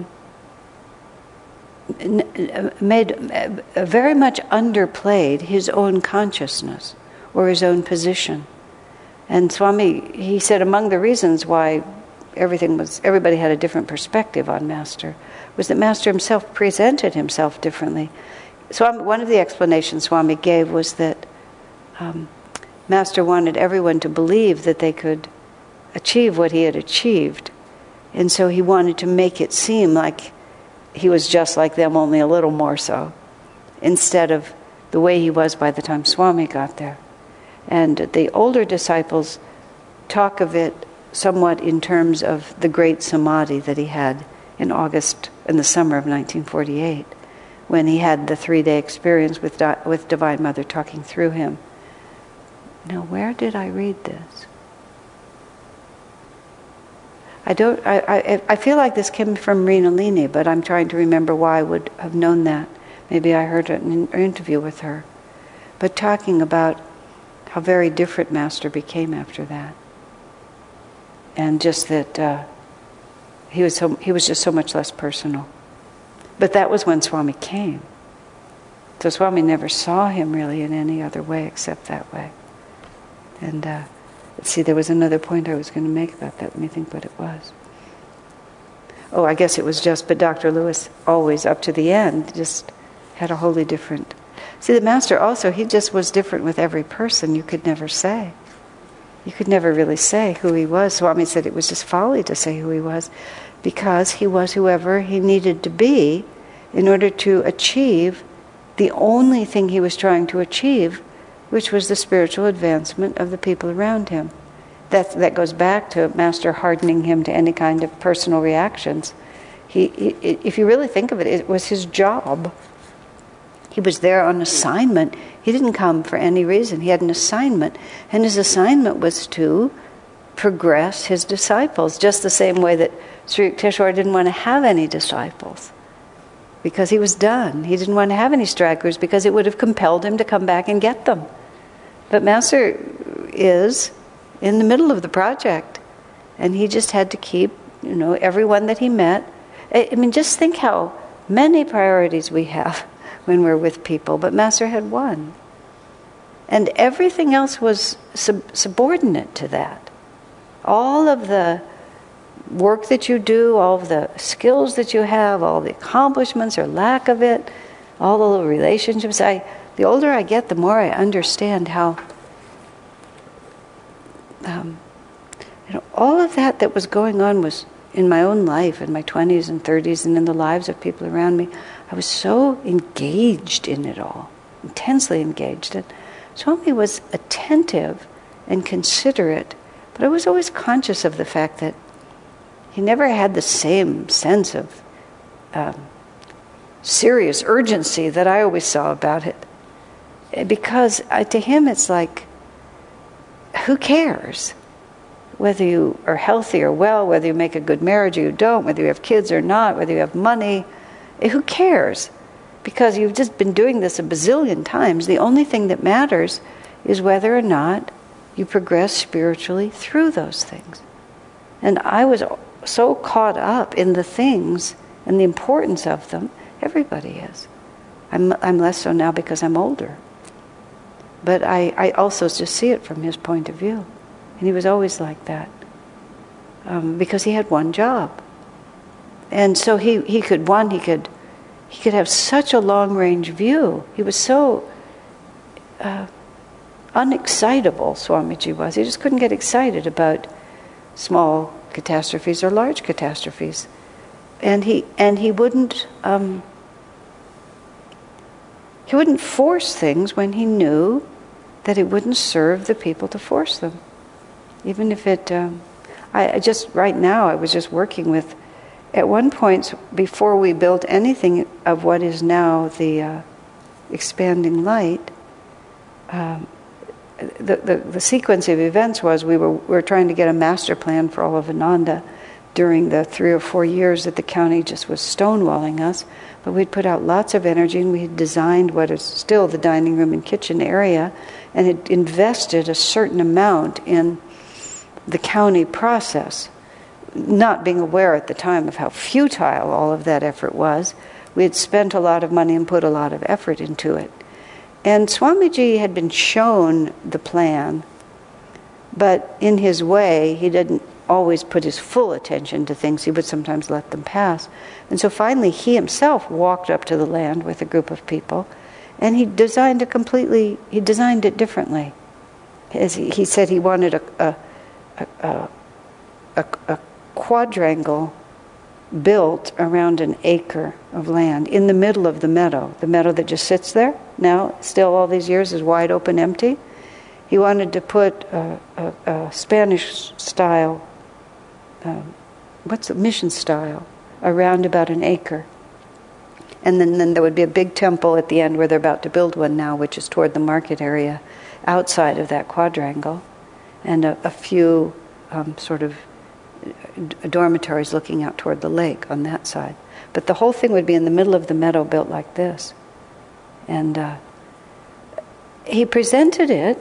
very much underplayed his own consciousness or his own position. And Swami, he said among the reasons why everybody had a different perspective on Master was that Master himself presented himself differently. One of the explanations Swami gave was that Master wanted everyone to believe that they could achieve what he had achieved. And so he wanted to make it seem like he was just like them, only a little more so, instead of the way he was by the time Swami got there. And the older disciples talk of it somewhat in terms of the great samadhi that he had in the summer of 1948, when he had the 3-day experience with Divine Mother talking through him. Now, where did I read this? I feel like this came from Rinalini, but I'm trying to remember why I would have known that. Maybe I heard an interview with her. But talking about how very different Master became after that. And just that he was just so much less personal. But that was when Swami came. So Swami never saw him really in any other way except that way. And let's see, there was another point I was going to make about that. Let me think what it was. Oh, I guess it was but Dr. Lewis always, up to the end, just had a wholly different... See, the Master also, he just was different with every person. You could never say. You could never really say who he was. Swami said it was just folly to say who he was, because he was whoever he needed to be in order to achieve the only thing he was trying to achieve, which was the spiritual advancement of the people around him. That goes back to Master hardening him to any kind of personal reactions. If you really think of it, it was his job. He was there on assignment. He didn't come for any reason. He had an assignment. And his assignment was to progress his disciples, just the same way that Sri Yukteswar didn't want to have any disciples because he was done. He didn't want to have any stragglers because it would have compelled him to come back and get them. But Master is in the middle of the project, and he just had to keep, everyone that he met. I mean, just think how many priorities we have when we're with people, but Master had one. And everything else was subordinate to that. All of the work that you do, all of the skills that you have, all the accomplishments or lack of it, all the little relationships. The older I get, the more I understand how all of that was going on was in my own life, in my 20s and 30s, and in the lives of people around me. I was so engaged in it all, intensely engaged. And Swami was attentive and considerate, but I was always conscious of the fact that he never had the same sense of serious urgency that I always saw about it. Because to him it's like, who cares? Whether you are healthy or well, whether you make a good marriage or you don't, whether you have kids or not, whether you have money, who cares? Because you've just been doing this a bazillion times. The only thing that matters is whether or not you progress spiritually through those things. And I was so caught up in the things and the importance of them. Everybody is. I'm less so now because I'm older. But I also just see it from his point of view. And he was always like that. Because he had one job. And so he could he could have such a long-range view. He was so unexcitable, Swamiji was. He just couldn't get excited about small catastrophes or large catastrophes. And he wouldn't force things when he knew that it wouldn't serve the people to force them. Even if it, I just, right now, I was just working with, at one point, before we built anything of what is now the expanding light, the sequence of events was we were trying to get a master plan for all of Ananda during the 3 or 4 years that the county just was stonewalling us. But we'd put out lots of energy, and we had designed what is still the dining room and kitchen area, and had invested a certain amount in the county process, not being aware at the time of how futile all of that effort was. We had spent a lot of money and put a lot of effort into it. And Swamiji had been shown the plan, but in his way, he didn't always put his full attention to things. He would sometimes let them pass. And so finally, he himself walked up to the land with a group of people, and he designed it differently. As he said he wanted a quadrangle built around an acre of land in the middle of the meadow that just sits there now, still all these years is wide open, empty. He wanted to put a Spanish style, mission style, around about an acre. And then there would be a big temple at the end where they're about to build one now, which is toward the market area outside of that quadrangle, and a few sort of dormitories looking out toward the lake on that side. But the whole thing would be in the middle of the meadow, built like this. And he presented it,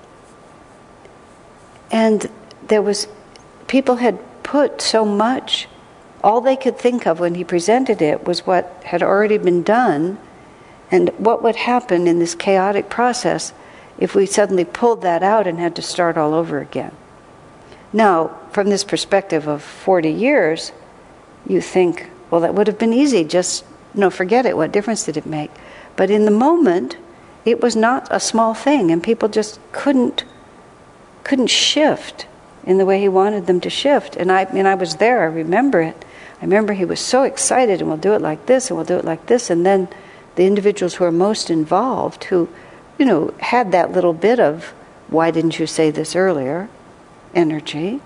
and people had put so much, all they could think of when he presented it was what had already been done, and what would happen in this chaotic process if we suddenly pulled that out and had to start all over again. Now, from this perspective of 40 years, you think, well, that would have been easy, just, forget it, what difference did it make? But in the moment, it was not a small thing, and people just couldn't shift in the way he wanted them to shift. And I was there, I remember it. I remember he was so excited, and we'll do it like this, and we'll do it like this, and then the individuals who are most involved, who, had that little bit of, why didn't you say this earlier, energy,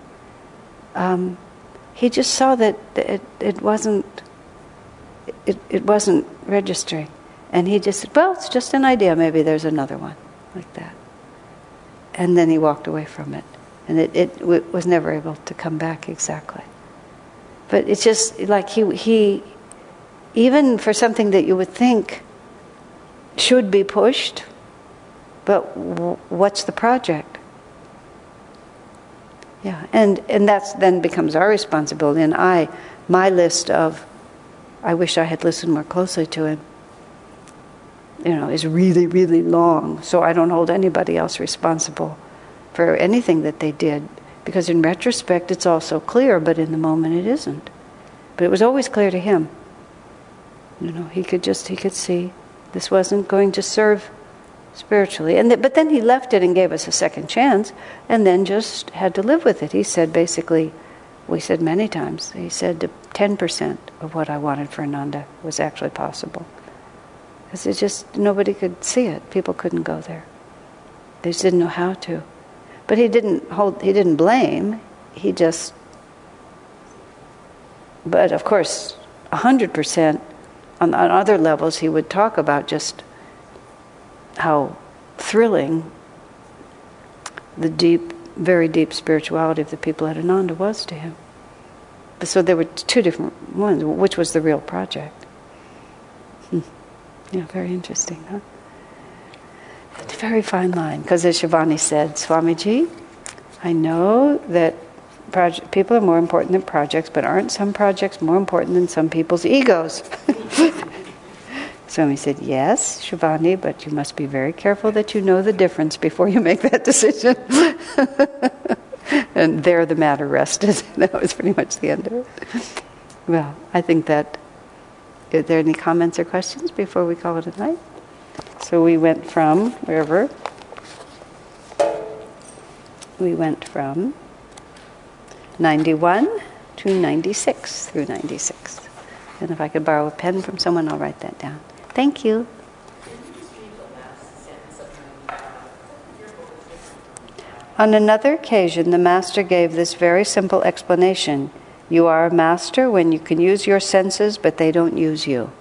he just saw that it wasn't registering. And he just said, well, it's just an idea, maybe there's another one, like that. And then he walked away from it. And it was never able to come back exactly. But it's just like he even for something that you would think should be pushed, but what's the project? Yeah, and that's then becomes our responsibility. And my list of, I wish I had listened more closely to him, is really, really long. So I don't hold anybody else responsible for anything that they did, because in retrospect it's all so clear, but in the moment it isn't. But it was always clear to him. He could see this wasn't going to serve spiritually. But then he left it and gave us a second chance, and then just had to live with it. He said basically, we said many times, he said 10% of what I wanted for Ananda was actually possible. Because it just, nobody could see it. People couldn't go there. They just didn't know how to. But he didn't blame. He just, but of course, 100% on other levels he would talk about just how thrilling the deep, very deep spirituality of the people at Ananda was to him. But so there were two different ones. Which was the real project? Yeah, very interesting, huh? It's a very fine line, because as Shivani said, Swamiji, I know that people are more important than projects, but aren't some projects more important than some people's egos? Swami said, yes, Shivani, but you must be very careful that you know the difference before you make that decision. And there the matter rested. That was pretty much the end of it. Well, I think that Are there any comments or questions before we call it a night? So we went from wherever. We went from 91 to 96 through 96. And if I could borrow a pen from someone, I'll write that down. Thank you. On another occasion, the Master gave this very simple explanation. You are a master when you can use your senses, but they don't use you.